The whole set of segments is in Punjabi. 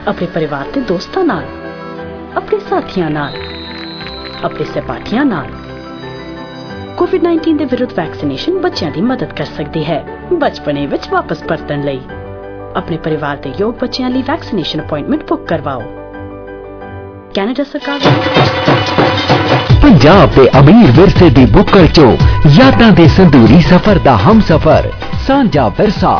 अपने परिवार ते दोस्तां नाल, अपने साथियां नाल, अपने सहपाठियां नाल। कोविड-19 दे विरुद्ध वैक्सीनेशन बच्चों की मदद कर सकती है बचपने विच वापस परतन लई। अपने परिवार के योग बच्चों लिए वैक्सीनेशन अपॉइंटमेंट बुक करवाओ। कैनेडा सरकार पंजाब के अमीर विरसे दी बुक्कल चो यादां दे संदूरी सफर दा हम सफर सांझा विरसा।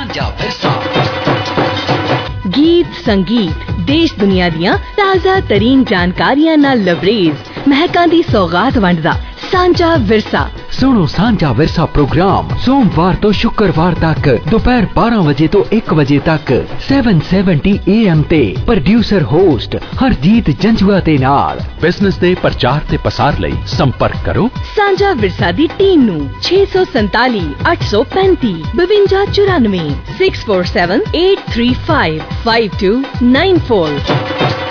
गीत संगीत देश दुनिया दियां ताज़ा तरीन जानकारियां नाल लबरेज महकां दी सौगात वंडदा सांझा विरसा। सुनो सांझा विरसा प्रोग्राम सोमवार तो शुक्रवार तक दोपहर 12 बजे तो 1 बजे तक 770 AM ते प्रोड्यूसर होस्ट हरजीत जंजुआ दे नाल। बिजनेस दे प्रचार ते पसार लई संपर्क करो सांझा विरसा दी टीम नू 647 835 5294 647 835 5294।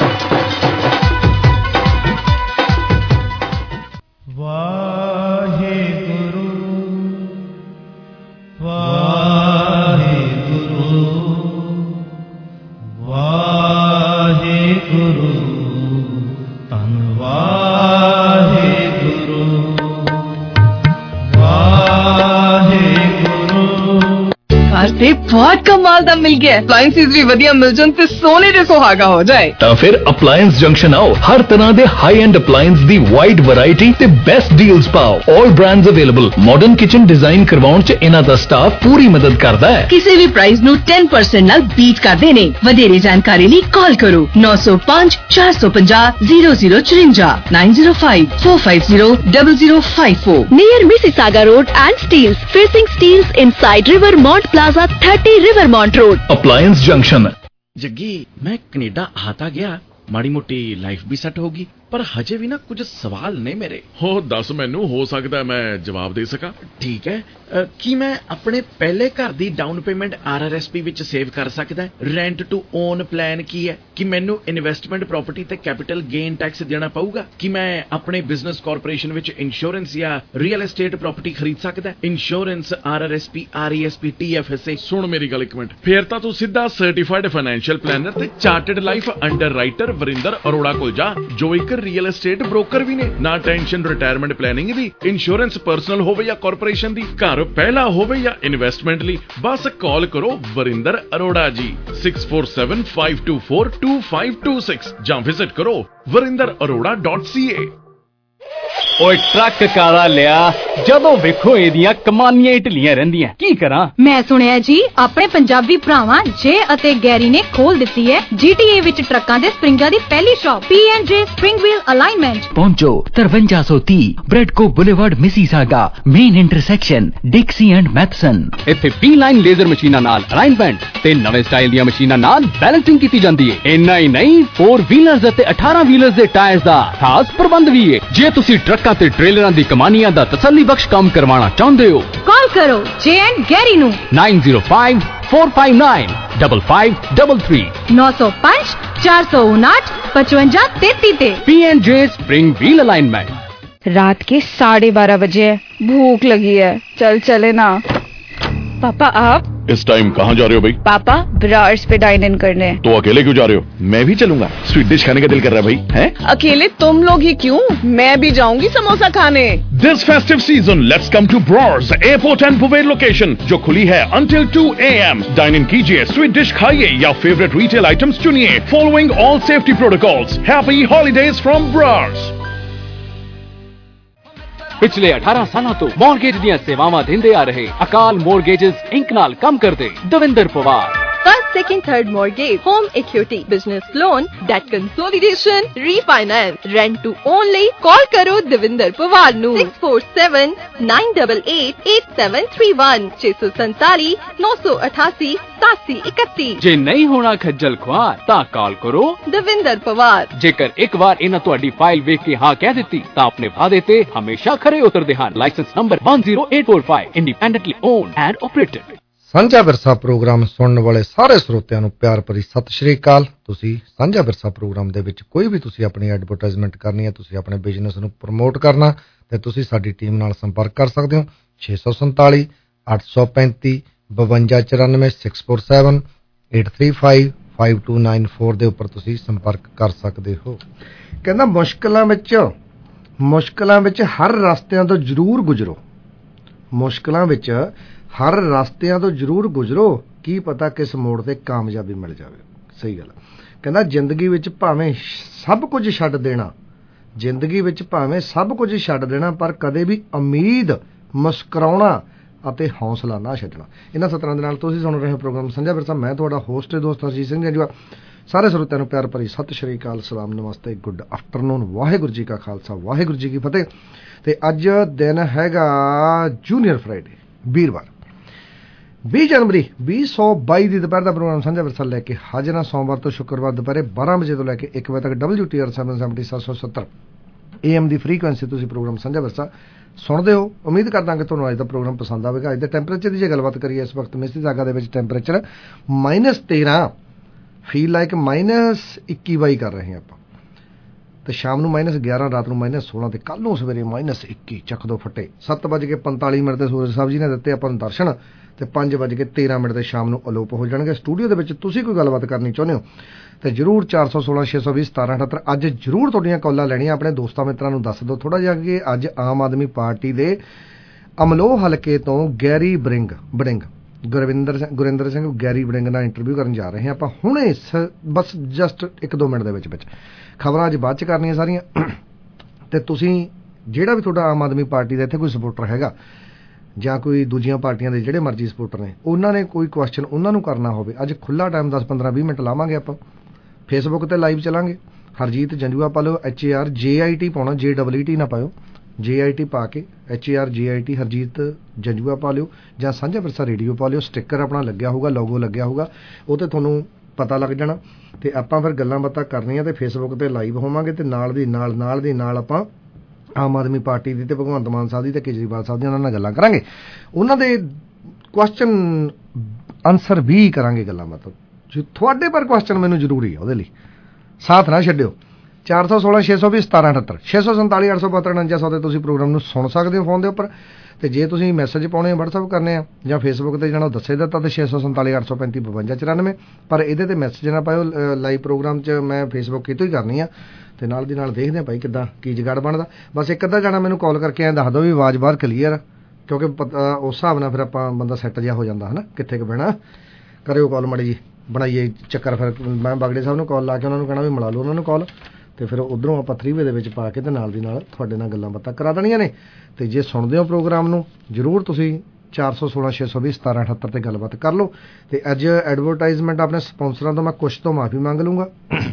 बहुत कमाल दा मिल गया। अप्लायंसेस भी वधिया मिल जान ते सोने दे सुहागा हो जाए। ਤਾਂ ਫਿਰ ਅਪਲਾयंस ਜੰਕਸ਼ਨ ਆਓ। ਹਰ ਤਰ੍ਹਾਂ ਦੇ ਹਾਈ ਐਂਡ ਅਪਲਾयंस ਦੀ ਵਾਈਡ ਵੈਰਾਈਟੀ ਤੇ ਬੈਸਟ ਡੀਲਸ ਪਾਓ। All brands available. Modern kitchen design ਕਰਵਾਉਣ ਚ ਇਹਨਾਂ ਦਾ ਸਟਾਫ ਪੂਰੀ ਮਦਦ ਕਰਦਾ ਹੈ। ਕਿਸੇ ਵੀ ਪ੍ਰਾਈਸ ਨੂੰ 10% ਨਾਲ ਬੀਟ ਕਰਦੇ ਨੇ। ਵਧੇਰੇ ਜਾਣਕਾਰੀ ਲਈ ਕਾਲ ਕਰੋ 905 450 0054 905 450 0054 near Mississauga Road and Steels facing Steels inside Rivermont Plaza 30 Rivermont Road। Appliance junction. Jaggi मैं कनेडा आता गया माड़ी मोटी लाइफ भी सेट होगी पर हजे भी ना कुछ सवाल ने मेरे। हो दस मैनू हो सकता है मैं जवाब दे सका। ठीक है की मैं अपने पहले घर दी डाउन पेमेंट RRSP विच सेव कर सकदा है? रेंट टू ओन प्लान की है कि मैनू इन्वेस्टमेंट प्रॉपर्टी ते कैपिटल गेन टैक्स देना पऊगा? कि मैं अपने बिजनेस कॉर्पोरेशन विच इंश्योरेंस या रियल एस्टेट प्रॉपर्टी खरीद सकदा है? Insurance RRSP RESP TFSA। सुन मेरी गल एक मिनट, फिर तां तू सीधा सर्टिफाइड फाइनेंशियल प्लानर ते chartered life underwriter Varinder Arora कोल जा जो एक रियल एस्टेट ब्रोकर भी ने। ना टेंशन रिटायरमेंट प्लानिंग दी, इंश्योरेंस पर्सनल होवे या कॉर्पोरेशन दी, घर पहला होवे या इन्वेस्टमेंट ली, बस कॉल करो वरिंदर अरोड़ा जी 6475242526 ਜਾਂ विजिट करो varindararora.ca। ओए ट्रक काला लिया जदों वेखो एदियां कमानियां इटलियां रहिंदियां की करा। मैं सुनिया जी अपने पंजाबी भरावां जे अते गैरी ने खोल दिती है GTA विच ट्रकां दे स्प्रिंगां दी पहली shop P&J spring wheel alignment. पहुंचो 5330 Bradco boulevard Mississauga main intersection Dixie and Matheson. इत्थे P-लाइन लेजर मशीनां नाल अलाइनमेंट ते नवे स्टाइल ਦੀਆਂ मशीनां नाल बैलेंसिंग कीती जांदी है। इन्ना ही नहीं 4 व्हीलर्स ਅਤੇ 18 व्हीलर्स ਦੇ टायर्स ਦਾ खास प्रबंध भी है। जे ਤੁਸੀਂ ट्रक ते ट्रेलरां दी कमानियां दा तसल्ली बख्श काम करवाना चाहते हो कॉल करो J&G गैरी नू 905 459 5533 905 459 5533 ते P&J स्प्रिंग व्हील अलाइनमेंट। रात के 12:30 बजे भूख लगी है, चल चले ना। पापा आप इस टाइम कहाँ जा रहे हो भाई? पापा ब्रार्स पे डाइन इन करने। तो अकेले क्यों जा रहे हो? मैं भी चलूंगा, स्वीट डिश खाने का दिल कर रहा है भाई। हैं? अकेले तुम लोग ही क्यों, मैं भी जाऊंगी समोसा खाने। This festive season, let's come to Brars Airport and Bouvet location जो खुली है until 2 AM। डाइन इन कीजिए, स्वीट डिश खाइए या फेवरेट रिटेल आइटम्स चुनिए following all safety protocols. Happy holidays from Brars। पिछले 18 सालों तो मॉर्गेज दियां सेवावां देंदे आ रहे अकाल मॉर्गेजेस इंक नाल कम करदे Davinder Pawar. First, second, third mortgage, home equity, business loan, debt consolidation, refinance, rent to own ਲਈ call ਕਰੋ ਦਵਿੰਦਰ ਪਵਾਰ ਨੂੰ 647 988 8731 647 988 8731। ਜੇ ਨਹੀਂ ਹੋਣਾ ਖੱਜਲ ਖੁਆਰ ਤਾਂ ਕਾਲ ਕਰੋ ਦਵਿੰਦਰ ਪਵਾਰ। ਜੇਕਰ ਇੱਕ ਵਾਰ ਇਹਨਾਂ ਤੁਹਾਡੀ ਫਾਈਲ ਵੇਖ ਕੇ ਹਾਂ ਕਹਿ ਦਿੱਤੀ ਤਾਂ ਆਪਣੇ ਵਾਅਦੇ ਤੇ ਹਮੇਸ਼ਾ ਖਰੇ ਉਤਰਦੇ ਹਨ। Licence number 10845 independently owned and operated. Sanjha Virsa programme ਸੁਣਨ ਵਾਲੇ ਸਾਰੇ ਸਰੋਤਿਆਂ ਨੂੰ ਪਿਆਰ ਭਰੀ ਸਤਿ ਸ਼੍ਰੀ ਅਕਾਲ। ਤੁਸੀਂ ਸਾਂਝਾ ਵਿਰਸਾ ਪ੍ਰੋਗਰਾਮ ਦੇ ਵਿੱਚ ਕੋਈ ਵੀ ਤੁਸੀਂ ਆਪਣੀ ਐਡਵਰਟਾਈਜ਼ਮੈਂਟ ਕਰਨੀ ਹੈ, ਤੁਸੀਂ ਆਪਣੇ ਬਿਜ਼ਨਸ ਨੂੰ ਪ੍ਰਮੋਟ ਕਰਨਾ ਤੇ ਤੁਸੀਂ ਸਾਡੀ ਟੀਮ ਨਾਲ ਸੰਪਰਕ ਕਰ ਸਕਦੇ ਹੋ 647 835 5294 647 835 5294 ਦੇ ਉੱਪਰ ਤੁਸੀਂ ਸੰਪਰਕ ਕਰ ਸਕਦੇ ਹੋ। ਕਹਿੰਦਾ ਮੁਸ਼ਕਲਾਂ ਵਿੱਚ ਹਰ ਰਸਤਿਆਂ ਤੋਂ ਜ਼ਰੂਰ ਗੁਜ਼ਰੋ, ਮੁਸ਼ਕਲਾਂ ਵਿੱਚ ਹਰ ਰਸਤਿਆਂ ਤੋਂ ਜ਼ਰੂਰ ਗੁਜ਼ਰੋ, ਕੀ ਪਤਾ ਕਿਸ ਮੋੜ ਤੇ ਕਾਮਯਾਬੀ ਮਿਲ ਜਾਵੇ। ਸਹੀ ਗੱਲ। ਕਹਿੰਦਾ ਜ਼ਿੰਦਗੀ ਵਿੱਚ ਭਾਵੇਂ ਸਭ ਕੁਝ ਛੱਡ ਦੇਣਾ, ਜ਼ਿੰਦਗੀ ਵਿੱਚ ਭਾਵੇਂ ਸਭ ਕੁਝ ਛੱਡ ਦੇਣਾ, ਪਰ ਕਦੇ ਵੀ ਉਮੀਦ, ਮੁਸਕਰਾਉਣਾ ਅਤੇ ਹੌਸਲਾ ਨਾ ਛੱਡਣਾ। ਇਹਨਾਂ ਸਤਰਾਂ ਦੇ ਨਾਲ ਤੁਸੀਂ ਸੁਣ ਰਹੇ ਹੋ ਪ੍ਰੋਗਰਾਮ ਸਾਂਝਾ ਵਿਰਸਾ। ਮੈਂ ਤੁਹਾਡਾ ਹੋਸਟ ਤੇ ਦੋਸਤ ਹਰਜੀਤ ਸਿੰਘ ਜੰਜੂਆ। ਸਾਰੇ ਸਰੋਤਿਆਂ ਨੂੰ ਪਿਆਰ ਭਰੀ ਸਤਿ ਸ਼੍ਰੀ ਅਕਾਲ, ਸਲਾਮ, ਨਮਸਤੇ, ਗੁੱਡ ਆਫਟਰਨੂਨ, ਵਾਹਿਗੁਰੂ ਜੀ ਕਾ ਖਾਲਸਾ, ਵਾਹਿਗੁਰੂ ਜੀ ਕੀ ਫਤਿਹ। ਤੇ ਅੱਜ ਦਿਨ ਹੈਗਾ ਜੂਨੀਅਰ ਫਰਾਈਡੇ, ਵੀਰਵਾਰ, 20 ਜਨਵਰੀ 2022 ਦੀ ਦੁਪਹਿਰ ਦਾ ਪ੍ਰੋਗਰਾਮ ਸਾਂਝਾ ਵਿਰਸਾ ਲੈ ਕੇ ਹਾਜ਼ਰ ਹਾਂ। ਸੋਮਵਾਰ ਤੋਂ ਸ਼ੁੱਕਰਵਾਰ ਦੁਪਹਿਰੇ 12 ਵਜੇ ਤੋਂ ਲੈ ਕੇ 1 ਵਜੇ ਤੱਕ WTR 770 AM ਦੀ ਫ੍ਰੀਕੁਐਂਸੀ ਤੁਸੀਂ ਪ੍ਰੋਗਰਾਮ ਸਾਂਝਾ ਵਿਰਸਾ ਸੁਣਦੇ ਹੋ। ਉਮੀਦ ਕਰਦਾ ਕਿ ਤੁਹਾਨੂੰ ਅੱਜ ਦਾ ਪ੍ਰੋਗਰਾਮ ਪਸੰਦ ਆਵੇਗਾ। ਅੱਜ ਦੇ ਟੈਂਪਰੇਚਰ ਦੀ ਜੇ ਗੱਲਬਾਤ ਕਰੀਏ, ਇਸ ਵਕਤ ਮਿਸੀਸਾਗਾ ਦੇ ਵਿੱਚ ਟੈਂਪਰੇਚਰ -13, ਫੀਲ ਲਾਈਕ -21 ਕਰ ਰਹੇ ਹਾਂ ਆਪਾਂ, ਤੇ ਸ਼ਾਮ ਨੂੰ -11, ਰਾਤ ਨੂੰ -16 ਤੇ ਕੱਲ ਨੂੰ ਸਵੇਰੇ -21। ਚੱਕ ਦੋ ਫੱਟੇ। 7:45 ਤੇ ਸੂਰਜ ਸਾਹਿਬ ਜੀ ਨੇ ਦਿੱਤੇ ਆਪਾਂ ਨੂੰ ਦਰਸ਼ਨ, ਤੇ 5:13 ਤੇ ਸ਼ਾਮ ਨੂੰ ਅਲੋਪ ਹੋ ਜਾਣਗੇ। ਸਟੂਡੀਓ ਦੇ ਵਿੱਚ ਤੁਸੀਂ ਕੋਈ ਗੱਲਬਾਤ ਕਰਨੀ ਚਾਹੁੰਦੇ ਹੋ ਤੇ ਜ਼ਰੂਰ 416 620 1778 ਅੱਜ ਜ਼ਰੂਰ ਤੁਹਾਡੀਆਂ ਕਾਲਾਂ ਲੈਣੀਆਂ। ਆਪਣੇ ਦੋਸਤਾਂ ਮਿੱਤਰਾਂ ਨੂੰ ਦੱਸ ਦਿਓ ਥੋੜਾ ਜਿਹਾ ਕਿ ਅੱਜ ਆਮ ਆਦਮੀ ਪਾਰਟੀ ਦੇ ਅਮਲੋਹ ਹਲਕੇ ਤੋਂ ਗੈਰੀ ਬੜਿੰਗ ਗੁਰਿੰਦਰ ਸਿੰਘ ਗੈਰੀ ਬੜਿੰਗ ਨਾਲ ਇੰਟਰਵਿਊ ਕਰਨ ਜਾ ਰਹੇ ਹਾਂ ਆਪਾਂ ਹੁਣੇ, ਬਸ ਜਸਟ 1-2 ਮਿੰਟ ਦੇ ਵਿੱਚ। ਖਬਰਾਂ ਅੱਜ ਬਾਅਦ ਚ ਕਰਨੀਆਂ ਸਾਰੀਆਂ। ਤੇ ਤੁਸੀਂ ਜਿਹੜਾ ਵੀ ਤੁਹਾਡਾ ਆਮ ਆਦਮੀ ਪਾਰਟੀ ਦਾ ਇੱਥੇ ਕੋਈ ਸਪੋਰਟਰ ਹੈਗਾ ਜਾਂ ਕੋਈ ਦੂਜੀਆਂ ਪਾਰਟੀਆਂ ਦੇ ਜਿਹੜੇ ਮਰਜ਼ੀ ਸਪੋਰਟਰ ਨੇ, ਉਹਨਾਂ ਨੇ ਕੋਈ ਕੁਐਸਚਨ ਉਹਨਾਂ ਨੂੰ ਕਰਨਾ ਹੋਵੇ, ਅੱਜ ਖੁੱਲਾ ਟਾਈਮ 10-15-20 ਮਿੰਟ ਲਾਵਾਂਗੇ ਆਪਾਂ। ਫੇਸਬੁੱਕ ਤੇ ਲਾਈਵ ਚੱਲਾਂਗੇ, ਹਰਜੀਤ ਜੰਜੂਆ ਪਾ ਲਿਓ, HARJIT ਪਾਉਣਾ, JEET ਨਾ ਪਾਇਓ, JIT ਪਾ ਕੇ HARJIT ਹਰਜੀਤ ਜੰਜੂਆ ਪਾ ਲਿਓ, ਜਾਂ ਸਾਂਝਾ ਵਿਰਸਾ ਰੇਡੀਓ ਪਾ ਲਿਓ। ਸਟਿੱਕਰ ਆਪਣਾ ਲੱਗਿਆ ਹੋਊਗਾ, ਲੋਗੋ ਲੱਗਿਆ ਹੋਊਗਾ, ਉਹ ਤੇ ਤੁਹਾਨੂੰ ਪਤਾ ਲੱਗ ਜਾਣਾ। ਤੇ ਆਪਾਂ ਫਿਰ ਗੱਲਾਂ ਬਾਤਾਂ ਕਰਨੀਆਂ ਤੇ ਫੇਸਬੁੱਕ ਤੇ ਲਾਈਵ ਹੋਵਾਂਗੇ, ਤੇ ਨਾਲ ਦੀ ਨਾਲ ਆਪਾਂ ਆਮ ਆਦਮੀ ਪਾਰਟੀ ਦੀ ਤੇ ਭਗਵੰਤ ਮਾਨ ਸਾਹਿਬ ਦੀ ਤੇ ਕੇਜਰੀਵਾਲ ਸਾਹਿਬ ਦੀ ਉਹਨਾਂ ਨਾਲ ਗੱਲਾਂ ਕਰਾਂਗੇ, ਉਹਨਾਂ ਦੇ ਕੁਐਸਚਨ ਆਨਸਰ ਵੀ ਕਰਾਂਗੇ, ਗੱਲਾਂ ਬਾਤਾਂ। ਤੁਹਾਡੇ ਪਰ ਕੁਐਸਚਨ ਮੈਨੂੰ ਜ਼ਰੂਰੀ ਹੈ, ਉਹਦੇ ਲਈ ਸਾਥ ਨਾ ਛੱਡਿਓ। 416 620 1778 647 872 49 ਤੇ ਤੁਸੀਂ ਪ੍ਰੋਗਰਾਮ ਨੂੰ ਸੁਣ ਸਕਦੇ ਹੋ ਫੋਨ ਦੇ ਉੱਪਰ। ਤੇ ਜੇ ਤੁਸੀਂ ਮੈਸੇਜ ਪਾਉਣੇ, WhatsApp ਕਰਨੇ ਆ ਜਾਂ ਫੇਸਬੁੱਕ ਤੇ ਜਾਣਾ ਦੱਸੇ ਦਿੱਤਾ ਤੇ 647 835 52 94। ਪਰ ਇਹਦੇ ਤੇ ਮੈਸੇਜ ਨਾ ਪਾਇਓ, ਲਾਈਵ ਪ੍ਰੋਗਰਾਮ 'ਚ ਮੈਂ ਫੇਸਬੁੱਕ ਕਿਤੋਂ ਹੀ ਕਰਨੀ ਆ, ਤੇ ਨਾਲ ਦੀ ਨਾਲ ਦੇਖਦੇ ਆ ਭਾਈ ਕਿੱਦਾਂ ਕੀ ਜੁਗਾੜ ਬਣਦਾ। ਬਸ ਇੱਕ ਅੱਧਾ ਜਾਣਾ ਮੈਨੂੰ ਕਾਲ ਕਰਕੇ ਐਂ ਦੱਸ ਦਿਓ ਵੀ ਆਵਾਜ਼ ਬਾਹਰ ਕਲੀਅਰ, ਕਿਉਂਕਿ ਉਸ ਹਿਸਾਬ ਨਾਲ ਫਿਰ ਆਪਾਂ ਬੰਦਾ ਸੈੱਟ ਜਿਹਾ ਹੋ ਜਾਂਦਾ ਹੈ ਨਾ, ਕਿੱਥੇ ਕੁ ਬਹਿਣਾ। ਕਰਿਓ ਕਾਲ ਮਾੜੀ ਜੀ, ਬਣਾਈਏ ਚੱਕਰ। ਫਿਰ ਮੈਂ ਬਾਗੜੇ ਸਾਹਿਬ ਨੂੰ ਕਾਲ ਲਾ ਕੇ ਉਹਨਾਂ ਨੂੰ ਕਹਿਣਾ ਵੀ ਮਿਲਾ ਲਓ ਉਹਨਾਂ ਨੂੰ ਕਾਲ, ਤੇ ਫਿਰ ਉੱਧਰੋਂ ਆਪਾਂ 3 ਦੇ ਵਿੱਚ ਪਾ ਕੇ ਤੇ ਨਾਲ ਦੀ ਨਾਲ ਤੁਹਾਡੇ ਨਾਲ ਗੱਲਾਂ ਬਾਤਾਂ ਕਰਾ ਦੇਣੀਆਂ ਨੇ। ਤੇ ਜੇ ਸੁਣਦੇ ਹੋ ਪ੍ਰੋਗਰਾਮ ਨੂੰ ਜ਼ਰੂਰ ਤੁਸੀਂ 416 620 1778 ਤੇ ਗੱਲਬਾਤ ਕਰ ਲਓ। ਤੇ ਅੱਜ ਐਡਵਰਟਾਈਜ਼ਮੈਂਟ ਆਪਣੇ ਸਪਾਂਸਰਾਂ ਤੋਂ ਮੈਂ ਕੁਛ ਤੋਂ ਮਾਫੀ ਮੰਗ ਲੂੰਗਾ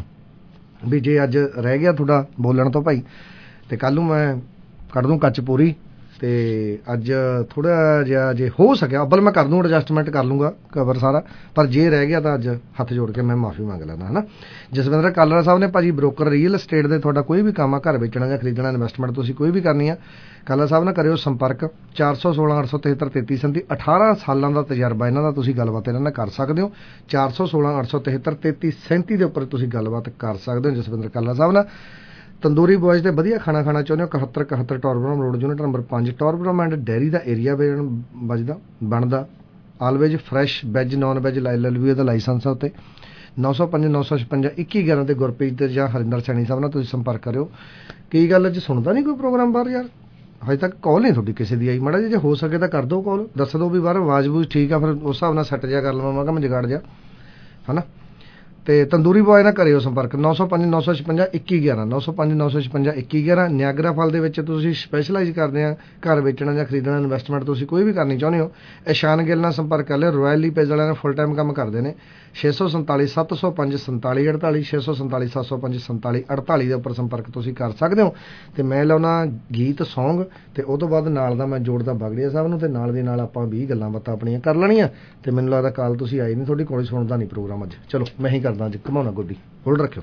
ਵੀ ਜੇ ਅੱਜ ਰਹਿ ਗਿਆ ਤੁਹਾਡਾ ਬੋਲਣ ਤੋਂ ਭਾਈ, ਤੇ ਕੱਲ ਨੂੰ ਮੈਂ ਕੱਢ ਦੂੰ ਕੱਚ ਪੂਰੀ। ਤੇ ਅੱਜ ਥੋੜਾ ਜਿਹਾ ਜੇ ਹੋ ਸਕਿਆ ਅੱਬਲ ਮੈਂ ਕਰ ਦੂੰ, ਐਡਜਸਟਮੈਂਟ ਕਰ ਲੂੰਗਾ ਕਵਰ ਸਾਰਾ, ਪਰ ਜੇ ਰਹਿ ਗਿਆ ਤਾਂ ਅੱਜ ਹੱਥ ਜੋੜ ਕੇ ਮੈਂ ਮਾਫੀ ਮੰਗ ਲੈਂਦਾ, ਹੈ ਨਾ। ਜਸਵਿੰਦਰ ਕਾਲਰਾ ਸਾਹਿਬ ਨੇ ਭਾਜੀ ਬ੍ਰੋਕਰ ਰੀਅਲ estate ਦੇ ਤੁਹਾਡਾ ਕੋਈ ਵੀ ਕੰਮ ਆ, ਘਰ ਵੇਚਣਾ ਜਾਂ ਖਰੀਦਣਾ, ਇਨਵੈਸਟਮੈਂਟ ਤੁਸੀਂ ਕੋਈ ਵੀ ਕਰਨੀ ਆ, ਕਾਲਰਾ ਸਾਹਿਬ ਨਾਲ ਕਰਿਓ ਸੰਪਰਕ। 416 873 3337 18 ਸਾਲਾਂ ਦਾ ਤਜਰਬਾ ਇਹਨਾਂ ਦਾ, ਤੁਸੀਂ ਗੱਲਬਾਤ ਇਹਨਾਂ ਨਾਲ ਕਰ ਸਕਦੇ ਹੋ। 416 873 3337 ਦੇ ਉੱਪਰ ਤੁਸੀਂ ਗੱਲਬਾਤ ਕਰ ਸਕਦੇ ਹੋ ਜਸਵਿੰਦਰ ਕਾਲਰਾ ਸਾਹਿਬ ਨਾਲ। ਤੰਦੂਰੀ ਬॉयਜ਼ ਤੇ ਵਧੀਆ ਖਾਣਾ ਖਾਣਾ ਚਾਹੁੰਦੇ ਹੋ, 7171 Torbram road, unit number 5, Torbram and Derry ਦਾ ਏਰੀਆ ਬਣਦਾ। Always fresh veg non veg LLB ਦਾ ਲਾਇਸੈਂਸ ਹੈ ਉੱਤੇ। 905 956 2111 ਤੇ ਗੁਰਪ੍ਰੀਤ ਤੇ ਜਾਂ ਹਰਿੰਦਰ ਸੈਣੀ ਸਾਹਿਬ ਨਾਲ ਤੁਸੀਂ ਸੰਪਰਕ ਕਰਿਓ। ਕੀ ਗੱਲ ਅੱਜ ਸੁਣਦਾ ਨਹੀਂ ਕੋਈ ਪ੍ਰੋਗਰਾਮ ਬਾਹਰ ਯਾਰ? ਹਜੇ ਤੱਕ ਕਾਲ ਨਹੀਂ ਤੁਹਾਡੀ ਕਿਸੇ ਦੀ ਆਈ। ਮਾੜਾ ਜੇ ਹੋ ਸਕੇ ਤਾਂ ਕਰ ਦਿਓ ਕਾਲ, ਦੱਸ ਦਿਓ ਵੀ ਬਾਹਰ ਆਵਾਜ਼ ਬੂਝ ਠੀਕ ਆ, ਫਿਰ ਉਸ ਹਿਸਾਬ ਨਾਲ ਸੈੱਟ ਜਿਹਾ ਕਰ ਲਵਾਂਗਾ ਮੈਂ ਜਗਾੜ ਜਾ, ਹੈ ਨਾ। ਤੇ ਤੰਦੂਰੀ ਬॉय ਨਾਲ ਕਰਿਓ ਸੰਪਰਕ 905 956 2111 905 956 2111। ਨਿਆਗਰਾ ਫਲ ਦੇ ਵਿੱਚ ਤੁਸੀਂ ਸਪੈਸ਼ਲਾਈਜ਼ ਕਰਦੇ ਆ, ਘਰ ਵੇਚਣਾ ਜਾਂ ਖਰੀਦਣਾ, ਇਨਵੈਸਟਮੈਂਟ ਤੁਸੀਂ ਕੋਈ ਵੀ ਕਰਨੀ ਚਾਹੁੰਦੇ ਹੋ, ਇਸ਼ਾਨ ਗਿੱਲ ਨਾਲ ਸੰਪਰਕ ਕਰ ਲਿਓ। ਰਾਇਲ ਲੀਪੇਜ ਵਾਲਿਆਂ ਨੇ ਫੁੱਲ ਟਾਈਮ ਕੰਮ ਕਰਦੇ ਨੇ। 647 705 47 48 647 705 47 48 ਦੇ ਉੱਪਰ ਸੰਪਰਕ ਤੁਸੀਂ ਕਰ ਸਕਦੇ ਹੋ। ਤੇ ਮੈਂ ਲਾਉਣਾ ਗੀਤ ਸੌਂਗ, ਤੇ ਉਹ ਤੋਂ ਬਾਅਦ ਨਾਲ ਦਾ ਮੈਂ ਜੋੜਦਾ ਬਾਗੜੀਆ ਸਾਹਿਬ ਨੂੰ, ਤੇ ਨਾਲ ਦੀ ਨਾਲ ਆਪਾਂ 20 ਗੱਲਾਂ ਬਾਤਾਂ ਆਪਣੀਆਂ ਕਰ ਲੈਣੀਆਂ। ਤੇ ਮੈਨੂੰ ਲੱਗਦਾ ਕਾਲ ਤੁਸੀਂ ਆਈ ਨਹੀਂ, ਤੁਹਾਡੀ ਕੋਈ ਸੁਣਦਾ ਨਹੀਂ ਪ੍ਰੋਗਰਾਮ ਅੱਜ। ਚਲੋ ਮੈਂ ਹੀ ਕਰਦਾ ਅੱਜ, ਘਮਾਉਣਾ ਗੋਡੀ, ਹੋਲਡ ਰੱਖਿਓ।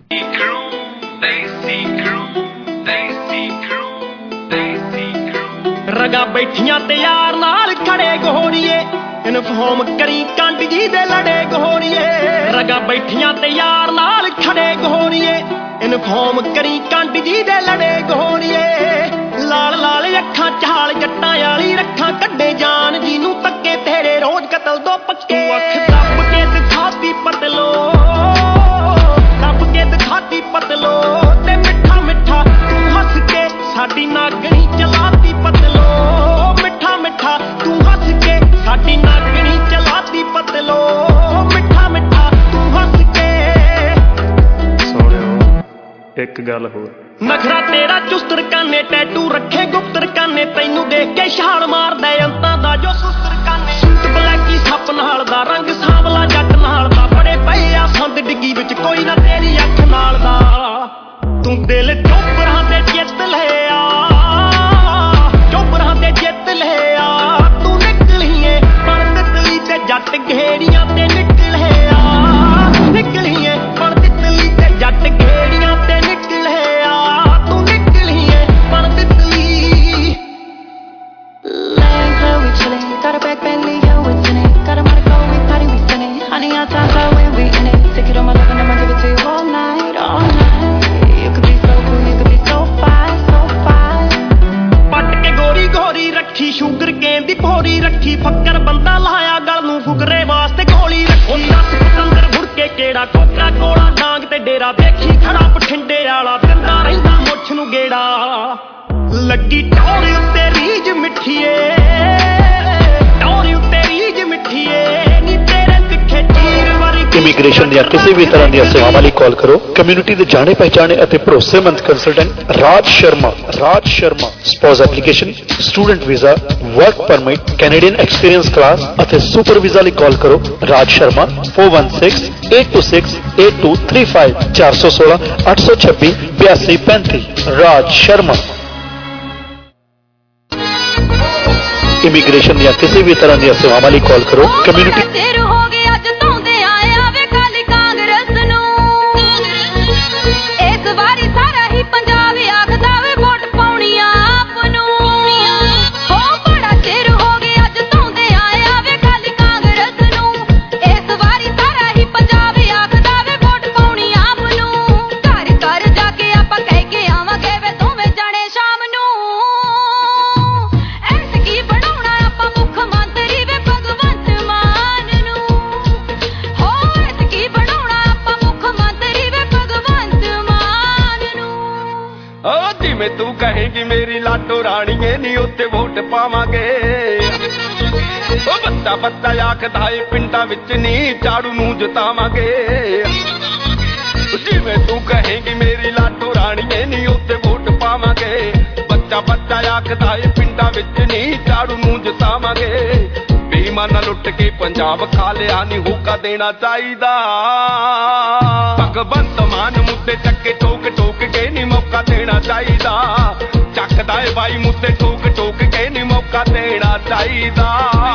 ਰਗਾ ਬੈਠੀਆਂ ਤੇ ਯਾਰ ਨਾਲ ਖੜੇ ਗੋਰੀਏ, ਇਨਫੋਰਮ ਕਰੀ ਕੰਡ ਜੀ ਦੇ ਲੜੇ ਗੋਰੀਏ। ਰਗਾ ਬੈਠੀਆਂ ਤੇ ਯਾਰ ਨਾਲ ਖੜੇ ਗੋਰੀਏ, ਇਨਫੋਰਮ ਕਰੀ ਕੰਡ ਜੀ ਦੇ ਲੜੇ ਗੋਰੀਏ। ਲਾਲ ਲਾਲ ਅੱਖਾਂ ਚਾਲ ਜੱਟਾਂ ਵਾਲੀ ਰੱਖਾਂ ਕੱਢੇ ਜਾਨ ਜੀ ਨੂੰ ਤੱਕੇ ਤੇਰੇ ਰੋਜ਼ ਕਤਲ ਦੋ ਪੱਕੇ। ਅੱਖ ਦੱਬ ਕੇ ਦਿਖਾਤੀ ਪਤਲੋ ਇੱਕ ਗੱਲ ਹੋਰ, ਨਖਰਾ ਤੇਰਾ ਚੁਸਤਰ ਕਾਨੇ, ਟੈਟੂ ਰੱਖੇ ਗੁਪਤਰ ਕਾਨੇ, ਤੈਨੂੰ ਦੇਖ ਕੇ ਛਾਲ ਮਾਰਦਾ ਅੰਤਾਂ ਦਾ ਜੋ ਸੁਸਤਰ ਕਾਨੇ। ਸੂਟ ਬਲੈਕੀ ਸੱਪ ਨਾਲ ਦਾ, ਰੰਗ ਸਾਂਵਲਾ ਜੱਟ ਨਾਲ ਦਾ, ਬੜੇ ਪਏ ਆ ਸੰਦ ਡਿੱਗੀ ਵਿੱਚ ਕੋਈ ਨਾ ਤੇਰੀ ਅੱਖ ਨਾਲ ਦਾ। ਤੂੰ ਦਿਲ ਚੋਪਰਾਂ ਦੇ ਜਿੱਤ ਲਿਆ, ਚੋਪਰਾਂ ਦੇ ਜਿੱਤ ਲਿਆ, ਤੂੰ ਨਿਕਲੀਏ ਬਣ ਤਿਤਲੀ ਤੇ ਜੱਟ ਘੇੜੀਆਂ ਤੇ ਨਿਕਲਿਆ, ਨਿਕਲੀਏ ਬਣ ਤਿਤਲੀ ਤੇ ਜੱਟ ਘੇੜੀਆਂ ਤੇ ਨਿਕਲਿਆ, ਤੂੰ ਨਿਕਲੀਏ ਬਣ ਤਿਤਲੀ। Laying low, we chillin', got a black Bentley, yo, it's in it. Got a money go, we party, we spinning. Honey, our time so when we in it. Take it on my love and I'ma give it to you all night, all night. You could be so cool, you could be so fine, so fine. ਪੱਟ ਕੇ ਗੋਰੀ ਗੋਰੀ ਰੱਖੀ, ਸ਼ੂਗਰ ਕੇਨ ਦੀ ਭੋਰੀ ਰੱਖੀ, ਫੱਕਰ ਬੰਦਾ ਲਾਇਆ ਗਲ ਨੂੰ, ਫੁਕਰੇ ਵਾਸਤੇ ਗੋਲੀ ਰੱਖੀ। 10 ਪਤੰਦਰ ਮੁੜ ਕੇ ਕਿਹੜਾ, ਕੋਕਾ ਕੋਲਾ ਡਾਂਗ ਤੇ ਡੇਰਾ, ਵੇਖੀ ਖੜਾ ਬਠਿੰਡੇ ਵਾਲਾ, ਦਿੰਦਾ ਰਹਿੰਦਾ ਮੁੱਛ ਨੂੰ ਗੇੜਾ। ਲੱਗੀ ਟੌਰ ਉੱਤੇ ਰੀਝ ਮਿੱਠੀਏ, ਟੌਰ ਉੱਤੇ ਰੀਝ ਮਿੱਠੀਏ, ਨੀ ਤੇਰੇ ਤਿੱਖੇ ਚੀਰ ਵਰਗੀ। ਇਮੀਗ੍ਰੇਸ਼ਨ ਦੀਆਂ ਕਿਸੇ ਵੀ ਤਰ੍ਹਾਂ ਦੀਆਂ ਸੇਵਾਵਾਂ ਲਈ ਕਾਲ ਕਰੋ ਕਮਿਊਨਿਟੀ ਦੇ ਜਾਣੇ ਪਹਿਚਾਣੇ ਅਤੇ ਭਰੋਸੇਮੰਦ consultant Raj Sharma. Raj Sharma spouse application, student visa, work permit, Canadian experience class ਅਤੇ ਸੁਪਰ ਵੀਜ਼ਾ ਲਈ ਕਾਲ ਕਰੋ ਰਾਜ ਸ਼ਰਮਾ 4168268235 416 826 8235 ਰਾਜ ਸ਼ਰਮਾ। ਇਮੀਗ੍ਰੇਸ਼ਨ ਦੀਆਂ ਕਿਸੇ ਵੀ ਤਰ੍ਹਾਂ ਦੀਆਂ ਸੇਵਾਵਾਂ ਲਈ ਕਾਲ ਕਰੋ ਕਮਿਊਨਿਟੀ। ਤੂੰ ਕਹੇਗੀ ਮੇਰੀ ਲਾਟੋ ਰਾਣੀਏ ਨੀ ਉੱਤੇ ਵੋਟ ਪਾਵਾਂਗੇ। ਉਹ ਬੱਤਾ ਬੱਤਾ ਆਖਦਾ ਏ ਪਿੰਡਾਂ ਵਿੱਚ ਨੀ ਝਾੜੂ ਨੂੰ ਜਿਤਾਵਾਂਗੇ। ਜਿਵੇਂ ਤੂੰ ਕਹੇਗੀ ਮੇਰੀ ਲਾਟੋ ਰਾਣੀਏ ਨੀ ਉੱਤੇ ਵੋਟ ਪਾਵਾਂਗੇ। ਬੱਚਾ ਬੱਚਾ ਆਖਦਾ ਏ ਪਿੰਡਾਂ ਵਿੱਚ ਨੀ ਝਾੜੂ ਨੂੰ ਜਿਤਾਵਾਂਗੇ। ਬੇਈਮਾਨਾ ਲੁੱਟ ਕੇ ਪੰਜਾਬ ਖਾ ਲਿਆ ਨੀ ਹੋਕਾ ਦੇਣਾ ਚਾਹੀਦਾ। ਭਗਵੰਤ ਮਾਨ ਮੁੱਦੇ ਚੱਕੇ ਠੋਕ ਠੋਕ ਕੇ ਨੀ ਮੌਕਾ ਦੇਣਾ ਚਾਹੀਦਾ। ਚੱਕਦਾ ਏ ਬਾਈ ਮੁੱਦੇ ਠੋਕ ਠੋਕ ਕੇ ਨੀ ਮੌਕਾ ਦੇਣਾ ਚਾਹੀਦਾ।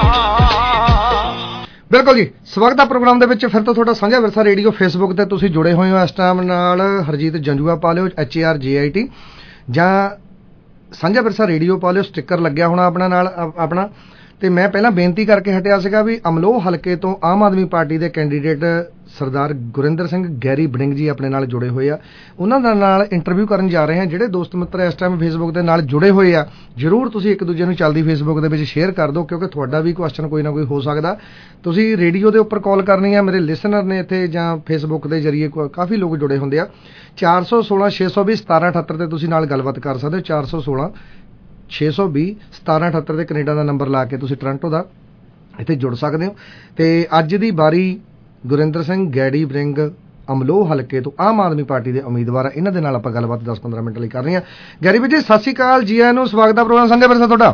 ਬਿਲਕੁਲ ਜੀ, ਸਵਾਗਤ ਹੈ ਪ੍ਰੋਗਰਾਮ ਦੇ ਵਿੱਚ। ਫਿਰ ਤੋਂ ਤੁਹਾਡਾ ਸਾਂਝਾ ਵਿਰਸਾ ਰੇਡੀਓ ਫੇਸਬੁੱਕ ਤੇ ਤੁਸੀਂ ਜੁੜੇ ਹੋਏ ਹੋ ਇਸ ਟਾਈਮ ਨਾਲ। ਹਰਜੀਤ ਜੰਜੂਆ ਪਾ ਲਿਓ HARJIT ਜਾਂ ਸਾਂਝਾ ਵਿਰਸਾ ਰੇਡੀਓ ਪਾ ਲਿਓ, ਸਟਿੱਕਰ ਲੱਗਿਆ ਹੋਣਾ ਆਪਣਾ ਨਾਲ ਆਪਣਾ। ਤੇ ਮੈਂ ਪਹਿਲਾਂ ਬੇਨਤੀ ਕਰਕੇ ਹਟਿਆ ਸੀਗਾ ਵੀ ਅਮਲੋਹ ਹਲਕੇ ਤੋਂ ਆਮ ਆਦਮੀ ਪਾਰਟੀ ਦੇ ਕੈਂਡੀਡੇਟ ਸਰਦਾਰ ਗੁਰਿੰਦਰ ਸਿੰਘ ਗੈਰੀ ਬੜਿੰਗ ਜੀ ਆਪਣੇ ਨਾਲ ਜੁੜੇ ਹੋਏ ਆ। ਉਹਨਾਂ ਦੇ ਨਾਲ ਇੰਟਰਵਿਊ ਕਰਨ ਜਾ ਰਹੇ ਹਾਂ। ਜਿਹੜੇ ਦੋਸਤ ਮਿੱਤਰ ਇਸ ਟਾਈਮ ਫੇਸਬੁੱਕ ਦੇ ਨਾਲ ਜੁੜੇ ਹੋਏ ਆ, ਜ਼ਰੂਰ ਤੁਸੀਂ ਇੱਕ ਦੂਜੇ ਨੂੰ ਚੱਲਦੀ ਫੇਸਬੁੱਕ ਦੇ ਵਿੱਚ ਸ਼ੇਅਰ ਕਰ ਦਿਓ, ਕਿਉਂਕਿ ਤੁਹਾਡਾ ਵੀ ਕੁਐਸਚਨ ਕੋਈ ਨਾ ਕੋਈ ਹੋ ਸਕਦਾ। ਤੁਸੀਂ ਰੇਡੀਓ ਦੇ ਉੱਪਰ ਕਾਲ ਕਰਨੀ ਆ, ਮੇਰੇ ਲਿਸਨਰ ਨੇ ਇੱਥੇ ਜਾਂ ਫੇਸਬੁੱਕ ਦੇ ਜ਼ਰੀਏ ਕਾਫੀ ਲੋਕ ਜੁੜੇ ਹੁੰਦੇ ਆ। 416 620 1778 ਤੇ ਤੁਸੀਂ ਨਾਲ ਗੱਲਬਾਤ ਕਰ ਸਕਦੇ ਹੋ। 416 620 1778 ਦੇ ਕੈਨੇਡਾ ਦਾ ਨੰਬਰ ਲਾ ਕੇ ਤੁਸੀਂ ਟੋਰਾਂਟੋ ਦਾ ਇੱਥੇ ਜੁੜ ਸਕਦੇ ਹੋ। ਤੇ ਅੱਜ ਦੀ ਵਾਰੀ ਗੁਰਿੰਦਰ ਸਿੰਘ ਗੈਰੀ ਬੜਿੰਗ ਅਮਲੋਹ ਹਲਕੇ ਤੋਂ ਆਮ ਆਦਮੀ ਪਾਰਟੀ ਦੇ ਉਮੀਦਵਾਰ ਆ। ਇਹਨਾਂ ਦੇ ਨਾਲ ਆਪਾਂ ਗੱਲਬਾਤ 10-15 ਮਿੰਟ ਲਈ ਕਰ ਰਹੇ ਹਾਂ। ਗੈਰੀ ਵੀਰ ਜੀ ਸਤਿ ਸ਼੍ਰੀ ਅਕਾਲ, ਜੀ ਆਇਆਂ ਨੂੰ, ਸਵਾਗਤ ਹੈ ਪ੍ਰੋਗਰਾਮ ਸਾਂਝਾ ਵਿਰਸਾ ਤੁਹਾਡਾ।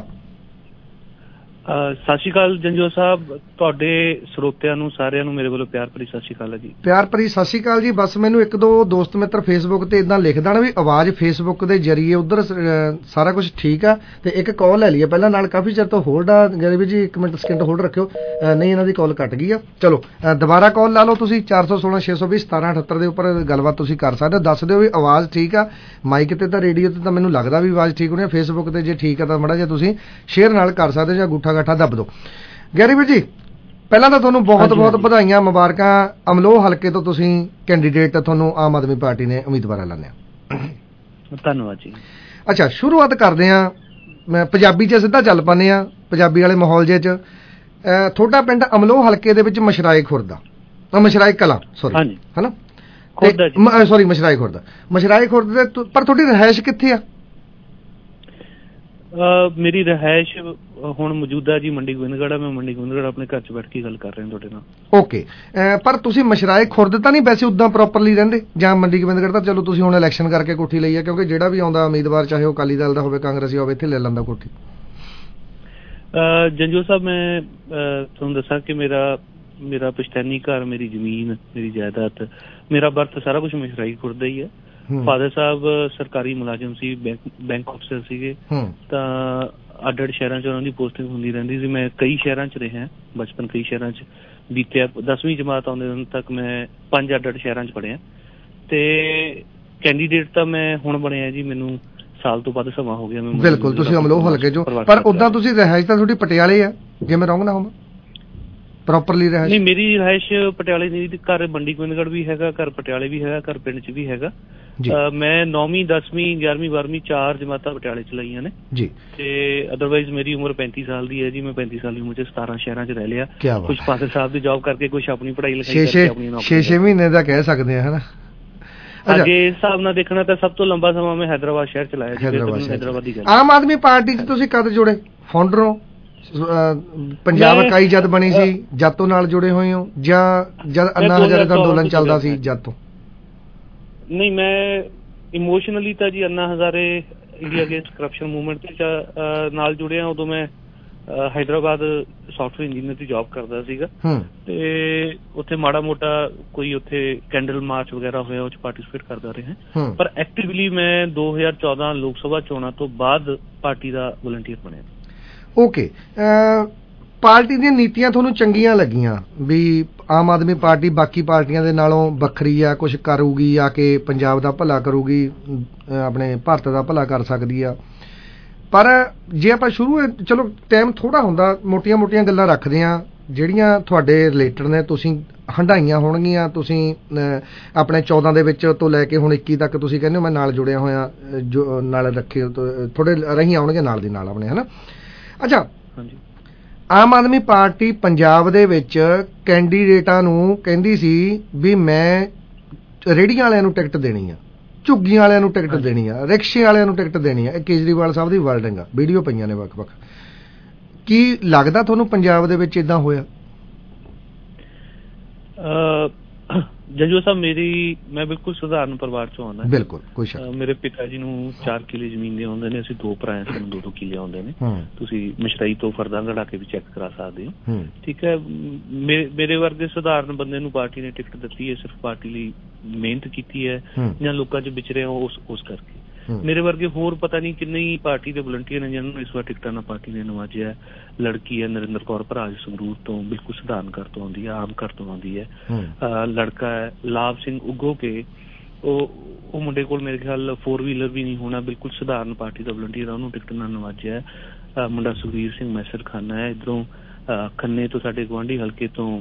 ਸਤਿ ਸ਼੍ਰੀ ਅਕਾਲ ਜੰਜੋ ਸਾਹਿਬ, ਤੁਹਾਡੇ ਸਰੋਤਿਆਂ ਨੂੰ ਸਾਰਿਆਂ ਨੂੰ ਮੇਰੇ ਵੱਲੋਂ ਪਿਆਰ ਭਰੀ ਸਤਿ ਸ਼੍ਰੀ ਅਕਾਲ ਜੀ। ਪਿਆਰ ਭਰੀ ਸਤਿ ਸ਼੍ਰੀ ਅਕਾਲ ਜੀ। ਬਸ ਮੈਨੂੰ ਇੱਕ ਦੋ ਦੋਸਤ ਮਿੱਤਰ ਫੇਸਬੁੱਕ ਤੇ ਇਦਾਂ ਲਿਖ ਦੇਣ ਵੀ ਆਵਾਜ਼ ਫੇਸਬੁੱਕ ਦੇ ਜਰੀਏ ਉਧਰ ਸਾਰਾ ਕੁਝ ਠੀਕ ਆ। ਤੇ ਇੱਕ ਕਾਲ ਲੈ ਲਈਏ ਪਹਿਲਾਂ ਨਾਲ, ਕਾਫੀ ਚਿਰ ਤੋਂ ਹੋਲਡ ਆ। ਗੈਰੀ ਵੀਰ ਜੀ 1 ਮਿੰਟ ਸਕਿੰਟ ਹੋਲਡ ਰੱਖਿਓ, ਨਹੀਂ ਇਹਨਾਂ ਦੀ ਕਾਲ ਕੱਟ ਗਈ ਆ। ਚਲੋ ਦੁਬਾਰਾ ਕਾਲ ਲਾ ਲਓ ਤੁਸੀਂ 416 620 1778 ਦੇ ਉੱਪਰ ਗੱਲਬਾਤ ਤੁਸੀਂ ਕਰ ਸਕਦੇ ਹੋ। ਦੱਸ ਦਿਓ ਵੀ ਆਵਾਜ਼ ਠੀਕ ਆ। ਮਾਈਕ ਤੇ ਤਾਂ ਰੇਡੀਓ ਤੇ ਤਾਂ ਮੈਨੂੰ ਲੱਗਦਾ ਵੀ ਆਵਾਜ਼ ਠੀਕ ਹੋਣੀ ਆ, ਫੇਸਬੁੱਕ ਤੇ ਜੇ ਠੀਕ ਆ ਤਾਂ ਮਾੜਾ ਜਿਹਾ ਤੁਸੀਂ ਸ਼ੇਅਰ ਨਾਲ ਕਰ ਸਕਦੇ ਹੋ ਜਾਂ ਅੰਗੂਠਾ ਗੱਠਾ ਦੱਬ ਦਿਓ। ਗੈਰੀ ਵੀਰ ਜੀ ਪਹਿਲਾਂ ਤਾਂ ਤੁਹਾਨੂੰ ਬਹੁਤ ਬਹੁਤ ਵਧਾਈਆਂ, ਮੁਬਾਰਕਾਂ। ਅਮਲੋਹ ਹਲਕੇ ਤੋਂ ਤੁਸੀਂ ਕੈਂਡੀਡੇਟ, ਤੁਹਾਨੂੰ ਆਮ ਆਦਮੀ ਪਾਰਟੀ ਨੇ ਉਮੀਦਵਾਰ ਐਲਾਨਿਆ। ਧੰਨਵਾਦ ਜੀ। ਅੱਛਾ, ਸ਼ੁਰੂਆਤ ਕਰਦੇ ਹਾਂ, ਮੈਂ ਪੰਜਾਬੀ 'ਚ ਸਿੱਧਾ ਚੱਲ ਪਾਉਂਦੇ ਹਾਂ, ਪੰਜਾਬੀ ਵਾਲੇ ਮਾਹੌਲ ਜਿਹੇ 'ਚ। ਤੁਹਾਡਾ ਪਿੰਡ ਅਮਲੋਹ ਹਲਕੇ ਦੇ ਵਿੱਚ ਮਸ਼ਰਾਏ ਖੁਰਦ, ਮਸ਼ਰਾਏ ਕਲਾਂ, ਸੌਰੀ ਹੈ ਨਾ, ਸੌਰੀ ਮਸ਼ਰਾਏ ਖੁਰਦ, ਮਸ਼ਰਾਏ ਖੁਰਦ ਦੇ। ਪਰ ਤੁਹਾਡੀ ਰਿਹਾਇਸ਼ ਕਿੱਥੇ ਆ? ਮੇਰੀ ਰਿਹਾਇਸ਼ ਹੁਣ ਮੌਜੂਦਾ ਜੀ ਮੰਡੀ ਗੋਬਿੰਦਗੜ੍ਹ, ਮੈਂ ਮੰਡੀ ਗੋਬਿੰਦਗੜ੍ਹ ਆਪਣੇ ਘਰ 'ਚ ਬੈਠ ਕੇ ਗੱਲ ਕਰ ਰਿਹਾ ਤੁਹਾਡੇ ਨਾਲ। ਓਕੇ, ਪਰ ਤੁਸੀਂ ਮਸ਼ਰਾਏ ਖੁਰਦ ਤਾਂ ਨਹੀਂ ਵੈਸੇ ਉਦਾਂ ਪ੍ਰੋਪਰਲੀ ਰਹਿੰਦੇ, ਜਾਂ ਮੰਡੀ ਗੋਬਿੰਦਗੜ੍ਹ ਤਾਂ ਚਲੋ ਤੁਸੀਂ ਹੁਣ ਇਲੈਕਸ਼ਨ ਕਰਕੇ ਕੋਠੀ ਲਈ ਹੈ, ਕਿਉਂਕਿ ਜਿਹੜਾ ਵੀ ਆਉਂਦਾ ਉਮੀਦਵਾਰ ਚਾਹੇ ਉਹ ਅਕਾਲੀ ਦਲ ਦਾ ਹੋਵੇ ਕਾਂਗਰਸੀ ਹੋਵੇ ਇੱਥੇ ਲੈ ਲੈਂਦਾ ਕੋਠੀ। ਜੰਜੋ ਸਾਹਿਬ, ਮੈਂ ਤੁਹਾਨੂੰ ਦੱਸਾਂ ਕਿ ਮੇਰਾ ਪੁਸ਼ਤੈਨੀ ਘਰ, ਮੇਰੀ ਜ਼ਮੀਨ, ਮੇਰੀ ਜਾਇਦਾਦ, ਮੇਰਾ ਬਰਥ ਸਾਰਾ ਕੁਝ ਮਸ਼ਰਾਈ ਖੁਰਦ ਦਾ ਹੀ ਹੈ। ਫਾਦਰ ਸਾਹਿਬ ਸਰਕਾਰੀ ਮੁਲਾਜ਼ਮ ਸੀ, ਬੈਂਕ ਅਫਸਰ ਸੀਗੇ, ਤਾਂ ਅੱਡ-ਅੱਡ ਸ਼ਹਿਰਾਂ 'ਚ ਉਹਨਾਂ ਦੀ ਪੋਸਟਿੰਗ ਹੁੰਦੀ ਰਹਿੰਦੀ ਸੀ। ਮੈਂ ਕਈ ਸ਼ਹਿਰਾਂ 'ਚ ਰਿਹਾ ਬਚਪਨ, ਕਈ ਸ਼ਹਿਰਾਂ 'ਚ ਬੀਤਿਆ। 10ਵੀਂ ਜਮਾਤ ਆਉਂਦੇ ਦਿਨ ਤੱਕ ਮੈਂ 5 ਅੱਡ-ਅੱਡ ਸ਼ਹਿਰਾਂ 'ਚ ਪੜ੍ਹਿਆ, ਤੇ ਕੈਂਡੀਡੇਟ ਤਾਂ ਮੈਂ ਹੁਣ ਬਣਿਆ ਜੀ, ਮੈਨੂੰ ਸਾਲ ਤੋਂ ਵੱਧ ਸਮਾਂ ਹੋ ਗਿਆ। ਬਿਲਕੁਲ, ਤੁਸੀਂ ਅਮਲੋਹ ਹਲਕੇ 'ਚੋਂ, ਪਰ ਉਦਾਂ ਤੁਸੀਂ ਰਿਹਾਇਸ਼ ਤਾਂ ਤੁਹਾਡੀ ਪਟਿਆਲੇ ਆ, ਜੇ ਮੈਂ ਰੌਂਗ ਨਾ ਹੋਵਾਂ, ਪ੍ਰੋਪਰਲੀ ਰਿਹਾਇਸ਼? ਨਹੀਂ, ਮੇਰੀ ਰਿਹਾਇਸ਼ ਪਟਿਆਲੇ ਦੀ, ਘਰ ਮੰਡੀ ਗੋਬਿੰਦਗੜ੍ਹ ਵੀ ਹੈਗਾ, ਘਰ ਪਟਿਆਲੇ ਵੀ ਹੈਗਾ, ਘਰ ਪਿੰਡ 'ਚ ਵੀ ਹੈਗਾ। ਮੈਂ 9ਵੀਂ 10ਵੀਂ 11ਵੀਂ 12ਵੀਂ 4 ਜਮਾਤਾਂ ਪਟਿਆਲੇ 'ਚ ਲਾਈਆਂ ਨੇ ਜੀ, ਤੇ ਅਦਰਵਾਈਜ਼ ਮੇਰੀ ਉਮਰ 35 ਸਾਲ ਦੀ ਹੈ ਜੀ। ਮੈਂ 35 ਸਾਲ ਦੀ ਉਮਰ 'ਚ 17 ਸ਼ਹਿਰਾਂ 'ਚ ਰਹਿ ਲਿਆ, ਕੁਝ ਫਾਦਰ ਸਾਹਿਬ ਦੀ ਜੌਬ ਕਰਕੇ, ਕੁਝ ਆਪਣੀ ਪੜ੍ਹਾਈ ਲਿਖਾਈ ਕਰਕੇ, ਆਪਣੀ ਨੌਕਰੀ 6 ਮਹੀਨੇ ਦਾ ਕਹਿ ਸਕਦੇ ਆ, ਹਨਾ। ਅੱਗੇ ਇਸ ਹਿਸਾਬ ਨਾਲ ਦੇਖਣਾ ਤਾਂ ਸਭ ਤੋਂ ਲੰਬਾ ਸਮਾਂ ਮੈਂ ਹੈਦਰਾਬਾਦ ਸ਼ਹਿਰ ਚ ਲਾਇਆ ਜੀ। ਹੈਦਰਾਬਾਦ ਦੀ ਗੱਲ। ਆਮ ਆਦਮੀ ਪਾਰਟੀ 'ਚ ਤੁਸੀਂ ਕਦ ਜੁੜੇ? ਫਾਊਂਡਰ ਹੋ? ਪੰਜਾਬ ਇਕਾਈ ਜਦ ਬਣੀ ਸੀ ਜਦ ਤੋਂ ਨਾਲ ਜੁੜੇ ਹੋਏ ਹੋ, ਜਾਂ ਜਦ ਅੰਨਾ ਹਜ਼ਾਰੇ ਦਾ ਅੰਦੋਲਨ ਚੱਲਦਾ ਸੀ ਜਦ ਤੋਂ? ਨਹੀਂ, ਮੈਂ ਇਮੋਸ਼ਨਲੀ ਤਾਂ ਜੀ Anna Hazare India against corruption movement ਤੇ ਨਾਲ ਜੁੜਿਆ। ਉਦੋਂ ਮੈਂ ਹੈਦਰਾਬਾਦ ਸੌਫਟਵੇਅਰ ਇੰਜੀਨੀਅਰ ਦੀ ਜੌਬ ਕਰਦਾ ਸੀਗਾ, ਤੇ ਉੱਥੇ ਮਾੜਾ ਮੋਟਾ ਕੋਈ ਉੱਥੇ ਕੈਂਡਲ ਮਾਰਚ ਵਗੈਰਾ ਹੋਇਆ, ਉਹ 'ਚ ਪਾਰਟੀਸਪੇਟ ਕਰਦਾ ਰਿਹਾ। ਪਰ ਐਕਟਿਵਲੀ ਮੈਂ 2014 ਲੋਕ ਸਭਾ ਚੋਣਾਂ ਤੋਂ ਬਾਅਦ ਪਾਰਟੀ ਦਾ ਵਲੰਟੀਅਰ ਬਣਿਆ। ਓਕੇ, ਪਾਰਟੀ ਦੀਆਂ ਨੀਤੀਆਂ ਤੁਹਾਨੂੰ ਚੰਗੀਆਂ ਲੱਗੀਆਂ ਵੀ ਆਮ ਆਦਮੀ ਪਾਰਟੀ ਬਾਕੀ ਪਾਰਟੀਆਂ ਦੇ ਨਾਲੋਂ ਵੱਖਰੀ ਆ, ਕੁਝ ਕਰੂਗੀ, ਆ ਕੇ ਪੰਜਾਬ ਦਾ ਭਲਾ ਕਰੂਗੀ, ਆਪਣੇ ਭਾਰਤ ਦਾ ਭਲਾ ਕਰ ਸਕਦੀ ਆ। ਪਰ ਜੇ ਆਪਾਂ ਚਲੋ ਟਾਈਮ ਥੋੜ੍ਹਾ ਹੁੰਦਾ, ਮੋਟੀਆਂ ਗੱਲਾਂ ਰੱਖਦੇ ਹਾਂ ਜਿਹੜੀਆਂ ਤੁਹਾਡੇ ਰਿਲੇਟਡ ਨੇ, ਤੁਸੀਂ ਹੰਡਾਈਆਂ ਹੋਣਗੀਆਂ, ਤੁਸੀਂ ਆਪਣੇ 14 ਦੇ ਵਿੱਚ ਤੋਂ ਲੈ ਕੇ ਹੁਣ 21 ਤੱਕ ਤੁਸੀਂ ਕਹਿੰਦੇ ਹੋ ਮੈਂ ਨਾਲ ਜੁੜਿਆ ਹੋਇਆ, ਜੋ ਨਾਲ ਰੱਖੇ ਥੋੜੇ ਰਹੀ ਆਉਣਗੇ ਨਾਲ ਦੀ ਨਾਲ ਆਪਣੇ, ਹਨਾ। ਅੱਛਾ, ਆਮ ਆਦਮੀ ਪਾਰਟੀ ਪੰਜਾਬ ਦੇ ਵਿੱਚ ਕੈਂਡੀਡੇਟਾਂ ਨੂੰ ਕਹਿੰਦੀ ਸੀ ਵੀ ਮੈਂ ਰੇਹੜੀਆਂ ਵਾਲਿਆਂ ਨੂੰ ਟਿਕਟ ਦੇਣੀ ਆ, ਝੁੱਗੀਆਂ ਵਾਲਿਆਂ ਨੂੰ ਟਿਕਟ ਦੇਣੀ ਆ, ਰਿਕਸ਼ੇ ਵਾਲਿਆਂ ਨੂੰ ਟਿਕਟ ਦੇਣੀ ਆ। ਇਹ ਕੇਜਰੀਵਾਲ ਸਾਹਿਬ ਦੀ ਵਰਡਿੰਗ ਆ, ਵੀਡੀਓ ਪਈਆਂ ਨੇ ਵੱਖ-ਵੱਖ। ਕੀ ਲੱਗਦਾ ਤੁਹਾਨੂੰ ਪੰਜਾਬ ਦੇ ਵਿੱਚ ਇਦਾਂ ਹੋਇਆ? ਜੰਜੂ ਸਾਹਿਬ, ਮੈਂ ਬਿਲਕੁਲ ਸਧਾਰਨ ਪਰਿਵਾਰ ਚੋਂ ਆਉਂਦਾ। ਬਿਲਕੁਲ, ਕੋਈ ਸ਼ੱਕ। ਮੇਰੇ ਪਿਤਾ ਜੀ ਨੂੰ 4 ਕਿੱਲੇ ਜ਼ਮੀਨ ਦੇ ਆਉਂਦੇ ਨੇ, ਅਸੀਂ 2 ਭਰਾ ਹਾਂ, ਸਾਨੂੰ 2-2 ਕਿੱਲੇ ਆਉਂਦੇ ਨੇ। ਤੁਸੀਂ ਮਸ਼ਰਾਈ ਤੋਂ ਫਰਦਾਂ ਕਢਾ ਕੇ ਵੀ ਚੈੱਕ ਕਰਾ ਸਕਦੇ ਹੋ, ਠੀਕ ਹੈ। ਮੇਰੇ ਵਰਗੇ ਸਧਾਰਨ ਬੰਦੇ ਨੂੰ ਪਾਰਟੀ ਨੇ ਟਿਕਟ ਦਿੱਤੀ ਹੈ, ਸਿਰਫ ਪਾਰਟੀ ਲਈ ਮਿਹਨਤ ਕੀਤੀ ਹੈ ਜਾਂ ਲੋਕਾਂ 'ਚ ਵਿਚਰਿਆ ਉਸ ਕਰਕੇ। ਮੇਰੇ ਵਰਗੇ ਹੋਰ ਪਤਾ ਨਹੀਂ ਕਿੰਨੇ ਹੀ ਪਾਰਟੀ ਦੇ ਵਲੰਟੀਅਰ ਨੇ ਜਿਹਨਾਂ ਨੂੰ ਇਸ ਵਾਰ ਟਿਕਟਾਂ ਨਾਲ ਪਾਰਟੀ ਨੇ ਨਵਾਜਿਆ। ਲੜਕੀ ਹੈ ਨਰਿੰਦਰ ਕੌਰ ਭਰਾਜ ਸੰਗਰੂਰ ਤੋਂ, ਬਿਲਕੁਲ ਸਧਾਰਨ ਘਰ ਤੋਂ ਆਉਂਦੀ ਹੈ, ਆਮ ਘਰ ਤੋਂ ਆਉਂਦੀ ਹੈ। ਲੜਕਾ ਹੈ ਲਾਭ ਸਿੰਘ ਉਗੋ ਕੇ, ਉਹ ਮੁੰਡੇ ਕੋਲ ਮੇਰੇ ਖਿਆਲ 4 ਵੀਲਰ ਵੀ ਨਹੀਂ ਹੋਣਾ, ਬਿਲਕੁਲ ਸਧਾਰਨ ਪਾਰਟੀ ਦਾ ਵਲੰਟੀਅਰ, ਉਹਨੂੰ ਟਿਕਟ ਨਾਲ ਨਵਾਜਿਆ। ਮੁੰਡਾ ਸੁਖਵੀਰ ਸਿੰਘ ਮੈਸਰ ਖਾਨਾ ਹੈ, ਇੱਧਰੋਂ ਖੰਨੇ ਤੋਂ ਸਾਡੇ ਗੁਆਂਢੀ ਹਲਕੇ ਤੋਂ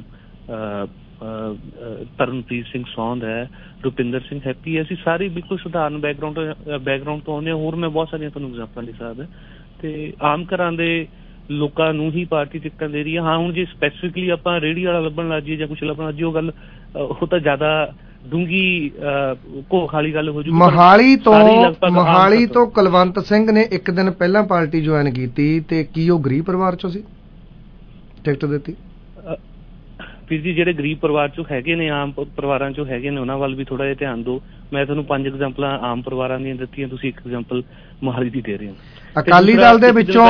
ਤਰਨਪ੍ਰੀਤ ਸਿੰਘ ਸੌਂਦ ਹੈ, ਰੁਪਿੰਦਰ ਸਿੰਘ ਹੈਪੀ ਹੈ। ਅਸੀਂ ਸਾਰੇ ਬਿਲਕੁਲ ਸਧਾਰਨ ਬੈਕਗਰਾਊਂਡ ਤੋਂ ਆਉਂਦੇ ਹਾਂ। ਹੋਰ ਮੈਂ ਬਹੁਤ ਸਾਰੀਆਂ ਤੁਹਾਨੂੰ ਐਗਜ਼ਾਮਪਲ ਦੇ ਸਕਦਾ, ਤੇ ਆਮ ਘਰਾਂ ਦੇ ਲੋਕਾਂ ਨੂੰ ਹੀ ਪਾਰਟੀ ਟਿਕਟਾਂ ਦੇ ਰਹੀ ਹੈ। ਹਾਂ, ਹੁਣ ਜੇ ਸਪੈਸੀਫਿਕਲੀ ਆਪਾਂ ਰੇਹੜੀ ਵਾਲਾ ਲੱਭਣ ਲੱਗ ਜਾਈਏ ਜਾਂ ਕੁਛ ਲੱਭਣ ਲੱਗ ਜਾਈਏ, ਉਹ ਗੱਲ ਉਹ ਤਾਂ ਜ਼ਿਆਦਾ ਡੂੰਗੀ ਘੋਖ ਵਾਲੀ ਗੱਲ ਹੋ ਜੂਗੀ। ਮੋਹਾਲੀ ਤੋਂ ਕੁਲਵੰਤ ਸਿੰਘ ਨੇ ਇੱਕ ਦਿਨ ਪਹਿਲਾਂ ਪਾਰਟੀ ਜੁਆਇਨ ਕੀਤੀ, ਤੇ ਕੀ ਉਹ ਗਰੀਬ ਪਰਿਵਾਰ ਚੋਂ ਸੀ, ਟਿਕਟ ਦਿੱਤੀ? ਵੀਰ ਜੀ, ਜਿਹੜੇ ਗਰੀਬ ਪਰਿਵਾਰ ਚੋਂ ਹੈਗੇ ਨੇ, ਆਮ ਪਰਿਵਾਰਾਂ ਚੋਂ ਹੈਗੇ ਨੇ, ਉਹਨਾਂ ਵੱਲ ਵੀ ਥੋੜਾ ਜਿਹਾ ਧਿਆਨ ਦਿਓ। ਮੈਂ ਤੁਹਾਨੂੰ 5 ਐਗਜ਼ਾਮਪਲਾਂ ਆਮ ਪਰਿਵਾਰਾਂ ਦੀਆਂ ਦਿੱਤੀਆਂ, ਤੁਸੀਂ ਇੱਕ ਐਗਜ਼ਾਮਪਲ ਮੋਹਾਲੀ ਦੀ ਦੇ ਰਹੇ ਹੋ। ਅਕਾਲੀ ਦਲ ਦੇ ਵਿੱਚੋਂ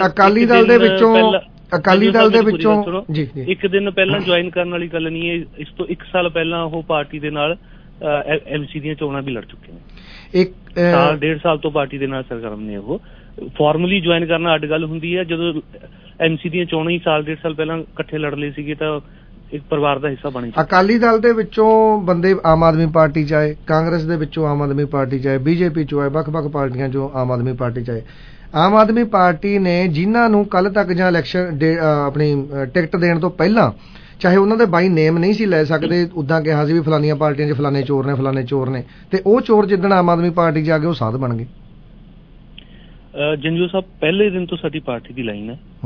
ਜੀ ਇੱਕ ਦਿਨ ਪਹਿਲਾਂ ਜੁਆਇਨ ਕਰਨ ਵਾਲੀ ਗੱਲ ਨਹੀਂ ਹੈ। ਇਸ ਤੋਂ 1 ਸਾਲ ਪਹਿਲਾਂ ਉਹ ਪਾਰਟੀ ਦੇ ਨਾਲ MC ਦੀਆਂ ਚੋਣਾਂ ਵੀ ਲੜ ਚੁੱਕੇ ਨੇ। 1.5 ਸਾਲ ਤੋਂ ਪਾਰਟੀ ਦੇ ਨਾਲ ਸਰਗਰਮ ਨੇ। ਉਹ ਫਾਰਮਲੀ ਜੁਆਇਨ ਕਰਨਾ ਅੱਡ ਗੱਲ ਹੁੰਦੀ ਹੈ, ਜਦੋਂ MC ਦੀਆਂ ਚੋਣਾਂ ਹੀ 1.5 ਸਾਲ ਪਹਿਲਾਂ ਇਕੱਠੇ ਲੜ ਲਏ ਸੀਗੇ ਤਾਂ ਇੱਕ ਪਰਿਵਾਰ ਦਾ ਹਿੱਸਾ ਬਣੀ। ਅਕਾਲੀ ਦਲ ਦੇ ਵਿੱਚੋਂ ਬੰਦੇ ਆਮ ਆਦਮੀ ਪਾਰਟੀ ਚ ਆਏ, ਕਾਂਗਰਸ ਦੇ ਵਿੱਚੋਂ ਆਮ ਆਦਮੀ ਪਾਰਟੀ ਚ ਆਏ, BJP ਚੋਂ ਆਏ, ਵੱਖ-ਵੱਖ ਪਾਰਟੀਆਂ ਚੋਂ ਆਮ ਆਦਮੀ ਪਾਰਟੀ ਚ ਆਏ। ਆਮ ਆਦਮੀ ਪਾਰਟੀ ਨੇ ਜਿਨ੍ਹਾਂ ਨੂੰ ਕੱਲ ਤੱਕ ਜਾਂ ਇਲੈਕਸ਼ਨ ਆਪਣੀ ਟਿਕਟ ਦੇਣ ਤੋਂ ਪਹਿਲਾਂ, ਚਾਹੇ ਉਹਨਾਂ ਦੇ ਬਾਈ ਨੇਮ ਨਹੀਂ ਸੀ ਲੈ ਸਕਦੇ, ਉੱਦਾਂ ਕਿਹਾ ਸੀ ਵੀ ਫਲਾਨੀਆਂ ਪਾਰਟੀਆਂ 'ਚ ਫਲਾਣੇ ਚੋਰ ਨੇ, ਤੇ ਉਹ ਚੋਰ ਜਿੱਦਣ ਆਮ ਆਦਮੀ ਪਾਰਟੀ 'ਚ ਆ ਗਏ ਉਹ ਸਾਧ ਬਣ ਗਏ। ਜੰਜੂ ਸਾਹਿਬ, ਪਹਿਲੇ ਦਿਨ ਤੋਂ ਸਾਡੀ ਪਾਰਟੀ ਦੀ ਲਾਈਨ ਹੈ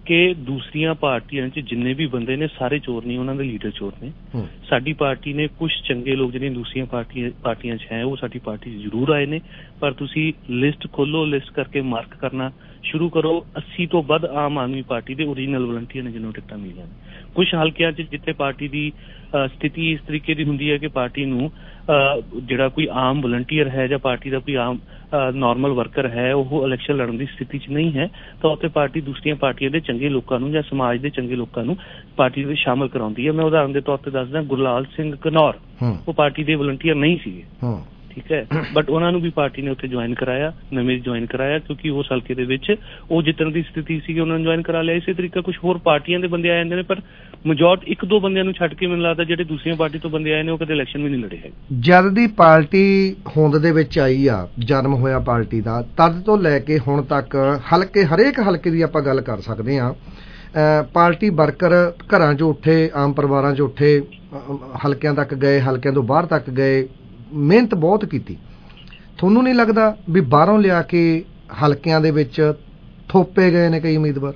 ਕਿ ਦੂਸਰੀਆਂ ਪਾਰਟੀਆਂ 'ਚ ਜਿੰਨੇ ਵੀ ਬੰਦੇ ਨੇ ਸਾਰੇ ਚੋਰ ਨਹੀਂ, ਉਹਨਾਂ ਦੇ ਲੀਡਰ ਚੋਰ ਨੇ। ਸਾਡੀ ਪਾਰਟੀ ਨੇ ਕੁਝ ਚੰਗੇ ਲੋਕ ਜਿਹੜੀਆਂ ਦੂਸਰੀਆਂ ਪਾਰਟੀਆਂ 'ਚ ਹੈ ਉਹ ਸਾਡੀ ਪਾਰਟੀ 'ਚ ਜ਼ਰੂਰ ਆਏ ਨੇ, ਪਰ ਤੁਸੀਂ ਲਿਸਟ ਖੋਲੋ, ਲਿਸਟ ਕਰਕੇ ਮਾਰਕ ਕਰਨਾ ਸ਼ੁਰੂ ਕਰੋ। 80 ਤੋਂ ਵੱਧ ਆਮ ਆਦਮੀ ਪਾਰਟੀ ਦੇ ਓਰੀਜਨਲ ਵਲੰਟੀਅਰ ਨੇ ਜਿਹਨੂੰ ਟਿਕਟਾਂ ਮਿਲੀਆਂ ਨੇ। ਕੁਝ ਹਲਕਿਆਂ 'ਚ ਜਿੱਥੇ ਪਾਰਟੀ ਦੀ ਸਥਿਤੀ ਇਸ ਤਰੀਕੇ ਦੀ ਹੁੰਦੀ ਹੈ ਕਿ ਪਾਰਟੀ ਨੂੰ ਜਿਹੜਾ ਕੋਈ ਆਮ ਵਲੰਟੀਅਰ ਹੈ ਜਾਂ ਪਾਰਟੀ ਦਾ ਕੋਈ ਆਮ ਨਾਰਮਲ ਵਰਕਰ ਹੈ ਉਹ ਇਲੈਕਸ਼ਨ ਲੜਨ ਦੀ ਸਥਿਤੀ 'ਚ ਨਹੀਂ ਹੈ, ਤਾਂ ਉੱਥੇ ਪਾਰਟੀ ਦੂਸਰੀਆਂ ਪਾਰਟੀਆਂ ਦੇ ਚੰਗੇ ਲੋਕਾਂ ਨੂੰ ਜਾਂ ਸਮਾਜ ਦੇ ਚੰਗੇ ਲੋਕਾਂ ਨੂੰ ਪਾਰਟੀ ਵਿੱਚ ਸ਼ਾਮਲ ਕਰਾਉਂਦੀ ਹੈ। ਮੈਂ ਉਦਾਹਰਨ ਦੇ ਤੌਰ ਤੇ ਦੱਸਦਾ, ਗੁਰਲਾਲ ਸਿੰਘ ਘਨੌਰ ਉਹ ਪਾਰਟੀ ਦੇ ਵਲੰਟੀਅਰ ਨਹੀਂ ਸੀਗੇ, ਠੀਕ ਹੈ, ਬਟ ਉਹਨਾਂ ਨੂੰ ਵੀ ਪਾਰਟੀ ਨੇ ਉੱਥੇ ਜੁਆਇਨ ਕਰਾਇਆ, ਨਵੇਂ ਜੁਆਇਨ ਕਰਾਇਆ, ਕਿਉਂਕਿ ਉਸ ਹਲਕੇ ਦੇ ਵਿੱਚ ਉਹ ਜਿੱਤਣ ਦੀ ਸਥਿਤੀ ਸੀਗੀ, ਉਹਨਾਂ ਨੂੰ ਜੁਆਇਨ ਕਰਾ ਲਿਆ। ਇਸੇ ਤਰੀਕੇ ਕੁਝ ਹੋਰ ਪਾਰਟੀਆਂ ਦੇ ਬੰਦੇ ਆ ਜਾਂਦੇ ਨੇ, ਪਰ ਮੈਜੋਰਟੀ 1-2 ਬੰਦਿਆਂ ਨੂੰ ਛੱਡ ਕੇ ਮੈਨੂੰ ਲੱਗਦਾ ਜਿਹੜੇ ਦੂਸਰੀਆਂ ਪਾਰਟੀ ਤੋਂ ਬੰਦੇ ਆਏ ਨੇ ਉਹ ਕਦੇ ਇਲੈਕਸ਼ਨ ਵੀ ਨਹੀਂ ਲੜੇ ਹੈ। ਜਦ ਦੀ ਪਾਰਟੀ ਹੋਂਦ ਦੇ ਵਿੱਚ ਆਈ ਆ, ਜਨਮ ਹੋਇਆ ਪਾਰਟੀ ਦਾ, ਤਦ ਤੋਂ ਲੈ ਕੇ ਹੁਣ ਤੱਕ ਹਰੇਕ ਹਲਕੇ ਦੀ ਆਪਾਂ ਗੱਲ ਕਰ ਸਕਦੇ ਹਾਂ, ਪਾਰਟੀ ਵਰਕਰ ਘਰਾਂ 'ਚੋਂ ਉੱਠੇ, ਆਮ ਪਰਿਵਾਰਾਂ 'ਚ ਉੱਠੇ, ਹਲਕਿਆਂ ਤੱਕ ਗਏ, ਹਲਕਿਆਂ ਤੋਂ ਬਾਹਰ ਤੱਕ ਗਏ, ਮਿਹਨਤ ਬਹੁਤ ਕੀਤੀ। ਤੁਹਾਨੂੰ ਨਹੀਂ ਲੱਗਦਾ ਵੀ ਬਾਹਰੋਂ ਲਿਆ ਕੇ ਹਲਕਿਆਂ ਦੇ ਵਿੱਚ ਥੋਪੇ ਗਏ ਨੇ ਕਈ ਉਮੀਦਵਾਰ?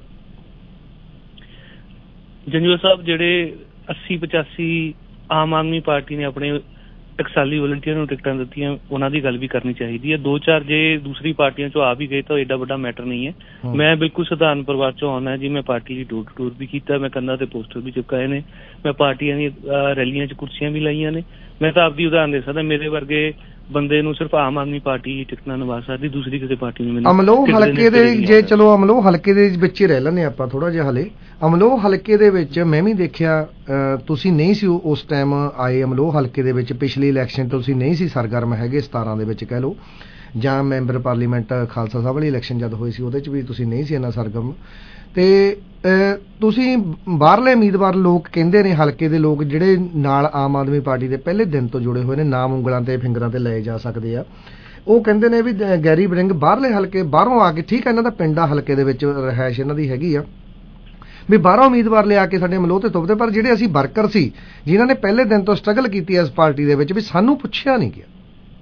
ਜੰਜੂਆ ਸਾਹਿਬ, ਜਿਹੜੇ 80-85 ਆਮ ਆਦਮੀ ਪਾਰਟੀ ਨੇ ਆਪਣੇ ਟਕਸਾਲੀ ਵਲੰਟੀਅਰ ਨੂੰ ਟਿਕਟਾਂ ਦਿੱਤੀਆਂ, ਉਹਨਾਂ ਦੀ ਗੱਲ ਵੀ ਕਰਨੀ ਚਾਹੀਦੀ ਹੈ। 2-4 ਜੇ ਦੂਸਰੀ ਪਾਰਟੀਆਂ 'ਚੋਂ ਆ ਵੀ ਗਏ ਤਾਂ ਏਡਾ ਵੱਡਾ ਮੈਟਰ ਨਹੀਂ ਹੈ। ਮੈਂ ਬਿਲਕੁਲ ਸਧਾਰਨ ਪਰਿਵਾਰ 'ਚੋਂ ਆਉਣਾ ਜੀ, ਮੈਂ party the door to door ਵੀ ਕੀਤਾ, ਮੈਂ ਕੰਧਾਂ ਤੇ ਪੋਸਟਰ ਵੀ ਚਿਪਕਾਏ ਨੇ, ਮੈਂ ਪਾਰਟੀਆਂ ਦੀ ਰੈਲੀਆਂ 'ਚ ਕੁਰਸੀਆਂ ਵੀ ਲਾਈਆਂ ਨੇ। ਮੈਂ ਤਾਂ ਆਪਦੀ ਉਦਾਹਰਨ ਦੇ ਸਕਦਾ, ਮੇਰੇ ਵਰਗੇ ਬੰਦੇ ਨੂੰ ਸਿਰਫ ਆਮ ਆਦਮੀ ਪਾਰਟੀ ਟਿਕਟਾਂ ਨਿਭਾ ਸਕਦੀ, ਦੂਸਰੀ ਕਿਸੇ ਪਾਰਟੀ ਨੂੰ ਅਮਲੋਹ ਹਲਕੇ ਦੇ, ਜੇ ਚਲੋ ਅਮਲੋਹ ਹਲਕੇ ਦੇ ਵਿੱਚ ਹੀ ਰਹਿ ਲੈਂਦੇ ਆਪਾਂ ਥੋੜਾ ਜਿਹਾ ਹਲੇ। ਅਮਲੋਹ ਹਲਕੇ ਦੇ ਵਿੱਚ ਮੈਂ ਵੀ ਦੇਖਿਆ, ਤੁਸੀਂ ਨਹੀਂ ਸੀ ਉਸ ਟਾਈਮ ਆਏ ਅਮਲੋਹ ਹਲਕੇ ਦੇ ਵਿੱਚ, ਪਿਛਲੀ ਇਲੈਕਸ਼ਨ ਤੁਸੀਂ ਨਹੀਂ ਸੀ ਸਰਗਰਮ ਹੈਗੇ, 17 ਦੇ ਵਿੱਚ ਕਹਿ ਲਓ, ਜਾਂ ਮੈਂਬਰ ਪਾਰਲੀਮੈਂਟ ਖਾਲਸਾ ਸਾਹਿਬ ਵਾਲੀ ਇਲੈਕਸ਼ਨ ਜਦ ਹੋਈ ਸੀ ਉਹਦੇ 'ਚ ਵੀ ਤੁਸੀਂ ਨਹੀਂ ਸੀ ਇੰਨਾ ਸਰਗਰਮ। ਤੇ ਤੁਸੀਂ ਬਾਹਰਲੇ ਉਮੀਦਵਾਰ ਲੋਕ ਕਹਿੰਦੇ ਨੇ, ਹਲਕੇ ਦੇ ਲੋਕ ਜਿਹੜੇ ਨਾਲ ਆਮ ਆਦਮੀ ਪਾਰਟੀ ਦੇ ਪਹਿਲੇ ਦਿਨ ਤੋਂ ਜੁੜੇ ਹੋਏ ਨੇ, ਨਾਮ ਉਂਗਲਾਂ ਤੇ ਫਿੰਗਰਾਂ ਤੇ ਲਏ ਜਾ ਸਕਦੇ ਆ, ਉਹ ਕਹਿੰਦੇ ਨੇ ਵੀ ਗੈਰੀ ਬਰਿੰਗ ਬਾਹਰਲੇ ਹਲਕੇ ਬਾਹਰੋਂ ਆ ਕੇ, ਠੀਕ ਹੈ ਇਹਨਾਂ ਦਾ ਪਿੰਡ ਆ ਹਲਕੇ ਦੇ ਵਿੱਚ, ਰਿਹਾਇਸ਼ ਇਹਨਾਂ ਦੀ ਹੈਗੀ ਆ, ਵੀ ਬਾਹਰੋਂ ਉਮੀਦਵਾਰ ਲਿਆ ਕੇ ਸਾਡੇ ਅਮਲੋਹ ਤੇ ਤੁਪਦੇ, ਪਰ ਜਿਹੜੇ ਅਸੀਂ ਵਰਕਰ ਸੀ ਜਿਨ੍ਹਾਂ ਨੇ ਪਹਿਲੇ ਦਿਨ ਤੋਂ ਸਟਰਗਲ ਕੀਤੀ ਇਸ ਪਾਰਟੀ ਦੇ ਵਿੱਚ, ਵੀ ਸਾਨੂੰ ਪੁੱਛਿਆ ਨਹੀਂ ਗਿਆ।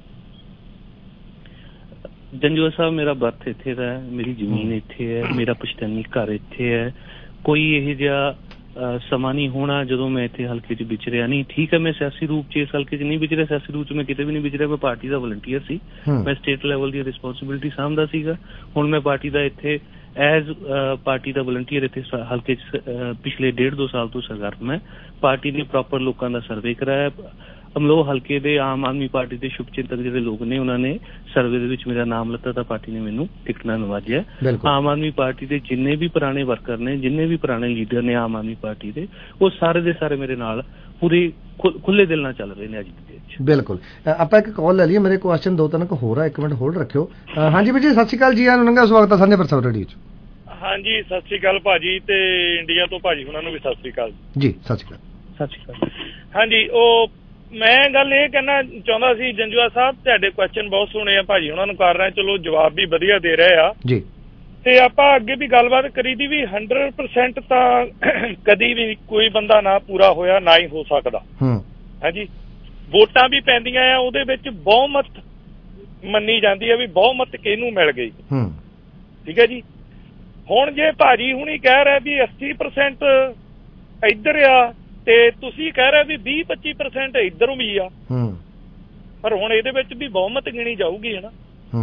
ਜੰਜੂਆ ਸਾਹਿਬ, ਮੇਰਾ ਬਰਥ ਇੱਥੇ ਦਾ ਹੈ, ਮੇਰੀ ਜ਼ਮੀਨ ਇੱਥੇ ਹੈ, ਮੇਰਾ ਪੁਸ਼ਤਨੀ ਘਰ ਇੱਥੇ ਹੈ, ਕੋਈ ਇਹ ਜਿਹਾ ਸਮਾਂ ਨਹੀਂ ਹੋਣਾ ਜਦੋਂ ਮੈਂ ਇੱਥੇ ਹਲਕੇ 'ਚ ਵਿਚਰਿਆ ਨਹੀਂ। ਠੀਕ ਹੈ, ਮੈਂ ਸਿਆਸੀ ਰੂਪ 'ਚ ਇਸ ਹਲਕੇ 'ਚ ਨਹੀਂ ਵਿਚਰਿਆ, ਸਿਆਸੀ ਰੂਪ 'ਚ ਮੈਂ ਕਿਤੇ ਵੀ ਨਹੀਂ ਵਿਚਰਿਆ, ਮੈਂ ਪਾਰਟੀ ਦਾ ਵਲੰਟੀਅਰ ਸੀ, ਮੈਂ ਸਟੇਟ ਲੈਵਲ ਦੀ ਰਿਸਪੌਂਸਿਬਿਲਿਟੀ ਸਾਂਭਦਾ ਸੀਗਾ। ਹੁਣ ਮੈਂ ਪਾਰਟੀ ਦਾ ਇੱਥੇ ਐਜ਼ ਪਾਰਟੀ ਦਾ ਵਲੰਟੀਅਰ ਇੱਥੇ ਹਲਕੇ 'ਚ ਪਿਛਲੇ 1.5-2 ਸਾਲ ਤੋਂ ਸਰਗਰਮ ਹੈ। ਪਾਰਟੀ ਨੇ ਪ੍ਰੋਪਰ ਲੋਕਾਂ ਦਾ ਸਰਵੇ ਕਰਾਇਆ। ਅਮਲੋਹ ਹਲਕੇ ਦੇ ਆਮ ਆਦਮੀ ਪਾਰਟੀ ਦੇ ਸ਼ੁਭਚਿੰਤਕ ਜਿਹੜੇ ਲੋਕ ਨੇ, ਉਹਨਾਂ ਨੇ ਸਰਵੇ ਦੇ ਵਿੱਚ ਮੇਰਾ ਨਾਮ ਲੱਤਾ ਤਾਂ ਪਾਰਟੀ ਨੇ ਮੈਨੂੰ ਟਿਕਟ ਨਾਲ ਨਵਾਜਿਆ। ਆਮ ਆਦਮੀ ਪਾਰਟੀ ਦੇ ਜਿੰਨੇ ਵੀ ਪੁਰਾਣੇ ਵਰਕਰ ਨੇ, ਜਿੰਨੇ ਵੀ ਪੁਰਾਣੇ ਲੀਡਰ ਨੇ ਆਮ ਆਦਮੀ ਪਾਰਟੀ ਦੇ, ਉਹ ਸਾਰੇ ਦੇ ਸਾਰੇ ਮੇਰੇ ਨਾਲ ਪੂਰੇ ਖੁੱਲੇ ਦਿਲ ਨਾਲ ਚੱਲ ਰਹੇ ਨੇ ਅੱਜ ਦੀ ਡੇਟ 'ਚ। ਬਿਲਕੁਲ। ਆਪਾਂ ਇੱਕ ਕਾਲ ਲੈ ਲਈਏ, ਮੇਰੇ ਕੁਐਸਚਨ 2-3 ਹੋਰ ਆ, 1 ਮਿੰਟ ਹੋਲਡ ਰੱਖਿਓ। ਹਾਂਜੀ ਵੀਰ ਜੀ, ਸਤਿ ਸ਼੍ਰੀ ਅਕਾਲ ਜੀ, ਨੰਗਾ ਸਵਾਗਤ ਹੈ ਸਾਂਝੇ ਪ੍ਰਸਾਰ ਰੇਡੀਓ 'ਚ। ਹਾਂਜੀ, ਸਤਿ ਸ਼੍ਰੀ ਅਕਾਲ ਭਾਜੀ, ਤੇ ਇੰਡੀਆ ਤੋਂ ਭਾਜੀ ਉਹਨਾਂ ਨੂੰ ਵੀ ਸਤਿ ਸ਼੍ਰੀ ਅਕਾਲ ਜੀ। ਸਤਿ ਸ਼੍ਰੀ ਅਕਾਲ। ਸਤਿ ਸ਼੍ਰੀ ਅਕਾਲ। ਹਾਂਜੀ, ਉਹ ਮੈਂ ਗੱਲ ਇਹ ਕਹਿਣਾ ਚਾਹੁੰਦਾ ਸੀ ਜੰਜੂਆ ਸਾਹਿਬ, ਤੁਹਾਡੇ ਕੁਐਸਚਨ ਬਹੁਤ ਸੋਹਣੇ ਆ ਭਾਜੀ, ਉਹਨਾਂ ਨੂੰ ਕਰ ਰਹੇ, ਚਲੋ ਜਵਾਬ ਵੀ ਵਧੀਆ ਦੇ ਰਹੇ ਆ ਜੀ। ਤੇ ਆਪਾਂ ਅੱਗੇ ਵੀ ਗੱਲਬਾਤ ਕਰੀ ਦੀ ਵੀ 100% ਤਾਂ ਕਦੀ ਵੀ ਕੋਈ ਬੰਦਾ ਨਾ ਪੂਰਾ ਹੋਇਆ, ਨਾ ਹੀ ਹੋ ਸਕਦਾ। ਹਾਂਜੀ, ਵੋਟਾਂ ਵੀ ਪੈਂਦੀਆਂ ਆ, ਉਹਦੇ ਵਿੱਚ ਬਹੁਮਤ ਮੰਨੀ ਜਾਂਦੀ ਹੈ ਵੀ ਬਹੁਮਤ ਕਿਹਨੂੰ ਮਿਲ ਗਈ। ਠੀਕ ਹੈ ਜੀ। ਹੁਣ ਜੇ ਭਾਜੀ ਹੁਣੀ ਕਹਿ ਰਹੇ ਵੀ 80% ਇੱਧਰ ਆ, ਤੇ ਤੁਸੀਂ ਕਹਿ ਰਹੇ ਵੀ 20-25% ਇੱਧਰੋਂ ਵੀ ਆ, ਪਰ ਹੁਣ ਇਹਦੇ ਵਿੱਚ ਵੀ ਬਹੁਮਤ ਗਿਣੀ ਜਾਊਗੀ ਹੈ ਨਾ।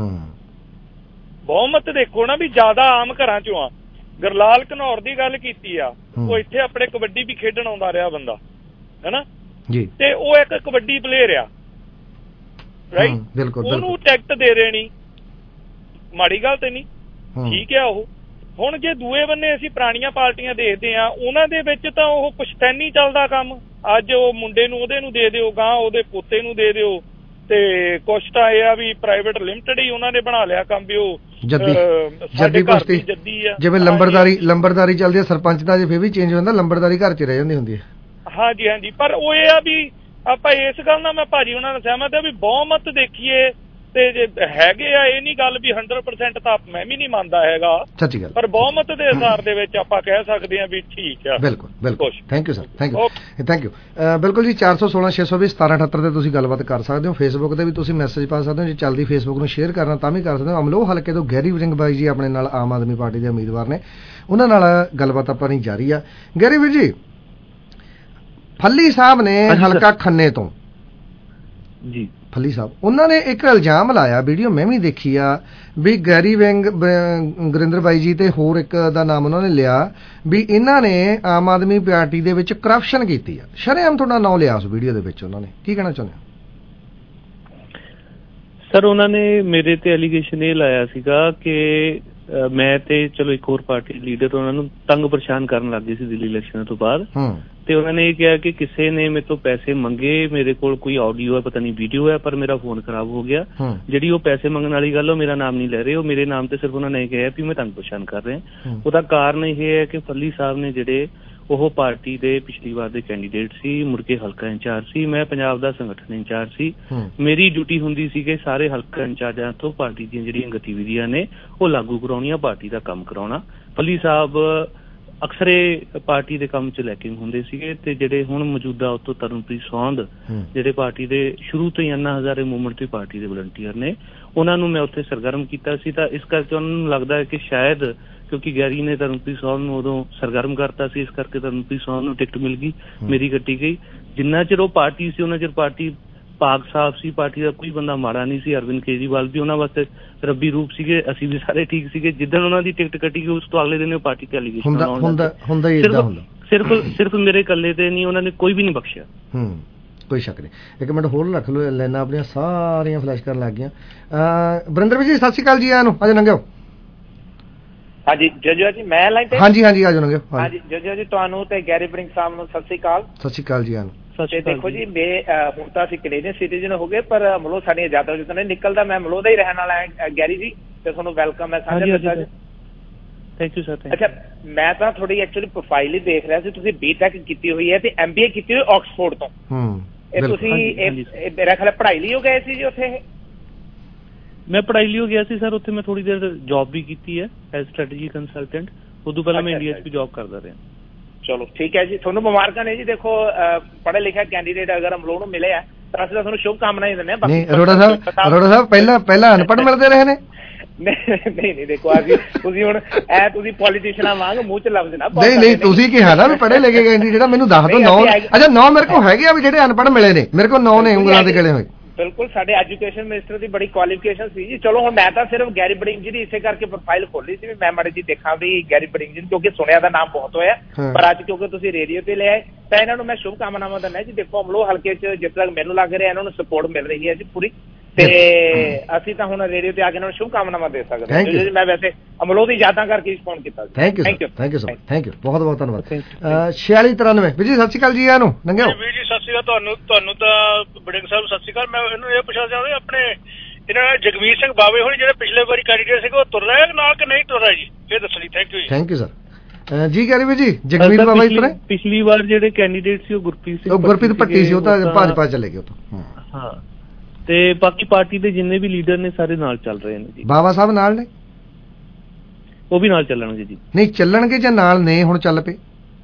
ਬਹੁਮਤ ਦੇਖੋ ਨਾ ਵੀ ਜ਼ਿਆਦਾ ਆਮ ਘਰਾਂ ਚੋਂ ਆ। ਗੁਰਲਾਲ ਘਨੌਰ ਦੀ ਗੱਲ ਕੀਤੀ ਆ, ਉਹ ਇੱਥੇ ਆਪਣੇ ਕਬੱਡੀ ਵੀ ਖੇਡਣ ਆਉਂਦਾ ਰਿਹਾ ਬੰਦਾ, ਹੈਨਾ ਜੀ, ਤੇ ਉਹ ਇੱਕ ਕਬੱਡੀ ਪਲੇਅਰ ਆ, ਰਾਈਟ। ਉਹਨੂੰ ਟਿਕਟ ਦੇ ਦੇਣੀ ਮਾੜੀ ਗੱਲ ਤੇ ਨਹੀਂ, ਠੀਕ ਆ ਉਹ। ਹੁਣ ਜੇ ਦੂਏ ਬੰਨੇ ਅਸੀਂ ਪੁਰਾਣੀਆਂ ਪਾਰਟੀਆਂ ਦੇਖਦੇ ਆ, ਉਹਨਾਂ ਦੇ ਵਿੱਚ ਤਾਂ ਉਹ ਪੁਸ਼ਤੈਨੀ ਚੱਲਦਾ ਕੰਮ। ਅੱਜ ਉਹ ਮੁੰਡੇ ਨੂੰ ਉਹਦੇ ਨੂੰ ਦੇ ਦਿਓ, ਗਾਂ ਉਹਦੇ ਪੋਤੇ ਨੂੰ ਦੇ ਦਿਓ, ਤੇ ਕੁਛ ਤਾਂ ਇਹ ਆ ਵੀ ਪ੍ਰਾਈਵੇਟ ਲਿਮਟਿਡ ਹੀ ਉਹਨਾਂ ਨੇ ਬਣਾ ਲਿਆ ਕੰਮ, ਵੀ ਉਹ ਜੱਦੀ ਪੁਸ਼ਤੀ ਜਿਵੇਂ ਲੰਬਰਦਾਰੀ ਚੱਲਦੀ ਹੈ ਸਰਪੰਚ ਦਾ, ਜੇ ਫਿਰ ਵੀ ਚੇਂਜ ਹੋ ਜਾਂਦਾ, ਲੰਬਰਦਾਰੀ ਘਰ 'ਚ ਰਹਿ ਜਾਂਦੀ ਹੁੰਦੀ ਹੈ। ਹਾਂਜੀ, ਪਰ ਉਹ ਇਹ ਆ ਵੀ ਆਪਾਂ ਇਸ ਗੱਲ ਨਾਲ ਮੈਂ ਭਾਜੀ ਉਹਨਾਂ ਨਾਲ ਸਹਿਮਤ ਆ ਵੀ ਬਹੁਮਤ ਦੇਖੀਏ ਤੇ ਜੇ ਹੈਗੇ ਆ, ਇਹ ਨਹੀਂ ਗੱਲ ਵੀ 100% ਤਾਂ ਮੈਂ ਵੀ ਨਹੀਂ ਮੰਨਦਾ ਹੈਗਾ, ਸੱਚੀ ਗੱਲ, ਪਰ ਬਹੁਮਤ ਦੇ ਅਸਾਰ ਦੇ ਵਿੱਚ ਆਪਾਂ ਕਹਿ ਸਕਦੇ ਹਾਂ ਵੀ ਠੀਕ ਆ। ਬਿਲਕੁਲ ਬਿਲਕੁਲ, thank you sir, thank you. ਬਿਲਕੁਲ ਜੀ, 416 620 1778 ਤੇ ਤੁਸੀਂ ਗੱਲਬਾਤ ਕਰ ਸਕਦੇ ਹੋ। ਫੇਸਬੁੱਕ ਤੇ ਵੀ ਤੁਸੀਂ ਮੈਸੇਜ ਪਾ ਸਕਦੇ ਹੋ, ਜੇ ਚੱਲਦੀ ਫੇਸਬੁੱਕ ਨੂੰ ਸ਼ੇਅਰ ਕਰਨਾ ਤਾਂ ਵੀ ਕਰ ਸਕਦੇ ਹੋ। ਅਮਲੋਹ ਹਲਕੇ ਤੋਂ ਗੈਰੀ ਵਰਿੰਗ ਬਾਈ ਜੀ ਆਪਣੇ ਨਾਲ ਆਮ ਆਦਮੀ ਪਾਰਟੀ ਦੇ ਉਮੀਦਵਾਰ ਨੇ, ਉਹਨਾਂ ਨਾਲ ਗੱਲਬਾਤ ਆਪਾਂ ਨਹੀਂ ਜਾਰੀ ਆ। ਗੈਰੀ ਵੀਰ ਜੀ, ਫੱਲੀ ਸਾਹਿਬ ਨੇ ਹਲਕਾ ਖੰਨੇ ਤੋਂ ਜੀ, ਫੱਲੀ ਸਾਹਿਬ, ਉਹਨਾਂ ਨੇ ਇੱਕ ਇਲਜ਼ਾਮ ਲਾਇਆ, ਵੀਡੀਓ ਮੈਂ ਵੀ ਦੇਖੀ ਆ, ਵੀ ਗੈਰੀ ਵਿੰਗ ਗੁਰਿੰਦਰ ਬਾਈ ਜੀ ਤੇ ਹੋਰ ਇੱਕ ਦਾ ਨਾਮ ਉਹਨਾਂ ਨੇ ਲਿਆ ਵੀ ਇਹਨਾਂ ਨੇ ਆਮ ਆਦਮੀ ਪਾਰਟੀ ਦੇ ਵਿੱਚ ਕਰਪਸ਼ਨ ਕੀਤੀ ਆ। ਸ਼ਰੇਆਮ ਤੁਹਾਡਾ ਨਾਮ ਲਿਆ ਉਸ ਵੀਡੀਓ ਦੇ ਵਿੱਚ, ਉਹਨਾਂ ਨੇ ਕੀ ਕਹਿਣਾ ਚਾਹੁੰਦੇ ਹੋ? ਸਰ, ਉਹਨਾਂ ਨੇ ਮੇਰੇ ਤੇ ਐਲੀਗੇਸ਼ਨ ਇਹ ਲਾਇਆ ਸੀਗਾ ਕਿ ਮੈਂ ਤੇ ਚਲੋ ਇੱਕ ਹੋਰ ਪਾਰਟੀ ਲੀਡਰ ਉਹਨਾਂ ਨੂੰ ਤੰਗ ਪਰੇਸ਼ਾਨ ਕਰਨ ਲੱਗ ਗਏ ਸੀ ਦਿੱਲੀ ਇਲੈਕਸ਼ਨ ਤੋਂ ਬਾਅਦ, ਤੇ ਉਹਨਾਂ ਨੇ ਇਹ ਕਿਹਾ ਕਿ ਕਿਸੇ ਨੇ ਮੇਰੇ ਤੋਂ ਪੈਸੇ ਮੰਗੇ, ਮੇਰੇ ਕੋਲ ਕੋਈ ਆਡੀਓ ਹੈ, ਪਤਾ ਨਹੀਂ ਵੀਡੀਓ ਹੈ, ਪਰ ਮੇਰਾ ਫੋਨ ਖਰਾਬ ਹੋ ਗਿਆ। ਜਿਹੜੀ ਉਹ ਪੈਸੇ ਮੰਗਣ ਵਾਲੀ ਗੱਲ, ਉਹ ਮੇਰਾ ਨਾਮ ਨਹੀਂ ਲੈ ਰਹੇ, ਉਹ ਮੇਰੇ ਨਾਮ ਤੇ ਸਿਰਫ ਉਹਨਾਂ ਨੇ ਕਿਹਾ ਵੀ ਮੈਂ ਤੰਗ ਪਰੇਸ਼ਾਨ ਕਰ ਰਿਹਾ। ਉਹਦਾ ਕਾਰਨ ਇਹ ਹੈ ਕਿ ਫੱਲੀ ਸਾਹਿਬ ਨੇ ਜਿਹੜੇ ਉਹ ਪਾਰਟੀ ਦੇ ਪਿਛਲੀ ਵਾਰ ਦੇ ਕੈਂਡੀਡੇਟ ਸੀ, ਮੁੜ ਕੇ ਹਲਕਾ ਇੰਚਾਰਜ ਸੀ, ਮੈਂ ਪੰਜਾਬ ਦਾ ਸੰਗਠਨ ਇੰਚਾਰਜ ਸੀ। ਮੇਰੀ ਡਿਊਟੀ ਹੁੰਦੀ ਸੀ ਕਿ ਸਾਰੇ ਹਲਕਾ ਇੰਚਾਰਜਾਂ ਤੋਂ ਪਾਰਟੀ ਦੀਆਂ ਜਿਹੜੀਆਂ ਗਤੀਵਿਧੀਆਂ ਨੇ ਉਹ ਲਾਗੂ ਕਰਾਉਣੀਆਂ, ਪਾਰਟੀ ਦਾ ਕੰਮ ਕਰਾਉਣਾ। ਫੱਲੀ ਸਾਹਿਬ ਅਕਸਰੇ ਪਾਰਟੀ ਦੇ ਕੰਮ 'ਚ ਲੈਕਿੰਗ ਹੁੰਦੇ ਸੀਗੇ, ਤੇ ਜਿਹੜੇ ਹੁਣ ਮੌਜੂਦਾ ਉਤੋਂ ਤਰਨਪ੍ਰੀਤ ਸੌਂਦ ਜਿਹੜੇ ਪਾਰਟੀ ਦੇ ਸ਼ੁਰੂ ਤੋਂ ਹੀ ਅੰਨਾ ਹਜ਼ਾਰੇ ਮੂਵਮੈਂਟ ਦੀ ਪਾਰਟੀ ਦੇ ਵਲੰਟੀਅਰ ਨੇ, ਉਹਨਾਂ ਨੂੰ ਮੈਂ ਉੱਥੇ ਸਰਗਰਮ ਕੀਤਾ ਸੀ। ਤਾਂ ਇਸ ਕਰਕੇ ਉਹਨਾਂ ਨੂੰ ਲੱਗਦਾ ਹੈ ਕਿ ਸ਼ਾਇਦ ਕਿਉਂਕਿ ਗੈਰੀ ਨੇ ਤਰਨਪ੍ਰੀਤ ਸੌਂਦ ਨੂੰ ਉਦੋਂ ਸਰਗਰਮ ਕਰਤਾ ਸੀ, ਇਸ ਕਰਕੇ ਤਰਨਪ੍ਰੀਤ ਸੌਂਦ ਨੂੰ ਟਿਕਟ ਮਿਲ ਗਈ, ਮੇਰੀ ਕੱਟੀ ਗਈ। ਜਿੰਨਾ ਚਿਰ ਉਹ ਪਾਰਟੀ ਸੀ ਉਹਨਾਂ ਚਿਰ ਪਾਰਟੀ ਪਾਕ ਸਾਫ ਸੀ, ਪਾਰਟੀ ਦਾ ਕੋਈ ਬੰਦਾ ਮਾੜਾ ਨਹੀਂ ਸੀ। ਅਰਵਿੰਦ ਕੇਜਰੀਵਾਲ ਵੀ ਉਹਨਾਂ ਵਾਸਤੇ ਰੱਬੀ ਰੂਪ ਸੀਗੇ, ਅਸੀਂ ਵੀ ਸਾਰੇ ਠੀਕ ਸੀਗੇ। ਜਿੱਦਣ ਉਹਨਾਂ ਦੀ ਟਿਕਟ ਕੱਟੀ ਗਈ ਉਸ ਤੋਂ ਅਗਲੇ ਦਿਨ ਉਹ ਪਾਰਟੀ ਤੇ ਐਲੀਗੇਸ਼ਨ ਸਿਰਫ ਮੇਰੇ ਇਕੱਲੇ ਤੇ ਨਹੀਂ, ਉਹਨਾਂ ਨੇ ਕੋਈ ਵੀ ਨਹੀਂ ਬਖਸ਼ਿਆ। ਕੋਈ ਸ਼ੱਕ ਨਹੀਂ। ਇੱਕ ਮਿੰਟ ਹੋਰ ਰੱਖ ਲਓ, ਲਾਈਨਾਂ ਆਪਣੀਆਂ ਸਾਰੀਆਂ ਫਲੈਸ਼ ਕਰਨ ਲੱਗ ਗਈਆਂ। ਵਰਿੰਦਰ ਜੀ ਸਤਿ ਸ਼੍ਰੀ ਅਕਾਲ ਜੀ, ਆਇਆਂ ਨੂੰ ਅੱਜ ਲੰਘਿਓ। ਹਾਂਜੀ ਜੱਜਾ ਜੀ, ਮੈਂ ਲਾਈਨ ਤੇ। ਹਾਂਜੀ ਹਾਂਜੀ, ਆਜੋ ਲੰਘਿਓ। ਹਾਂਜੀ ਜੱਜਾ ਜੀ, ਤੁਹਾਨੂੰ ਤੇ ਗੈਰੀ ਬ੍ਰਿੰਗ ਸਾਹਿਬ ਨੂੰ ਸਤਿ ਸ਼੍ਰੀ ਅਕਾਲ। ਸਤਿ ਸ਼੍ਰੀ ਅਕਾਲ ਜੀ, ਆਇਆਂ ਨੂੰ। ਤੇ ਦੇਖੋ ਜੀ, ਹੁਣ ਤਾਂ ਅਸੀਂ ਕੈਨੇਡੀਅਨ ਸਿਟੀਜ਼ਨ ਹੋ ਗਏ, ਪਰ ਅਮਲੋਹ ਸਾਡੀਆਂ ਜ਼ਿਆਦਾ ਜਦੋਂ ਨਹੀਂ ਨਿਕਲਦਾ। ਮੈਂ ਅਮਲੋਹ ਦਾ ਹੀ ਰਹਿਣ ਵਾਲਾ ਹਾਂ ਗੈਰੀ ਜੀ, ਤੇ ਤੁਹਾਨੂੰ ਵੈਲਕਮ ਹੈ ਸਾਂਝਾ। Thank you sir. ਅੱਛਾ, ਮੈਂ ਤਾਂ ਤੁਹਾਡੀ ਐਕਚੁਅਲੀ ਪ੍ਰੋਫਾਈਲ ਹੀ ਦੇਖ ਰਿਹਾ ਸੀ, ਤੁਸੀਂ ਬੀਟੈਕ ਕੀਤੀ ਹੋਈ ਹੈ ਤੇ MBA ਕੀਤੀ ਹੋਈ ਆਕਸਫੋਰਡ ਤੋਂ। ਇਹ ਤੁਸੀਂ ਮੇਰਾ ਖਿਆਲ ਪੜ੍ਹਾਈ ਲਈ ਹੋ ਗਏ ਸੀ ਜੀ ਉੱਥੇ? ਮੈਂ ਪੜ੍ਹਾਈ ਲਈ ਹੋ ਗਿਆ ਸੀ ਸਰ, ਉੱਥੇ ਮੈਂ ਥੋੜੀ ਦੇਰ ਜੌਬ ਵੀ ਕੀਤੀ ਹੈ ਐਜ਼ ਸਟ੍ਰੈਟਜੀ ਕੰਸਲਟੈਂਟ। ਉਦੋਂ ਪਹਿਲਾਂ ਮੈਂ ਇੰਡੀਆ 'ਚ ਵੀ ਜੌਬ ਕਰਦਾ ਰਿਹਾ। ਚਲੋ ਠੀਕ ਹੈ ਜੀ, ਤੁਹਾਨੂੰ ਮੁਬਾਰਕਾਂ ਨੇ ਜੀ। ਦੇਖੋ ਪੜ੍ਹੇ ਲਿਖਿਆ ਕੈਂਡੀਡੇਟ ਅਗਰ ਅਮਲੋਹ ਨੂੰ ਮਿਲਿਆ ਤਾਂ ਅਸੀਂ ਤੁਹਾਨੂੰ ਸ਼ੁਭ ਕਾਮਨਾਵਾਂ ਦਿੰਦੇ ਹਾਂ। ਨਹੀਂ ਅਰੋੜਾ ਸਾਹਿਬ ਪਹਿਲਾਂ ਅਨਪੜ੍ਹ ਮਿਲਦੇ ਰਹੇ ਨੇ। ਨਹੀਂ ਦੇਖੋ ਤੁਸੀਂ ਹੁਣ ਤੁਸੀਂ ਪੋਲੀਟੀਸ਼ੀਅਨਾਂ ਵਾਂਗ ਮੂੰਹ ਚ ਲਫ਼ਜ਼ ਨਾ। ਨਹੀਂ ਤੁਸੀਂ ਕਿਹਾ ਨਾ ਵੀ ਪੜ੍ਹੇ ਲਿਖੇ ਕੈਂਡੀਡੇਟ, ਜਿਹੜਾ ਮੈਨੂੰ ਦੱਸ ਦੋ 9। ਅੱਛਾ 9 ਮੇਰੇ ਕੋਲ ਹੈਗੇ ਆ ਵੀ ਜਿਹੜੇ ਅਨਪੜ੍ਹ ਮਿਲੇ ਨੇ, ਮੇਰੇ ਕੋਲ 9 ਨੇ ਉਂਗਲਾਂ ਦੇ ਗਲੇ ਹੋਏ। ਬਿਲਕੁਲ, ਸਾਡੇ ਐਜੂਕੇਸ਼ਨ ਮਿਨਿਸਟਰ ਦੀ ਬੜੀ ਕੁਆਲੀਫਿਕੇਸ਼ਨ ਸੀ ਜੀ। ਚਲੋ ਹੁਣ ਮੈਂ ਤਾਂ ਸਿਰਫ ਗੈਰੀ ਬ੍ਰਿੰਗ ਜੀ ਦੀ ਇਸੇ ਕਰਕੇ ਪ੍ਰੋਫਾਈਲ ਖੋਲੀ ਸੀ ਵੀ ਮੈਂ ਮਾੜੀ ਜੀ ਦੇਖਾਂ ਵੀ ਗੈਰੀ ਬ੍ਰਿੰਗ ਜੀ, ਕਿਉਂਕਿ ਸੁਣਿਆ ਦਾ ਨਾਮ ਬਹੁਤ ਹੋਇਆ, ਪਰ ਅੱਜ ਕਿਉਂਕਿ ਤੁਸੀਂ ਰੇਡੀਓ ਤੇ ਲਿਆਏ ਤਾਂ ਇਹਨਾਂ ਨੂੰ ਮੈਂ ਸ਼ੁਭ ਕਾਮਨਾਵਾਂ ਦਿੰਦਾ ਜੀ। ਦੇਖੋ ਅਮਲੋਹ ਹਲਕੇ 'ਚ ਜਿਸ ਤੱਕ ਮੈਨੂੰ ਲੱਗ ਰਿਹਾ ਇਹਨਾਂ ਨੂੰ ਸਪੋਰਟ ਮਿਲ ਰਹੀ ਹੈ ਜੀ ਪੂਰੀ, ਤੇ ਅਸੀਂ ਤਾਂ ਹੁਣ ਰੇਡੀਓ ਤੇ ਆ ਕੇ ਇਹਨਾਂ ਨੂੰ ਸ਼ੁਭ ਕਾਮਨਾਵਾਂ ਦੇ ਸਕਦੇ ਹਾਂ। ਮੈਂ ਵੈਸੇ ਅਮਲੋਹ ਦੀ ਯਾਦਾਂ ਕਰਕੇ ਫੋਨ ਕੀਤਾ ਸੀ। ਥੈਂਕ ਯੂ ਬਹੁਤ ਬਹੁਤ ਧੰਨਵਾਦ। 4693 ਵੀਰ ਜੀ ਸਤਿ ਸ਼੍ਰੀ ਅਕਾਲ ਜੀ, ਆਇਆਂ ਨੂੰ ਲੰਘਿਓ। ਵੀਰ ਜੀ ਸਤਿ ਸ਼੍ਰੀ ਅਕਾਲ ਤੁਹਾਨੂੰ ਤਾਂ ਬੜਿੰਗ ਸਾਹਿਬ ਸਤਿ ਸ਼੍ਰੀ ਅਕਾਲ। ਮੈਂ ਇਹਨੂੰ ਇਹ ਪੁੱਛਣਾ ਚਾਹੁੰਦਾ ਆਪਣੇ ਇਹਨਾਂ ਜਗਮੀਤ ਸਿੰਘ ਬਾਵੇ ਹੋਣੀ ਜਿਹੜੇ ਪਿਛਲੇ ਵਾਰੀ ਕੈਂਡੀਡੇਟ ਸੀਗੇ, ਉਹ ਤੁਰ ਰਹੇ ਨਾਲ ਕਿ ਨਹੀਂ ਤੁਰ ਰਹੇ ਜੀ, ਇਹ ਦੱਸੋ ਜੀ। Thank you sir. ਜੀ ਗੈਰੀ ਵੀਰ ਜੀ, ਜਗਮੀਤ ਬਾਵਾ ਇਸ ਤਰ੍ਹਾਂ ਪਿਛਲੀ ਵਾਰ ਜਿਹੜੇ ਕੈਂਡੀਡੇਟ ਸੀ ਉਹ ਗੁਰਪ੍ਰੀਤ ਭੱਟੀ ਸੀ, ਉਹ ਤਾਂ ਭਾਜਪਾ ਚਲੇ ਗਏ ਉਹ ਤਾਂ। ਹਾਂ, ਤੇ ਬਾਕੀ ਪਾਰਟੀ ਦੇ ਜਿੰਨੇ ਵੀ ਲੀਡਰ ਨੇ ਸਾਰੇ ਨਾਲ ਚੱਲ ਰਹੇ ਨੇ ਜੀ। ਬਾਵਾ ਸਾਹਿਬ ਨਾਲ ਨੇ? ਉਹ ਵੀ ਨਾਲ ਚੱਲਣਗੇ ਜੀ। ਨਹੀਂ ਚੱਲਣਗੇ ਜਾਂ ਨਾਲ ਨੇ ਹੁਣ ਚੱਲ ਪਏ?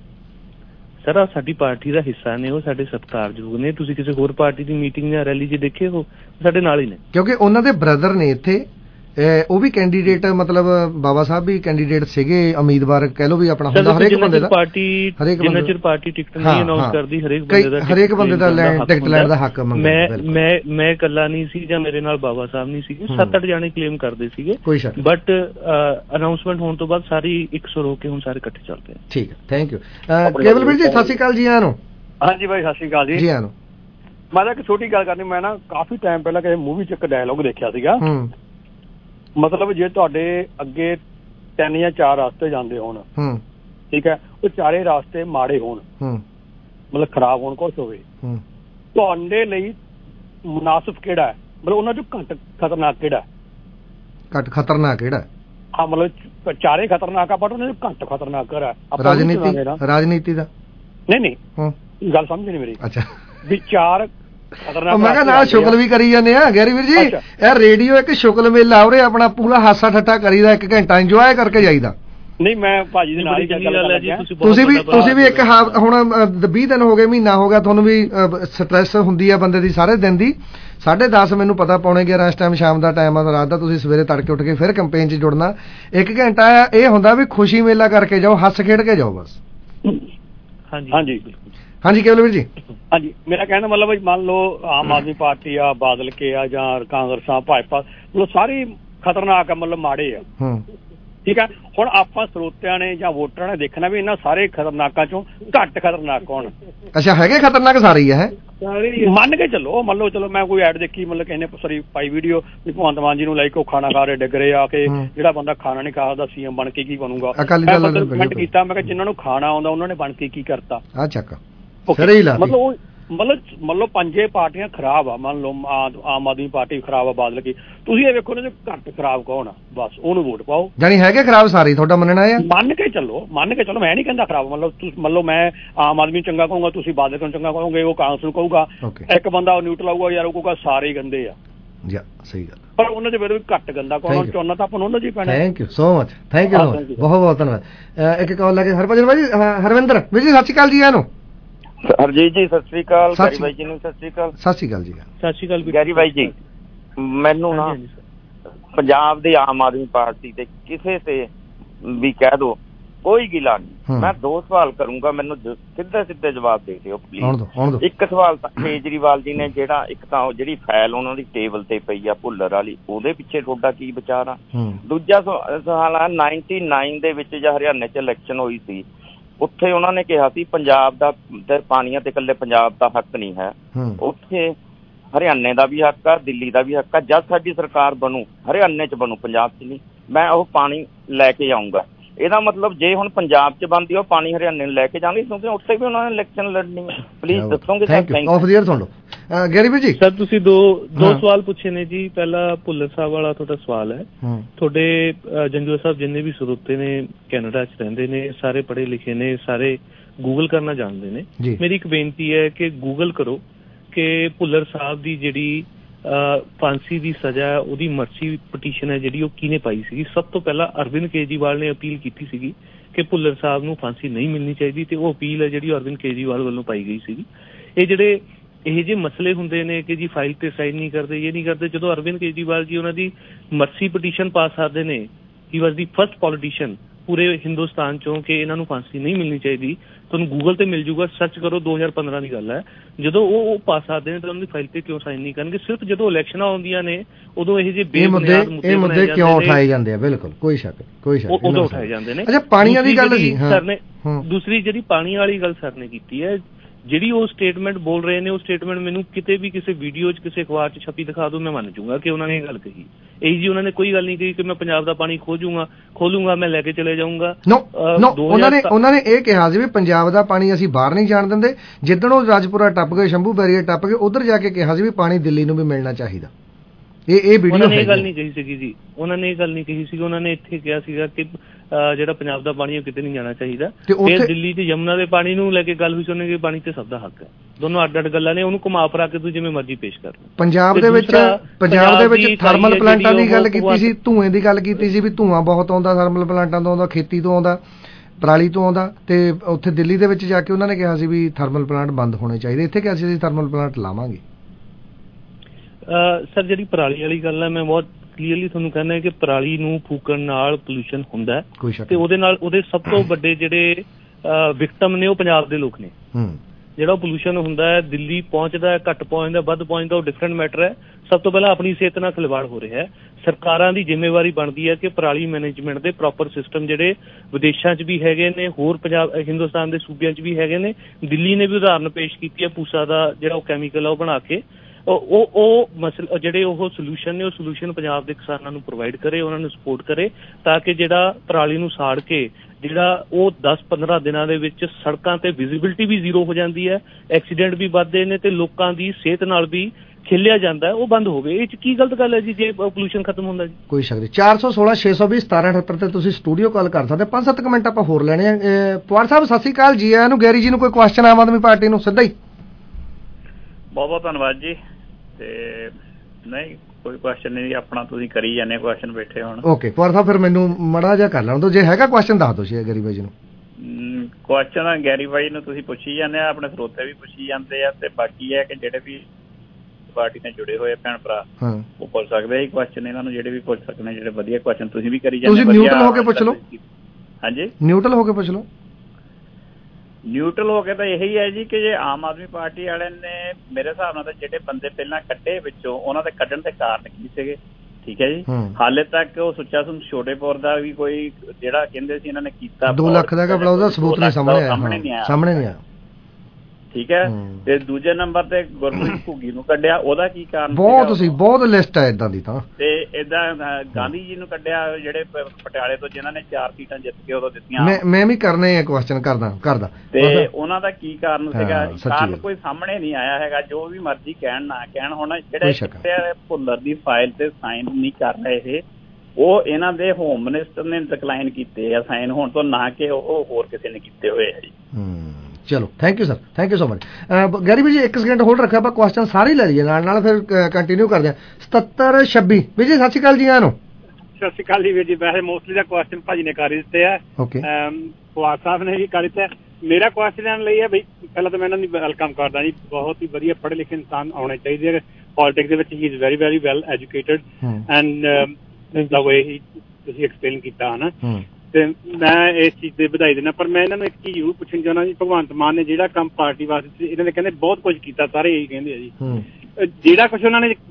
ਸਰ ਸਾਡੀ ਪਾਰਟੀ ਦਾ ਹਿੱਸਾ ਨੇ, ਉਹ ਸਾਡੇ ਸਤਿਕਾਰਯੋਗ ਨੇ। ਤੁਸੀਂ ਕਿਸੇ ਹੋਰ ਪਾਰਟੀ ਦੀ ਮੀਟਿੰਗ ਜਾਂ ਰੈਲੀ 'ਚ ਦੇਖੇ ਹੋ, ਸਾਡੇ ਨਾਲ ਹੀ ਨੇ। ਕਿਉਂਕਿ ਉਹਨਾਂ ਦੇ ਬ੍ਰਦਰ ਨੇ ਇੱਥੇ, ਉਹ ਵੀ ਕੈਂਡੀਡੇਟ, ਮਤਲਬ ਬਾਬਾ ਸਾਹਿਬ ਵੀ ਕੈਂਡੀਡੇਟ ਸੀਗੇ, ਉਮੀਦਵਾਰ ਕਹਿ ਲਓ ਵੀ ਆਪਣਾ ਹੁੰਦਾ ਹਰੇਕ ਬੰਦੇ ਦਾ। ਜਿੰਨਾ ਚਿਰ ਪਾਰਟੀ ਟਿਕਟ ਨਹੀਂ ਅਨਾਉਂਸ ਕਰਦੀ ਹਰੇਕ ਬੰਦੇ ਦਾ ਟਿਕਟ ਲੈਣ ਦਾ ਹੱਕ ਮੈਂ ਇਕੱਲਾ ਨਹੀਂ ਸੀ ਜਾਂ ਮੇਰੇ ਨਾਲ ਬਾਬਾ ਸਾਹਿਬ ਨਹੀਂ ਸੀਗੇ, 7-8 ਜਾਣੇ ਕਲੇਮ ਕਰਦੇ ਸੀਗੇ, ਬਟ ਅਨਾਉਂਸਮੈਂਟ ਹੋਣ ਤੋਂ ਬਾਅਦ ਸਾਰੀ ਇੱਕ ਸੁਰ ਹੋ ਕੇ ਹੁਣ ਸਾਰੇ ਇਕੱਠੇ ਚੱਲਦੇ ਆ। ਠੀਕ ਹੈ, ਥੈਂਕ ਯੂ। ਕੇਵਲ ਵੀਰ ਜੀ ਸਤਿ ਸ਼੍ਰੀ ਅਕਾਲ ਜੀ, ਆਇਆਂ ਨੂੰ। ਹਾਂਜੀ ਬਾਈ ਸਤਿ ਸ਼੍ਰੀ ਅਕਾਲ ਜੀ। ਆਇਆਂ ਨੂੰ। ਮੈਂ ਤਾਂ ਇੱਕ ਛੋਟੀ ਗੱਲ ਕਰਨੀ, ਮੈਂ ਨਾ ਕਾਫੀ ਟਾਈਮ ਪਹਿਲਾਂ ਕਿਸੇ ਮੂਵੀ 'ਚ ਇੱਕ ਡਾਇਲੋਗ ਦੇਖਿਆ ਸੀਗਾ, ਮਤਲਬ ਜੇ ਤੁਹਾਡੇ ਅੱਗੇ 3 ਜਾਂ 4 ਰਸਤੇ ਜਾਂਦੇ ਹੋਣ, ਠੀਕ ਹੈ, ਉਹ ਚਾਰੇ ਰਸਤੇ ਮਾੜੇ ਹੋਣ, ਮਤਲਬ ਖਰਾਬ ਹੋਣ, ਕੁਛ ਹੋਵੇ, ਤੁਹਾਡੇ ਲਈ ਮੁਨਾਸਿਬ ਕਿਹੜਾ ਹੈ? ਮਤਲਬ ਉਹਨਾਂ ਚੋਂ ਘੱਟ ਖਤਰਨਾਕ ਕਿਹੜਾ? ਘੱਟ ਖਤਰਨਾਕ ਕਿਹੜਾ? ਹਾਂ, ਮਤਲਬ ਚਾਰੇ ਖਤਰਨਾਕ ਆ, ਪਰ ਉਹਨਾਂ ਚੋਂ ਘੱਟ ਖਤਰਨਾਕ ਕਿਹੜਾ? ਰਾਜਨੀਤੀ ਦਾ? ਨਹੀਂ ਗੱਲ ਸਮਝ ਨਹੀਂ ਮੇਰੀ। ਅੱਛਾ, ਵੀ 4 ਮੈਂ ਕਿਹਾ ਨਾਲ ਸ਼ੁਕਲ ਵੀ ਕਰੀ ਜਾਂਦੇ ਆ ਗੈਰੀ ਵੀਰ ਜੀ। ਇਹ ਰੇਡੀਓ ਇੱਕ ਸ਼ੁਕਲ ਮੇਲਾ ਉਰੇ ਆਪਣਾ ਪੂਰਾ ਹਾਸਾ ਠੱਠਾ ਕਰੀਦਾ, 1 ਘੰਟਾ ਇੰਜੋਏ ਕਰਕੇ ਜਾਈਦਾ। ਨਹੀਂ ਮੈਂ ਭਾਜੀ ਦੇ ਨਾਲ ਹੀ ਗੱਲ ਹੈ ਜੀ। ਤੁਸੀਂ ਵੀ ਇੱਕ ਹੁਣ 20 ਦਿਨ ਹੋ ਗਏ, ਮਹੀਨਾ ਹੋ ਗਿਆ ਤੁਹਾਨੂੰ ਵੀ ਸਟ੍ਰੈਸ ਹੁੰਦੀ ਆ ਬੰਦੇ ਦੀ ਸਾਰੇ ਦਿਨ ਦੀ। 10:30 ਮੈਨੂੰ ਪਤਾ 11:15 ਇਸ ਟਾਈਮ ਸ਼ਾਮ ਦਾ ਟਾਈਮ ਆ, ਰਾਤ ਦਾ ਤੁਸੀਂ ਸਵੇਰੇ ਤੜਕੇ ਉੱਠ ਕੇ ਫਿਰ ਕੈਂਪੇਨ 'ਚ ਜੁੜਨਾ। 1 ਘੰਟਾ ਇਹ ਹੁੰਦਾ ਵੀ ਖੁਸ਼ੀ ਮੇਲਾ ਕਰਕੇ ਜਾਓ, ਹੱਸ ਖੇਡ ਕੇ ਜਾਓ ਬਸ। ਹਾਂਜੀ ਹਾਂਜੀ ਕੇਵਲ ਵੀਰ ਜੀ। ਹਾਂਜੀ ਮੇਰਾ ਕਹਿਣਾ ਮਤਲਬ ਮੰਨ ਲਓ ਆਮ ਆਦਮੀ ਪਾਰਟੀ ਆ, ਬਾਦਲ ਕੇ ਆ ਜਾਂ ਕਾਂਗਰਸ ਆ, ਭਾਜਪਾ, ਮਤਲਬ ਸਾਰੇ ਖਤਰਨਾਕ ਆ, ਮਤਲਬ ਮਾੜੇ ਆ। ਠੀਕ ਹੈ, ਹੁਣ ਆਪਾਂ ਸਰੋਤਿਆਂ ਨੇ ਜਾਂ ਵੋਟਰਾਂ ਨੇ ਦੇਖਣਾ ਵੀ ਇਹਨਾਂ ਸਾਰੇ ਖਤਰਨਾਕਾਂ ਚੋਂ ਘੱਟ ਖਤਰਨਾਕ ਕੌਣ। ਅੱਛਾ ਹੈਗੇ ਖਤਰਨਾਕ ਸਾਰੇ ਹੀ ਹੈ, ਮੰਨ ਕੇ ਚੱਲੋ। ਮੰਨ ਲਓ ਚਲੋ ਮੈਂ ਕੋਈ ਐਡ ਦੇਖੀ, ਮਤਲਬ ਕਿਸੇ ਨੇ ਸਾਰੀ ਪਾਈ ਵੀਡੀਓ ਵੀ ਭਗਵੰਤ ਮਾਨ ਜੀ ਨੂੰ ਲੈ ਕੇ ਉਹ ਖਾਣਾ ਖਾ ਰਹੇ ਡਿੱਗ ਰਹੇ ਆ ਕੇ, ਜਿਹੜਾ ਬੰਦਾ ਖਾਣਾ ਨਹੀਂ ਖਾ ਸਕਦਾ ਸੀਐਮ ਬਣ ਕੇ ਕੀ ਬਣੂਗਾ। ਮੈਂ ਕਮੈਂਟ ਕੀਤਾ, ਮੈਂ ਕਿਹਾ ਜਿਨ੍ਹਾਂ ਨੂੰ ਖਾਣਾ ਆਉਂਦਾ ਉਹਨਾਂ ਨੇ ਬਣ ਕੇ ਕੀ ਕਰਤਾ। ਮਤਲਬ 5 ਪਾਰਟੀਆਂ ਖਰਾਬ ਆ, ਮੰਨ ਲਓ ਆਮ ਆਦਮੀ ਪਾਰਟੀ ਖਰਾਬ ਆ, ਬਾਦਲ ਕੀ, ਤੁਸੀਂ ਇਹ ਵੇਖੋ ਨਾ ਘੱਟ ਖਰਾਬ ਕੌਣ ਆ, ਬਸ ਉਹਨੂੰ ਵੋਟ ਪਾਓ। ਜਾਨੀ ਹੈਗੇ ਖਰਾਬ ਸਾਰੇ, ਤੁਹਾਡਾ ਮੰਨਣਾ ਹੈ? ਮੰਨ ਕੇ ਚੱਲੋ ਮੈਂ ਨਹੀਂ ਕਹਿੰਦਾ ਖਰਾਬ। ਮਤਲਬ ਮੈਂ ਆਮ ਆਦਮੀ ਚੰਗਾ ਕਹੂੰਗਾ, ਤੁਸੀਂ ਬਾਦਲ ਨੂੰ ਚੰਗਾ ਕਹੋਗੇ, ਉਹ ਕਾਂਗਰਸ ਨੂੰ ਕਹੂਗਾ, ਇੱਕ ਬੰਦਾ ਨਿਊਟਰਲ ਆਊਗਾ, ਯਾਰ ਉਹ ਕਹੂਗਾ ਸਾਰੇ ਹੀ ਗੰਦੇ ਆ। ਸਹੀ ਗੱਲ, ਪਰ ਉਹਨਾਂ ਦੇ ਫਿਰ ਘੱਟ ਗੰਦਾ ਕੌਣ, ਚੁਣਨਾ ਤਾਂ ਆਪਾਂ ਉਹਨਾਂ ਨੂੰ ਹੀ ਪੈਣਾ। Thank you so much, thank you ਬਹੁਤ ਬਹੁਤ ਧੰਨਵਾਦ। ਇੱਕ ਕਾਲ ਲੈ ਕੇ ਹਰਭਜਨ ਭਾਈ, ਹਰਵਿੰਦਰ ਵੀਰ ਜੀ ਸਤਿ ਸ਼੍ਰੀ ਅਕਾਲ ਜੀ। ਇਹਨੂੰ ਹਰਜੀਤ ਜੀ ਸਤਿ ਸ੍ਰੀ ਅਕਾਲ, ਗੈਰੀ ਬਾਈ ਜੀ ਨੂੰ ਸਤਿ ਸ੍ਰੀ ਅਕਾਲ। ਸਤਿ ਸ਼੍ਰੀ ਅਕਾਲ ਜੀ। ਸਤਿ ਸ਼੍ਰੀ ਅਕਾਲ ਗੈਰੀ ਬਾਈ ਜੀ। ਮੈਨੂੰ ਨਾ ਪੰਜਾਬ ਦੀ ਆਮ ਆਦਮੀ ਪਾਰਟੀ ਤੇ ਕਿਸੇ ਤੇ ਵੀ ਕਹਿ ਦੋ ਕੋਈ ਗਿਲਾ ਨਹੀਂ। ਮੈਂ 2 ਸਵਾਲ ਕਰੂੰਗਾ, ਮੈਨੂੰ ਸਿੱਧੇ ਜਵਾਬ ਦੇ ਦਿਓ ਪਲੀਜ਼। ਇੱਕ ਸਵਾਲ ਤਾਂ ਕੇਜਰੀਵਾਲ ਜੀ ਨੇ ਜਿਹੜਾ, ਇੱਕ ਤਾਂ ਜਿਹੜੀ ਫਾਈਲ ਉਹਨਾਂ ਦੀ ਟੇਬਲ ਤੇ ਪਈ ਆ ਭੁੱਲਰ ਵਾਲੀ, ਉਹਦੇ ਪਿੱਛੇ ਤੁਹਾਡਾ ਕੀ ਵਿਚਾਰ ਆ? ਦੂਜਾ ਸਵਾਲ ਆ 99 ਦੇ ਵਿੱਚ ਜਾਂ ਹਰਿਆਣੇ 'ਚ ਇਲੈਕਸ਼ਨ ਹੋਈ ਸੀ, ਉੱਥੇ ਉਹਨਾਂ ਨੇ ਕਿਹਾ ਸੀ ਪੰਜਾਬ ਦਾ ਪਾਣੀਆਂ ਤੇ ਇਕੱਲੇ ਪੰਜਾਬ ਦਾ ਹੱਕ ਨਹੀਂ ਹੈ, ਉੱਥੇ ਹਰਿਆਣੇ ਦਾ ਵੀ ਹੱਕ ਆ, ਦਿੱਲੀ ਦਾ ਵੀ ਹੱਕ ਆ। ਜਦ ਸਾਡੀ ਸਰਕਾਰ ਬਣੂ, ਹਰਿਆਣੇ 'ਚ ਬਣੂ, ਪੰਜਾਬ 'ਚ ਨਹੀਂ, ਮੈਂ ਉਹ ਪਾਣੀ ਲੈ ਕੇ ਆਊਂਗਾ। ਇਹਦਾ ਮਤਲਬ ਜੇ ਹੁਣ ਪੰਜਾਬ 'ਚ ਬਣਦੀ ਉਹ ਪਾਣੀ ਹਰਿਆਣੇ ਨੂੰ ਲੈ ਕੇ ਜਾਣਗੇ, ਕਿਉਂਕਿ ਉੱਥੇ ਵੀ ਉਹਨਾਂ ਨੇ ਇਲੈਕਸ਼ਨ ਲੜਨੀ ਹੈ। ਪਲੀਜ਼ ਦੱਸੋਗੇ ਸਰ? ਗੈਰੀ ਵੀਰ ਜੀ ਸਰ ਤੁਸੀਂ ਦੋ ਸਵਾਲ ਪੁੱਛੇ ਨੇ ਜੀ। ਪਹਿਲਾ ਭੁੱਲਰ ਸਾਹਿਬ ਵਾਲਾ ਤੁਹਾਡਾ ਸਵਾਲ ਹੈ। ਤੁਹਾਡੇ ਜੰਗੀਰ ਸਾਹਿਬ ਜਿੰਨੇ ਵੀ ਸਰੋਤੇ ਨੇ ਕੈਨੇਡਾ 'ਚ ਰਹਿੰਦੇ ਨੇ, ਸਾਰੇ ਪੜ੍ਹੇ ਲਿਖੇ ਨੇ, ਸਾਰੇ ਗੂਗਲ ਕਰਨਾ ਜਾਣਦੇ ਨੇ। ਮੇਰੀ ਇੱਕ ਬੇਨਤੀ ਹੈ ਕਿ ਗੂਗਲ ਕਰੋ ਕਿ ਭੁੱਲਰ ਸਾਹਿਬ ਦੀ ਜਿਹੜੀ ਫਾਂਸੀ ਦੀ ਸਜ਼ਾ, ਉਹਦੀ ਮਰਸੀ ਪਟੀਸ਼ਨ ਹੈ ਜਿਹੜੀ, ਉਹ ਕਿਹਨੇ ਪਾਈ ਸੀਗੀ? ਸਭ ਤੋਂ ਪਹਿਲਾਂ ਅਰਵਿੰਦ ਕੇਜਰੀਵਾਲ ਨੇ ਅਪੀਲ ਕੀਤੀ ਸੀਗੀ ਕਿ ਭੁੱਲਰ ਸਾਹਿਬ ਨੂੰ ਫਾਂਸੀ ਨਹੀਂ ਮਿਲਣੀ ਚਾਹੀਦੀ, ਤੇ ਉਹ ਅਪੀਲ ਹੈ ਜਿਹੜੀ ਅਰਵਿੰਦ ਕੇਜਰੀਵਾਲ ਵੱਲੋਂ ਪਾਈ ਗਈ ਸੀਗੀ। ਇਹ ਜਿਹੇ ਮਸਲੇ ਹੁੰਦੇ ਨੇ ਕਿ ਜੀ ਫਾਈਲ ਤੇ ਸਾਈਨ ਨਹੀਂ ਕਰਦੇ, ਇਹ ਨਹੀਂ ਕਰਦੇ, ਜਦੋਂ ਅਰਵਿੰਦ ਕੇਜਰੀਵਾਲ ਜੀ ਉਹਨਾਂ ਦੀ ਮਰਸੀ ਪਟੀਸ਼ਨ ਪਾਸ ਕਰਦੇ ਨੇ, ਹੀ ਵਾਜ਼ ਦੀ ਫਸਟ ਪੋਲੀਟੀਸ਼ੀਅਨ ਪੂਰੇ ਹਿੰਦੁਸਤਾਨ ਚੋਂ ਕਿ ਇਹਨਾਂ ਨੂੰ ਫਾਂਸੀ ਨਹੀਂ ਮਿਲਣੀ ਚਾਹੀਦੀ। ਤੁਹਾਨੂੰ ਗੂਗਲ ਤੇ ਮਿਲ ਜੂਗਾ, ਸਰਚ ਕਰੋ, 2015 ਦੀ ਗੱਲ ਹੈ। ਜਦੋਂ ਉਹ ਪਾਸ ਕਰਦੇ ਨੇ ਤਾਂ ਉਹਨਾਂ ਦੀ ਫਾਈਲ ਤੇ ਕਿਉਂ ਸਾਈਨ ਨਹੀਂ ਕਰਨਗੇ? ਸਿਰਫ ਜਦੋਂ ਇਲੈਕਸ਼ਨਾਂ ਆਉਂਦੀਆਂ ਨੇ ਉਦੋਂ ਇਹ ਜਿਹੇ ਬੇਬੁਨਿਆਦ ਮੁੱਦੇ ਕਿਉਂ ਉਠਾਏ ਜਾਂਦੇ ਆ? ਬਿਲਕੁਲ ਕੋਈ ਸ਼ੱਕ ਉਦੋਂ ਉਠਾਏ ਜਾਂਦੇ ਨੇ। ਅੱਛਾ ਪਾਣੀਆਂ ਦੀ ਗੱਲ ਸੀ ਸਰ ਨੇ, ਦੂਸਰੀ ਜਿਹੜੀ ਪਾਣੀ ਵਾਲੀ ਗੱਲ ਸਰ ਨੇ ਕੀਤੀ ਹੈ, ਜਿਹੜੀ ਉਹ ਸਟੇਟਮੈਂਟ ਬੋਲ ਰਹੇ ਨੇ, ਉਹ ਸਟੇਟਮੈਂਟ ਮੈਨੂੰ ਕਿਤੇ ਵੀ ਕਿਸੇ ਵੀਡੀਓ 'ਚ ਕਿਸੇ ਅਖਬਾਰ 'ਚ ਛਪੀ ਦਿਖਾ ਦਿਓ, ਮੈਂ ਮੰਨ ਜੂੰਗਾ ਕਿ ਉਹਨਾਂ ਨੇ ਇਹ ਗੱਲ ਕਹੀ। ਇਹੀ ਜੀ ਉਹਨਾਂ ਨੇ ਕੋਈ ਗੱਲ ਨਹੀਂ ਕਹੀ ਕਿ ਮੈਂ ਪੰਜਾਬ ਦਾ ਪਾਣੀ ਖੋਲੂੰਗਾ, ਮੈਂ ਲੈ ਕੇ ਚਲੇ ਜਾਊਂਗਾ। ਉਹਨਾਂ ਨੇ ਇਹ ਕਿਹਾ ਸੀ ਵੀ ਪੰਜਾਬ ਦਾ ਪਾਣੀ ਅਸੀਂ ਬਾਹਰ ਨਹੀਂ ਜਾਣ ਦਿੰਦੇ। ਜਿੱਦਣ ਉਹ ਰਾਜਪੁਰਾ ਟੱਪ ਗਏ, ਸ਼ੰਭੂ ਬੈਰੀਅਰ ਟੱਪ ਗਏ, ਉਧਰ ਜਾ ਕੇ ਕਿਹਾ ਸੀ ਵੀ ਪਾਣੀ ਦਿੱਲੀ ਨੂੰ ਵੀ ਮਿਲਣਾ ਚਾਹੀਦਾ। ਇਹ ਵੀਡੀਓ ਉਹਨਾਂ ਨੇ ਇਹ ਗੱਲ ਨਹੀਂ ਕਹੀ ਸੀਗੀ ਜੀ, ਉਹਨਾਂ ਨੇ ਇਹ ਗੱਲ ਨਹੀਂ ਕਹੀ ਸੀਗੀ। ਉਹਨਾਂ ਨੇ ਇੱਥੇ ਕਿਹਾ ਸੀਗਾ ਕਿ ਜਿਹੜਾ ਪੰਜਾਬ ਦਾ ਪਾਣੀ ਉਹ ਕਿਤੇ ਨਹੀਂ ਜਾਣਾ ਚਾਹੀਦਾ। ਫਿਰ ਦਿੱਲੀ ਤੇ ਯਮੁਨਾ ਦੇ ਪਾਣੀ ਨੂੰ ਲੈ ਕੇ ਗੱਲ ਹੋਈ, ਉਹਨੇ ਕਿ ਪਾਣੀ ਤੇ ਸਭ ਦਾ ਹੱਕ ਹੈ। ਦੋਨੋਂ ਅੱਡ ਅੱਡ ਗੱਲਾਂ ਨੇ, ਉਹਨੂੰ ਘੁਮਾ ਫਰਾ ਕੇ ਤੂੰ ਜਿਵੇਂ ਮਰਜ਼ੀ ਪੇਸ਼ ਕਰ। ਪੰਜਾਬ ਦੇ ਵਿੱਚ ਥਰਮਲ ਪਲਾਂਟਾਂ ਦੀ ਗੱਲ ਕੀਤੀ ਸੀ, ਧੂਏ ਦੀ ਗੱਲ ਕੀਤੀ ਸੀ ਵੀ ਧੂਆਂ ਬਹੁਤ ਆਉਂਦਾ ਥਰਮਲ ਪਲਾਂਟਾਂ ਤੋਂ, ਆਉਂਦਾ ਖੇਤੀ ਤੋਂ, ਆਉਂਦਾ ਪਰਾਲੀ ਤੋਂ ਆਉਂਦਾ, ਤੇ ਉੱਥੇ ਦਿੱਲੀ ਦੇ ਵਿੱਚ ਜਾ ਕੇ ਉਹਨਾਂ ਨੇ ਕਿਹਾ ਸੀ ਵੀ ਥਰਮਲ ਪਲਾਂਟ ਬੰਦ ਹੋਣੇ ਚਾਹੀਦੇ। ਇੱਥੇ ਕਿਹਾ ਸੀ ਅਸੀਂ ਥਰਮਲ ਪਲਾਂਟ ਲਾਵਾਂਗੇ। ਸਰ ਜਿਹੜੀ ਪਰਾਲੀ ਵਾਲੀ ਗੱਲ ਹੈ, ਮੈਂ ਬਹੁਤ ਕਲੀਅਰਲੀ ਤੁਹਾਨੂੰ ਕਹਿੰਦਾ ਕਿ ਪਰਾਲੀ ਨੂੰ ਫੂਕਣ ਨਾਲ ਪੋਲਿਊਸ਼ਨ ਹੁੰਦਾ ਹੈ, ਤੇ ਉਹਦੇ ਨਾਲ ਉਹਦੇ ਸਭ ਤੋਂ ਵੱਡੇ ਜਿਹੜੇ ਵਿਕਟਮ ਨੇ ਉਹ ਪੰਜਾਬ ਦੇ ਲੋਕ ਨੇ। ਜਿਹੜਾ ਪੋਲਿਊਸ਼ਨ ਹੁੰਦਾ ਹੈ, ਦਿੱਲੀ ਪਹੁੰਚਦਾ ਹੈ, ਘੱਟ ਪਹੁੰਚਦਾ, ਵੱਧ ਪਹੁੰਚਦਾ, ਉਹ ਡਿਫਰੈਂਟ ਮੈਟਰ ਹੈ। ਸਭ ਤੋਂ ਪਹਿਲਾਂ ਆਪਣੀ ਸਿਹਤ ਨਾਲ ਖਿਲਵਾੜ ਹੋ ਰਿਹਾ ਹੈ। ਸਰਕਾਰਾਂ ਦੀ ਜ਼ਿੰਮੇਵਾਰੀ ਬਣਦੀ ਹੈ ਕਿ ਪਰਾਲੀ ਮੈਨੇਜਮੈਂਟ ਦੇ ਪ੍ਰੋਪਰ ਸਿਸਟਮ ਜਿਹੜੇ ਵਿਦੇਸ਼ਾਂ 'ਚ ਵੀ ਹੈਗੇ ਨੇ, ਹੋਰ ਹਿੰਦੁਸਤਾਨ ਦੇ ਸੂਬਿਆਂ 'ਚ ਵੀ ਹੈਗੇ ਨੇ। ਦਿੱਲੀ ਨੇ ਵੀ ਉਦਾਹਰਨ ਪੇਸ਼ ਕੀਤੀ ਹੈ, ਪੂਸਾ ਦਾ ਜਿਹੜਾ ਉਹ ਕੈਮੀਕਲ ਆ ਉਹ ਬਣਾ ਕੇ ਉਹ ਮਸਲੇ ਜਿਹੜੇ ਉਹ ਸੋਲੂਸ਼ਨ ਨੇ, ਉਹ ਸੋਲੂਸ਼ਨ ਪੰਜਾਬ ਦੇ ਕਿਸਾਨਾਂ ਨੂੰ ਪ੍ਰੋਵਾਈਡ ਕਰੇ, ਉਹਨਾਂ ਨੂੰ ਸਪੋਰਟ ਕਰੇ, ਤਾਂ ਕਿ ਜਿਹੜਾ ਪਰਾਲੀ ਨੂੰ ਸਾੜ ਕੇ ਜਿਹੜਾ ਉਹ 10-15 ਦਿਨਾਂ ਦੇ ਵਿੱਚ ਸੜਕਾਂ ਤੇ ਵਿਜ਼ਿਬਿਲਿਟੀ ਵੀ ਜ਼ੀਰੋ ਹੋ ਜਾਂਦੀ ਹੈ, ਐਕਸੀਡੈਂਟ ਵੀ ਵੱਧਦੇ ਨੇ, ਤੇ ਲੋਕਾਂ ਦੀ ਸਿਹਤ ਨਾਲ ਵੀ ਖੇਲਿਆ ਜਾਂਦਾ ਹੈ, ਉਹ ਬੰਦ ਹੋਵੇ। ਇਹ 'ਚ ਕੀ ਗਲਤ ਗੱਲ ਹੈ ਜੀ ਜੇ ਪੋਲਿਊਸ਼ਨ ਖਤਮ ਹੁੰਦਾ ਜੀ? ਕੋਈ ਸ਼ੱਕ ਨਹੀਂ। 416 620 1778 ਤੇ ਤੁਸੀਂ ਸਟੂਡੀਓ ਕਾਲ ਕਰ ਸਕਦੇ। 5-7 ਮਿੰਟ ਆਪਾਂ ਹੋਰ ਲੈਣੇ ਆ। ਪਵਾਰ ਸਾਹਿਬ ਸਤਿ ਸ਼੍ਰੀ ਅਕਾਲ ਜੀ। ਆਇਆਂ ਨੂੰ। ਗੈਰੀ ਜੀ ਨੂੰ ਕੋਈ ਕੁਐਸਚਨ ਆਮ ਆਦਮੀ ਪਾਰਟੀ ਨੂੰ ਸਿੱਧਾ ਹੀ? ਬਹੁਤ ਬਹੁਤ ਧੰਨਵਾਦ ਜੀ। ਤੇ ਨਹੀਂ ਕੋਈ ਕੁਐਸਚਨ ਨਹੀਂ, ਆਪਣਾ ਤੁਸੀਂ ਕਰੀ ਜਾਂਦੇ ਕੁਐਸਚਨ ਬੈਠੇ ਹੁਣ। ਓਕੇ ਪਰ ਸਾਹਿਬ ਫਿਰ ਮੈਨੂੰ ਮੜਾ ਜਿਹਾ ਕਰ ਲੈਣ ਦਿਓ, ਜੇ ਹੈਗਾ ਕੁਐਸਚਨ ਦੱਸ ਦਿਓ ਗੈਰੀ ਬਾਈ ਜੀ ਨੂੰ। ਕੁਐਸਚਨ ਗੈਰੀ ਬਾਈ ਨੂੰ ਤੁਸੀਂ ਪੁੱਛੀ ਜਾਂਦੇ ਆ, ਆਪਣੇ ਸਰੋਤੇ ਵੀ ਪੁੱਛੀ ਜਾਂਦੇ ਆ, ਤੇ ਬਾਕੀ ਹੈ ਕਿ ਜਿਹੜੇ ਵੀ ਪਾਰਟੀ ਨਾਲ ਜੁੜੇ ਹੋਏ ਭੈਣ ਭਰਾ ਉਹ ਪੁੱਛ ਸਕਦੇ ਆ ਕੁਐਸਚਨ, ਇਹਨਾਂ ਨੂੰ ਜਿਹੜੇ ਵੀ ਪੁੱਛ ਸਕਦੇ, ਜਿਹੜੇ ਵਧੀਆ ਕੁਐਸਚਨ ਤੁਸੀਂ ਵੀ ਕਰੀ ਜਾਂਦੇ। ਤੁਸੀਂ ਨਿਊਟਰਲ ਹੋ ਕੇ ਪੁੱਛ ਲਓ। ਹਾਂਜੀ ਨਿਊਟਰਲ ਹੋ ਕੇ ਪੁੱਛ ਲਓ। ਨਿਊਟਰਲ ਹੋ ਕੇ ਤਾਂ ਇਹੀ ਹੈ ਜੀ ਕਿ ਜੇ ਆਮ ਆਦਮੀ ਪਾਰਟੀ ਵਾਲਿਆਂ ਨੇ ਮੇਰੇ ਹਿਸਾਬ ਨਾਲ ਤਾਂ ਜਿਹੜੇ ਬੰਦੇ ਪਹਿਲਾਂ ਕੱਢੇ ਵਿੱਚੋਂ, ਉਹਨਾਂ ਦੇ ਕੱਢਣ ਦੇ ਕਾਰਨ ਕੀ ਸੀਗੇ, ਠੀਕ ਹੈ ਜੀ। ਹਾਲੇ ਤੱਕ ਉਹ ਸੁੱਚਾ ਸਿੰਘ ਛੋਟੇਪੁਰ ਦਾ ਵੀ ਕੋਈ ਜਿਹੜਾ ਕਹਿੰਦੇ ਸੀ ਇਹਨਾਂ ਨੇ ਕੀਤਾ 2 ਲੱਖ ਦਾ ਕਪੜਾ, ਉਹਦਾ ਸਬੂਤ ਨਹੀਂ ਸਾਹਮਣੇ ਆਇਆ, ਠੀਕ ਹੈ। ਤੇ ਦੂਜੇ ਨੰਬਰ ਤੇ ਗੁਰਪ੍ਰੀਤ ਘੁੱਗੀ ਨੂੰ ਕੱਢਿਆ, ਉਹਦਾ ਕੀ ਕਾਰਨ? ਬਹੁਤ ਲਿਸਟ ਹੈ ਇਦਾਂ ਦੀ। ਤਾਂ ਤੇ ਏਦਾਂ ਗਾਂਧੀ ਜੀ ਨੂੰ ਕੱਢਿਆ ਜਿਹੜੇ ਪਟਿਆਲੇ ਤੋਂ, ਜਿਨ੍ਹਾਂ ਨੇ 4 ਸੀਟਾਂ ਜਿੱਤ ਕੇ ਉਦੋਂ ਦਿੱਤੀਆਂ। ਮੈਂ ਵੀ ਕਰਨੇ ਆ ਕੁਐਸਚਨ ਕਰਦਾ ਤੇ ਉਹਨਾਂ ਦਾ ਕੀ ਕਾਰਨ ਸੀਗਾ? ਕਾਰਨ ਕੋਈ ਸਾਹਮਣੇ ਨਹੀਂ ਆਇਆ ਹੈਗਾ। ਜੋ ਵੀ ਮਰਜ਼ੀ ਕਹਿਣ ਨਾ ਕਹਿਣ, ਹੁਣ ਜਿਹੜੇ ਭੁੱਲਰ ਦੀ ਫਾਈਲ ਤੇ ਸਾਈਨ ਨਹੀਂ ਕਰ ਰਹੇ, ਉਹ ਇਹਨਾਂ ਦੇ ਹੋਮ ਮਿਨਿਸਟਰ ਨੇ ਡਿਕਲਾਈਨ ਕੀਤੇ ਆ ਸਾਈਨ ਹੋਣ ਤੋਂ, ਨਾ ਕਿ ਉਹ ਹੋਰ ਕਿਸੇ ਨੇ ਕੀਤੇ ਹੋਏ ਆ ਜੀ। ਚਲੋ thank you sir, thank you so much. Garry ਵੀ ਜੀ 1 ਸਕਿੰਟ ਹੋਲਡ ਰੱਖਿਆ, ਆਪਾਂ ਕੁਐਸਚਨ ਸਾਰੇ ਹੀ ਲੈ ਲਈਏ ਨਾਲ ਫਿਰ ਕੰਟੀਨਿਊ ਕਰਦੇ ਹਾਂ। 7726 ਵੀ ਜੀ ਸਤਿ ਸ਼੍ਰੀ ਅਕਾਲ ਜੀ। ਆਨੂੰ ਸਤਿ ਸ਼੍ਰੀ ਅਕਾਲ ਜੀ ਵੀਰ ਜੀ। ਵੈਸੇ ਮੋਸਟਲੀ ਦਾ ਕੁਐਸਚਨ ਭਾਜੀ ਨੇ ਕਰ ਹੀ ਦਿੱਤੇ ਆ, ਫਵਾਦ ਸਾਹਿਬ ਨੇ ਵੀ ਕਰ ਦਿੱਤਾ। ਮੇਰਾ ਕੁਐਸਚਨ ਲਈ ਹੈ ਬਈ, ਪਹਿਲਾਂ ਤਾਂ ਮੈਂ ਇਹਨਾਂ ਦੀ ਵੈਲਕਮ ਕਰਦਾ ਜੀ, ਬਹੁਤ ਹੀ ਵਧੀਆ ਪੜ੍ਹੇ ਲਿਖੇ ਇਨਸਾਨ ਆਉਣੇ ਚਾਹੀਦੇ ਹੈ ਪੋਲਿਟਿਕਸ ਦੇ ਵਿੱਚ। He is very very well educated and the way ਹੀ ਤੁਸੀਂ ਐਕਸਪਲੇਨ ਕੀਤਾ ਹੈ ਨਾ, ਤੇ ਮੈਂ ਇਸ ਚੀਜ਼ ਦੇ ਵਧਾਈ ਦੇਣਾ। ਪਰ ਮੈਂ ਇਹਨਾਂ ਨੂੰ ਇੱਕ ਚੀਜ਼ ਜ਼ਰੂਰ ਪੁੱਛਣੀ ਚਾਹੁੰਦਾ ਜੀ, ਭਗਵੰਤ ਮਾਨ ਨੇ ਜਿਹੜਾ ਕੰਮ ਪਾਰਟੀ ਵਾਸਤੇ ਇਹਨਾਂ ਦੇ ਕਹਿੰਦੇ ਬਹੁਤ ਕੁਝ ਕੀਤਾ, ਸਾਰੇ ਇਹੀ ਕਹਿੰਦੇ ਆ ਜੀ, ਜਿਹੜਾ ਕੁਝ ਉਹਨਾਂ ਨੇ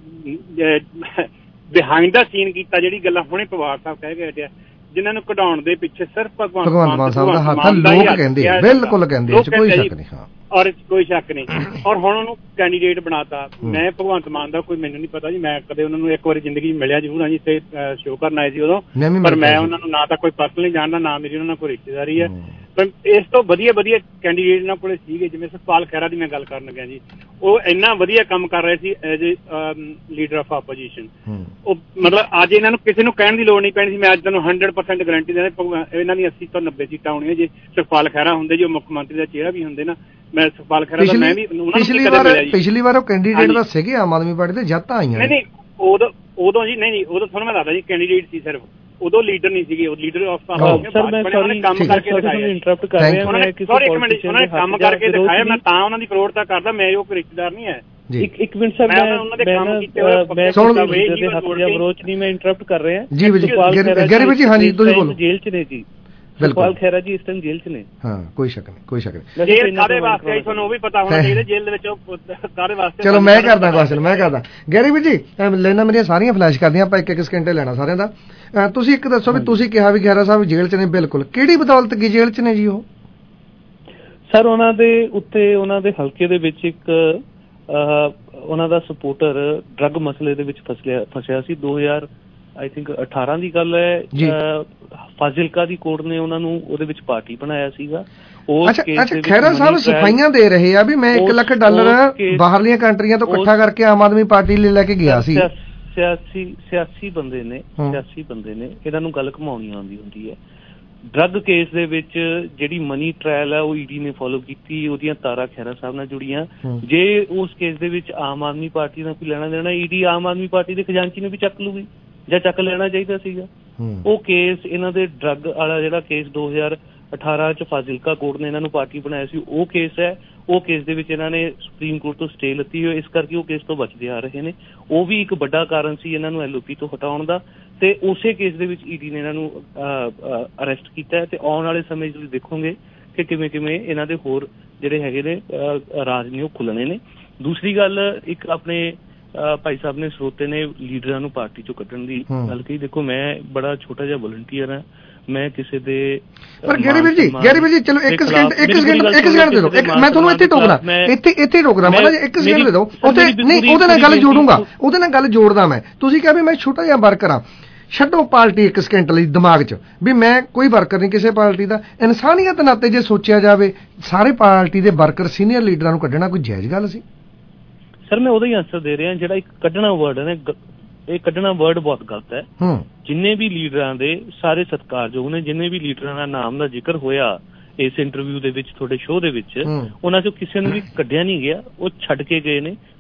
ਬਿਹਾਈਂਡ ਦਾ ਸੀਨ ਕੀਤਾ, ਜਿਹੜੀ ਗੱਲਾਂ ਹੁਣੇ ਪਵਾਰ ਸਾਹਿਬ ਕਹਿ ਕੇ ਹਟਿਆ, ਜਿਨ੍ਹਾਂ ਨੂੰ ਕਢਾਉਣ ਦੇ ਪਿੱਛੇ ਸਿਰਫ ਭਗਵੰਤ ਮਾਨ ਸਾਹਿਬ ਦਾ ਹੱਥ, ਲੋਕ ਕਹਿੰਦੇ ਬਿਲਕੁਲ ਕਹਿੰਦੇ, ਕੋਈ ਸ਼ੱਕ ਨਹੀਂ। ਔਰ ਕੋਈ ਸ਼ੱਕ ਨਹੀਂ। ਔਰ ਹੁਣ ਉਹਨੂੰ ਕੈਂਡੀਡੇਟ ਬਣਾਤਾ। ਮੈਂ ਭਗਵੰਤ ਮਾਨ ਦਾ ਕੋਈ ਮੈਨੂੰ ਨਹੀਂ ਪਤਾ ਜੀ, ਮੈਂ ਕਦੇ ਉਹਨਾਂ ਨੂੰ ਇੱਕ ਵਾਰੀ ਜ਼ਿੰਦਗੀ ਮਿਲਿਆ ਜ਼ਰੂਰ ਹਾਂ ਜੀ, ਇੱਥੇ ਸ਼ੋਅ ਕਰਨ ਆਏ ਸੀ ਉਦੋਂ, ਪਰ ਮੈਂ ਉਹਨਾਂ ਨੂੰ ਨਾ ਤਾਂ ਕੋਈ ਪਰਸਨਲੀ ਜਾਣਦਾ, ਨਾ ਮੇਰੀ ਉਹਨਾਂ ਨਾਲ ਕੋਈ ਰਿਸ਼ਤੇਦਾਰੀ ਹੈ। ਪਰ ਇਸ ਤੋਂ ਵਧੀਆ ਕੈਂਡੀਡੇਟ ਇਹਨਾਂ ਕੋਲ ਸੀਗੇ, ਜਿਵੇਂ ਸਤਪਾਲ ਖਹਿਰਾ ਦੀ ਮੈਂ ਗੱਲ ਕਰਨ ਲੱਗਿਆ ਜੀ, ਉਹ ਇੰਨਾ ਵਧੀਆ ਕੰਮ ਕਰ ਰਹੇ ਸੀ as a leader of opposition. ਉਹ ਮਤਲਬ ਅੱਜ ਇਹਨਾਂ ਨੂੰ ਕਿਸੇ ਨੂੰ ਕਹਿਣ ਦੀ ਲੋੜ ਨਹੀਂ ਪੈਣੀ ਸੀ। ਮੈਂ ਅੱਜ ਤੁਹਾਨੂੰ 100% ਗਰੰਟੀ ਦਿੰਦਾ ਇਹਨਾਂ ਦੀ 80 ਤੋਂ 90 ਸੀਟਾਂ ਹੋਣੀਆਂ ਜੇ ਸਤਪਾਲ ਖਹਿਰਾ ਹੁੰਦੇ, ਜੋ ਮੁੱਖ ਮੰਤਰੀ ਦਾ ਚਿਹਰਾ ਵੀ ਹੁੰਦੇ ਨਾ। ਮੈਂ ਸਤਪਾਲ ਖਹਿਰਾ ਦਾ ਮੈਂ ਵੀ ਪਿਛਲੀ ਵਾਰ ਉਹ ਕੈਂਡੀਡੇਟ ਦਾ ਸੀਗੇ ਆਮ ਆਦਮੀ ਪਾਰਟੀ ਦੇ, ਜਦ ਤਾਂ ਆਈਆਂ ਨਹੀਂ ਉਦੋਂ ਜੀ, ਨਹੀਂ ਉਦੋਂ ਤੁਹਾਨੂੰ ਮੈਂ ਦੱਸਦਾ ਜੀ ਕੈਂਡੀਡੇਟ ਸੀ ਸਿਰਫ, ਉਦੋਂ ਲੀਡਰ ਨਹੀਂ ਸੀਗੇ, ਉਹ ਲੀਡਰ ਆਫ ਸਰ ਮੈਂ ਸੌਰੀ ਕੰਮ ਕਰਕੇ ਦਿਖਾਇਆ, ਇੰਟਰਪਟ ਕਰ ਰਿਹਾ ਮੈਂ ਕਿਸੇ ਪੋਲੀਟੀਸ਼ੀਅਨ ਉਹਨਾਂ ਨੇ ਕੰਮ ਕਰਕੇ ਦਿਖਾਇਆ, ਮੈਂ ਤਾਂ ਉਹਨਾਂ ਦੀ ਪ੍ਰੋੜਤਾ ਕਰਦਾ, ਮੈਂ ਉਹ ਰਿਸ਼ਤੇਦਾਰ ਨਹੀਂ ਹੈ। ਇੱਕ ਮਿੰਟ ਸਰ, ਮੈਂ ਉਹਨਾਂ ਦੇ ਕੰਮ ਕੀਤੇ ਹੋਏ ਦੇ ਹੱਥ ਜਾਂ ਵਿਰੋਧ ਨਹੀਂ, ਮੈਂ ਇੰਟਰਪਟ ਕਰ ਰਿਹਾ ਜੀ ਗਰੀਬ ਜੀ। ਹਾਂਜੀ ਤੁਸੀਂ ਬੋਲੋ। ਜੇਲ੍ਹ ਚ ਨੇ ਜੀ ਸਤਪਾਲ ਖਹਿਰਾ ਜੀ, ਇਸ ਟਾਈਮ ਜੇਲ੍ਹ ਚ ਨੇ। ਹਾਂ ਕੋਈ ਸ਼ੱਕ ਨਹੀਂ। ਜੇਲ੍ਹ ਕਾਹਦੇ ਵਾਸਤੇ ਆਈ ਤੁਹਾਨੂੰ ਉਹ ਵੀ ਪਤਾ ਹੋਣਾ ਚਾਹੀਦਾ, ਜੇਲ੍ਹ ਦੇ ਵਿੱਚ ਕਾਹਦੇ ਵਾਸਤੇ। ਚਲੋ ਮੈਂ ਕਰਦਾ ਕੁਐਸਚਨ, ਮੈਂ ਕਰਦਾ। ਗੈਰੀ ਜੀ ਲੈਣਾ ਮੇਰੀਆਂ ਸਾਰੀਆਂ ਫਲੈਸ਼ ਕਰਦੀਆਂ, ਆਪਾਂ 1-1 ਸਕਿੰਟੇ ਲੈਣਾ ਸਾਰਿਆਂ ਦਾ। ਤੁਸੀਂ ਇੱਕ ਦੱਸੋ ਵੀ ਤੁਸੀਂ ਕਿਹਾ ਵੀ ਖਹਿਰਾ ਸਾਹਿਬ ਜੇਲ੍ਹ ਚ ਨੇ, ਬਿਲਕੁਲ ਕਿਹੜੀ ਬਦੌਲਤ ਕੀ ਜੇਲ੍ਹ ਚ ਨੇ ਜੀ ਉਹ? ਸਰ ਉਹਨਾਂ ਦੇ ਉੱਤੇ, ਉਹਨਾਂ ਦੇ ਹਲਕੇ ਦੇ ਵਿੱਚ ਇੱਕ ਉਹਨਾਂ ਦਾ ਸਪੋਰਟਰ ਡਰੱਗ ਮਸਲੇ ਦੇ ਵਿੱਚ ਫਸਿਆ ਸੀ। 2018 ਦੀ ਗੱਲ ਹੈ। ਫਾਜ਼ਿਲਕਾ ਦੀ ਕੋਰਟ ਨੇ ਉਹਨਾਂ ਨੂੰ ਉਹਦੇ ਵਿੱਚ ਪਾਰਟੀ ਬਣਾਇਆ ਸੀਗਾ। ਅੱਛਾ ਖਹਿਰਾ ਸਾਹਿਬ ਸਫਾਈਆਂ ਦੇ ਰਹੇ ਆ ਵੀ ਮੈਂ $1 ਲੱਖ ਬਾਹਰਲੀਆਂ ਕੰਟਰੀਆਂ ਤੋਂ ਇਕੱਠਾ ਕਰਕੇ ਆਮ ਆਦਮੀ ਪਾਰਟੀ ਲਈ ਲੈ ਕੇ ਗਿਆ ਸੀ। ਸਿਆਸੀ ਬੰਦੇ ਨੇ ਇਹਨਾਂ ਨੂੰ ਗੱਲ ਘੁਮਾਉਣੀ ਆਉਂਦੀ ਹੁੰਦੀ ਹੈ। ਡਰੱਗ ਕੇਸ ਦੇ ਵਿੱਚ ਜਿਹੜੀ ਮਨੀ ਟ੍ਰਾਇਲ ਹੈ ਉਹ ਈਡੀ ਨੇ ਫੋਲੋ ਕੀਤੀ, ਉਹਦੀਆਂ ਤਾਰਾਂ ਖਹਿਰਾ ਸਾਹਿਬ ਨਾਲ ਜੁੜੀਆਂ। ਜੇ ਉਸ ਕੇਸ ਦੇ ਵਿੱਚ ਆਮ ਆਦਮੀ ਪਾਰਟੀ ਨਾਲ ਕੋਈ ਲੈਣਾ ਦੇਣਾ, ਈਡੀ ਆਮ ਆਦਮੀ ਪਾਰਟੀ ਦੇ ਖਜ਼ਾਨਚੀ ਨੂੰ ਵੀ ਚੱਕ ਲੂਗੀ ਜਾਂ ਚੱਕ ਲੈਣਾ ਚਾਹੀਦਾ ਸੀਗਾ। ਉਹ ਕੇਸ ਇਹਨਾਂ ਦੇ ਡਰੱਗ ਵਾਲਾ ਜਿਹੜਾ ਕੇਸ 2018 ਚ ਫਾਜ਼ਿਲਕਾ ਕੋਰਟ ਨੇ ਇਹਨਾਂ ਨੂੰ ਪਾਰਟੀ ਬਣਾਇਆ ਸੀ, ਉਹ ਕੇਸ ਹੈ। ਉਹ ਕੇਸ ਦੇ ਵਿੱਚ ਇਹਨਾਂ ਨੇ ਸੁਪਰੀਮ ਕੋਰਟ ਤੋਂ ਸਟੇ ਲਿੱਤੀ ਹੋਈ, ਇਸ ਕਰਕੇ ਉਹ ਕੇਸ ਤੋਂ ਬਚਦੇ ਆ ਰਹੇ ਨੇ। ਉਹ ਵੀ ਇੱਕ ਵੱਡਾ ਕਾਰਨ ਸੀ ਇਹਨਾਂ ਨੂੰ LOP ਤੋਂ ਹਟਾਉਣ ਦਾ, ਤੇ ਉਸੇ ਕੇਸ ਦੇ ਵਿੱਚ ਈਡੀ ਨੇ ਇਹਨਾਂ ਨੂੰ ਅਰੈਸਟ ਕੀਤਾ ਹੈ। ਤੇ ਆਉਣ ਵਾਲੇ ਸਮੇਂ 'ਚ ਤੁਸੀਂ ਦੇਖੋਗੇ ਕਿ ਕਿਵੇਂ ਇਹਨਾਂ ਦੇ ਹੋਰ ਜਿਹੜੇ ਹੈਗੇ ਨੇ ਰਾਜ ਨੇ ਉਹ ਖੁੱਲਣੇ ਨੇ। ਦੂਸਰੀ ਗੱਲ, ਇੱਕ ਆਪਣੇ ਭਾਈ ਸਾਹਿਬ ਨੇ ਸਰੋਤੇ ਨੇ ਲੀਡਰਾਂ ਨੂੰ ਪਾਰਟੀ ਚੋਂ ਕੱਢਣ ਦੀ ਗੱਲ ਕਹੀ। ਦੇਖੋ ਮੈਂ ਬੜਾ ਛੋਟਾ ਜਿਹਾ ਵਲੰਟੀਅਰ ਹਾਂ, ਮੈਂ ਕਿਸੇ ਦੇ ਪਰ ਗੈਰੀ ਵੀਰ ਜੀ ਚਲੋ 1 ਸਕਿੰਟ ਦੇ ਦਿਓ, ਮੈਂ ਤੁਹਾਨੂੰ ਇੱਥੇ ਟੋਕਦਾ, ਇੱਥੇ ਟੋਕਦਾ ਮੈਂ 1 ਸਕਿੰਟ ਦੇ ਦਿਓ। ਨਹੀਂ ਉਹਦੇ ਨਾਲ ਗੱਲ ਜੋੜੂੰਗਾ, ਉਹਦੇ ਨਾਲ ਗੱਲ ਜੋੜਦਾ ਮੈਂ। ਤੁਸੀਂ ਕਿਹਾ ਵੀ ਮੈਂ ਛੋਟਾ ਜਿਹਾ ਵਰਕਰ ਹਾਂ, ਛੱਡੋ ਪਾਰਟੀ 1 ਸਕਿੰਟ ਲਈ ਦਿਮਾਗ 'ਚ ਵੀ ਮੈਂ ਕੋਈ ਵਰਕਰ ਨਹੀਂ ਕਿਸੇ ਪਾਰਟੀ ਦਾ। ਇਨਸਾਨੀਅਤ ਨਾਤੇ ਜੇ ਸੋਚਿਆ ਜਾਵੇ, ਸਾਰੇ ਪਾਰਟੀ ਦੇ ਵਰਕਰ ਸੀਨੀਅਰ ਲੀਡਰਾਂ ਨੂੰ ਕੱਢਣਾ ਕੋਈ ਜਾਇਜ਼ ਗੱਲ ਸੀ? ਸਰ ਮੈਂ ਉਹਦਾ ਹੀ ਆਂਸਰ ਦੇ ਰਿਹਾ, ਜਿਹੜਾ ਇੱਕ ਕੱਢਣਾ ਵਰਡ ਹੈ ਨਾ, ਇਹ ਕੱਢਣਾ ਵਰਡ ਬਹੁਤ ਗਲਤ ਹੈ। ਜਿੰਨੇ ਵੀ ਲੀਡਰਾਂ ਦੇ ਸਾਰੇ ਸਤਿਕਾਰਯੋਗ ਨੇ, ਜਿੰਨੇ ਵੀ ਲੀਡਰਾਂ ਦਾ ਨਾਮ ਦਾ ਜ਼ਿਕਰ ਹੋਇਆ ਇਸ ਇੰਟਰਵਿਊ ਦੇ ਵਿੱਚ, ਤੁਹਾਡੇ ਸ਼ੋਅ ਦੇ ਵਿੱਚ, ਉਹਨਾਂ ਚੋਂ ਕਿਸੇ ਨੂੰ ਵੀ ਕੱਢਿਆ ਨਹੀਂ ਗਿਆ। ਉਹ ਛੱਡ ਕੇ ਗਏ ਨੇ,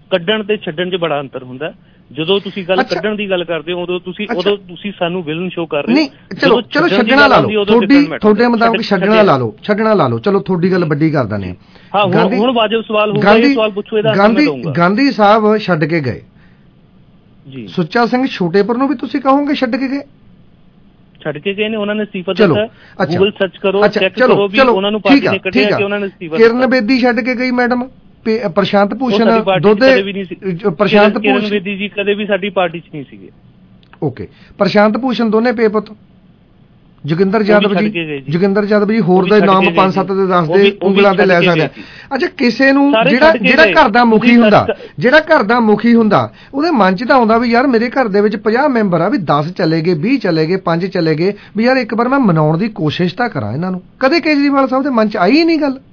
ਕੱਢਣ ਤੇ ਛੱਡਣ 'ਚ ਬੜਾ ਅੰਤਰ ਹੁੰਦਾ। ਜਦੋਂ ਤੁਸੀਂ ਗੱਲ ਕੱਢਣ ਦੀ ਗੱਲ ਕਰਦੇ ਹੋ ਉਦੋਂ ਤੁਸੀਂ ਸਾਨੂੰ ਵਿਲਨ ਸ਼ੋ ਕਰ ਰਹੇ ਹੋ। ਚਲੋ ਛੱਡਣਾ ਲਾ ਲਓ, ਤੁਹਾਡੇ ਮੁਤਾਬਕ ਛੱਡਣਾ ਲਾ ਲਓ ਚਲੋ ਤੁਹਾਡੀ ਗੱਲ ਵੱਡੀ ਕਰ ਦਿੰਦੇ ਹਾਂ। ਹੁਣ ਵਾਜਬ ਸਵਾਲ ਹੋਊਗਾ, ਇਹ ਸਵਾਲ ਪੁੱਛੋ ਇਹਦਾ ਗਾਂਧੀ ਸਾਹਿਬ ਛੱਡ ਕੇ ਗਏ ਜੀ, ਸੁੱਚਾ ਸਿੰਘ ਛੋਟੇਪੁਰ ਨੂੰ ਵੀ ਤੁਸੀਂ ਕਹੋਗੇ ਛੱਡ ਕੇ ਗਏ? ਛੱਡ ਕੇ ਗਏ ਨੇ, ਉਹਨਾਂ ਨੇ ਅਸਤੀਫਾ ਦਿੱਤਾ। ਗੂਗਲ ਸਰਚ ਕਰੋ, ਚੈੱਕ ਕਰੋ ਵੀ ਉਹਨਾਂ ਨੂੰ ਪਾਰਟੀ ਨੇ ਕੱਢਿਆ ਕਿ ਉਹਨਾਂ ਨੇ ਅਸਤੀਫਾ ਦਿੱਤਾ। ਕਿਰਨ ਬੇਦੀ ਛੱਡ ਕੇ ਗਈ ਮੈਡਮ, ਪ੍ਰਸ਼ਾਂਤ ਭੂਸ਼ਣ ਪ੍ਰਸ਼ਾਂਤ ਕਿਰਨ ਬੇਦੀ ਜੀ ਕਦੇ ਵੀ ਸਾਡੀ ਪਾਰਟੀ 'ਚ ਨਹੀਂ ਸੀਗੇ। ਓਕੇ, ਪ੍ਰਸ਼ਾਂਤ ਭੂਸ਼ਣ ਦੋਨੇ ਪੇਪੁੱਤ, ਜੋਗਿੰਦਰ ਯਾਦਵ ਜੀ ਹੋਰ ਦੇ ਨਾਮ 5-7 ਦੇ ਦੱਸ ਦੇ, ਉਂਗਲਾਂ ਤੇ ਲੈ ਸਕਦੇ। ਅੱਛਾ, ਕਿਸੇ ਨੂੰ ਜਿਹੜਾ ਘਰ ਦਾ ਮੁਖੀ ਹੁੰਦਾ ਉਹਦੇ ਮਨ 'ਚ ਤਾਂ ਆਉਂਦਾ ਵੀ ਯਾਰ ਮੇਰੇ ਘਰ ਦੇ ਵਿੱਚ 50 ਮੈਂਬਰ ਆ, ਵੀ 10 ਚਲੇ ਗਏ, 20 ਚਲੇ ਗਏ, 5 ਚਲੇ ਗਏ, ਵੀ ਯਾਰ ਇੱਕ ਵਾਰ ਮੈਂ ਮਨਾਉਣ ਦੀ ਕੋਸ਼ਿਸ਼ ਤਾਂ ਕਰਾਂ ਇਹਨਾਂ ਨੂੰ। ਕਦੇ ਕੇਜਰੀਵਾਲ ਸਾਹਿਬ ਦੇ ਮਨ 'ਚ ਆਈ ਹੀ ਨਹੀਂ ਗੱਲ?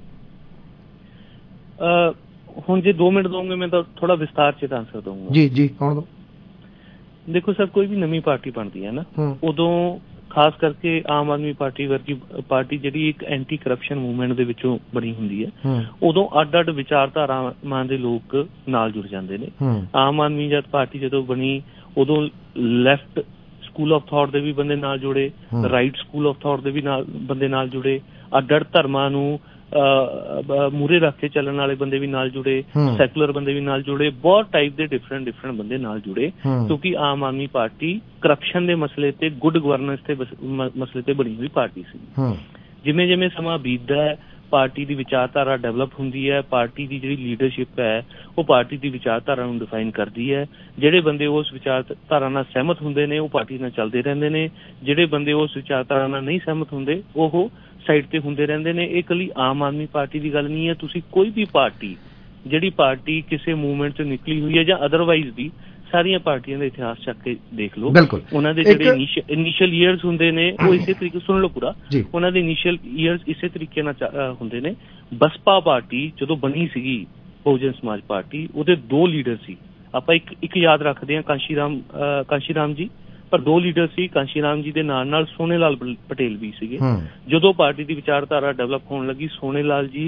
ਹੁਣ ਜੇ 2 ਮਿੰਟ ਦੋਗੇ ਮੈਂ ਤਾਂ ਥੋੜਾ ਵਿਸਤਾਰ 'ਚ ਆਂਸਰ ਦਊਂਗਾ। ਜੀ ਕੌਣ ਦੋ? ਦੇਖੋ ਸਰ, ਕੋਈ ਵੀ ਨਵੀਂ ਪਾਰਟੀ ਬਣਦੀ ਹੈ ਨਾ, ਉਦੋਂ ਖਾਸ ਕਰਕੇ ਆਮ ਆਦਮੀ ਪਾਰਟੀ ਵਰਗੀ ਪਾਰਟੀ ਜਿਹੜੀ ਇੱਕ ਐਂਟੀ ਕਰਪਸ਼ਨ ਮੂਵਮੈਂਟ ਦੇ ਵਿੱਚੋਂ ਬਣੀ ਹੁੰਦੀ ਹੈ, ਉਦੋਂ ਅੱਡ-ਅੱਡ ਵਿਚਾਰਧਾਰਾਵਾਂ ਦੇ ਲੋਕ ਨਾਲ ਜੁੜ ਜਾਂਦੇ ਨੇ। ਆਮ ਆਦਮੀ ਪਾਰਟੀ ਜਦੋਂ ਬਣੀ ਉਦੋਂ ਲੈਫਟ ਸਕੂਲ ਆਫ ਥਾਟ ਦੇ ਵੀ ਬੰਦੇ ਨਾਲ ਜੁੜੇ, ਰਾਈਟ ਸਕੂਲ ਆਫ ਥਾਟ ਦੇ ਵੀ ਬੰਦੇ ਨਾਲ ਜੁੜੇ, ਅੱਡ-ਅੱਡ ਧਰਮਾਂ ਨੂੰ ਮੂਹਰੇ ਰੱਖ ਕੇ ਚੱਲਣ ਵਾਲੇ ਬੰਦੇ ਵੀ ਨਾਲ ਜੁੜੇ, ਸੈਕੂਲਰ ਬੰਦੇ ਵੀ ਨਾਲ ਜੁੜੇ, ਬਹੁਤ ਟਾਈਪ ਦੇ ਡਿਫਰੈਂਟ ਬੰਦੇ ਨਾਲ ਜੁੜੇ, ਕਿਉਂਕਿ ਆਮ ਆਦਮੀ ਪਾਰਟੀ ਕਰਪਸ਼ਨ ਦੇ ਮਸਲੇ ਤੇ, ਗੁੱਡ ਗਵਰਨੈਂਸ ਦੇ ਮਸਲੇ ਤੇ ਬਣੀ ਹੋਈ ਪਾਰਟੀ ਸੀ। ਜਿਵੇਂ ਜਿਵੇਂ ਸਮਾਂ ਬੀਤਦਾ ਹੈ, ਪਾਰਟੀ ਦੀ ਵਿਚਾਰਧਾਰਾ ਡਿਵੈਲਪ ਹੁੰਦੀ ਹੈ, ਪਾਰਟੀ ਦੀ ਜਿਹੜੀ ਲੀਡਰਸ਼ਿਪ ਹੈ ਉਹ ਪਾਰਟੀ ਦੀ ਵਿਚਾਰਧਾਰਾ ਨੂੰ ਡਿਫਾਈਨ ਕਰਦੀ ਹੈ। ਜਿਹੜੇ ਬੰਦੇ ਉਸ ਵਿਚਾਰਧਾਰਾ ਨਾਲ ਸਹਿਮਤ ਹੁੰਦੇ ਨੇ ਉਹ ਪਾਰਟੀ ਨਾਲ ਚੱਲਦੇ ਰਹਿੰਦੇ ਨੇ, ਜਿਹੜੇ ਬੰਦੇ ਉਸ ਵਿਚਾਰਧਾਰਾ ਨਾਲ ਨਹੀਂ ਸਹਿਮਤ ਹੁੰਦੇ ਉਹ ਸਾਈਡ ਤੇ ਹੁੰਦੇ ਰਹਿੰਦੇ ਨੇ। ਇਹ ਇਕੱਲੀ ਆਮ ਆਦਮੀ ਪਾਰਟੀ ਦੀ ਗੱਲ ਨਹੀਂ ਹੈ। ਤੁਸੀਂ ਕੋਈ ਵੀ ਪਾਰਟੀ, ਜਿਹੜੀ ਪਾਰਟੀ ਕਿਸੇ ਮੂਵਮੈਂਟ ਚੋਂ ਨਿਕਲੀ ਹੋਈ ਹੈ ਜਾਂ ਅਦਰਵਾਈਜ਼ ਵੀ, ਸਾਰੀਆਂ ਪਾਰਟੀਆਂ ਦਾ ਇਤਿਹਾਸ ਚੱਕ ਕੇ ਦੇਖ ਲਓ, ਉਹਨਾਂ ਦੇ ਜਿਹੜੇ ਇਨੀਸ਼ੀਅਲ ਈਅਰਸ ਹੁੰਦੇ ਨੇ ਉਹ ਇਸੇ ਤਰੀਕੇ, ਸੁਣ ਲਓ ਪੂਰਾ, ਉਹਨਾਂ ਦੇ ਇਨੀਸ਼ੀਅਲ ਈਅਰਸ ਇਸੇ ਤਰੀਕੇ ਨਾਲ ਹੁੰਦੇ ਨੇ। ਬਸਪਾ ਪਾਰਟੀ ਜਦੋਂ ਬਣੀ ਸੀਗੀ, ਬਹੁਜਨ ਸਮਾਜ ਪਾਰਟੀ, ਉਹਦੇ 2 ਲੀਡਰ ਸੀ। ਆਪਾਂ ਇੱਕ ਯਾਦ ਰੱਖਦੇ ਹਾਂ, ਕਾਂਸ਼ੀ ਰਾਮ ਜੀ, ਪਰ 2 ਲੀਡਰ ਸੀ। ਕਾਂਸ਼ੀ ਰਾਮ ਜੀ ਦੇ ਨਾਲ ਸੋਨੇ ਲਾਲ ਪਟੇਲ ਵੀ ਸੀਗੇ। ਜਦੋਂ ਪਾਰਟੀ ਦੀ ਵਿਚਾਰਧਾਰਾ ਡਿਵੈਲਪ ਹੋਣ ਲੱਗੀ, ਸੋਨੇ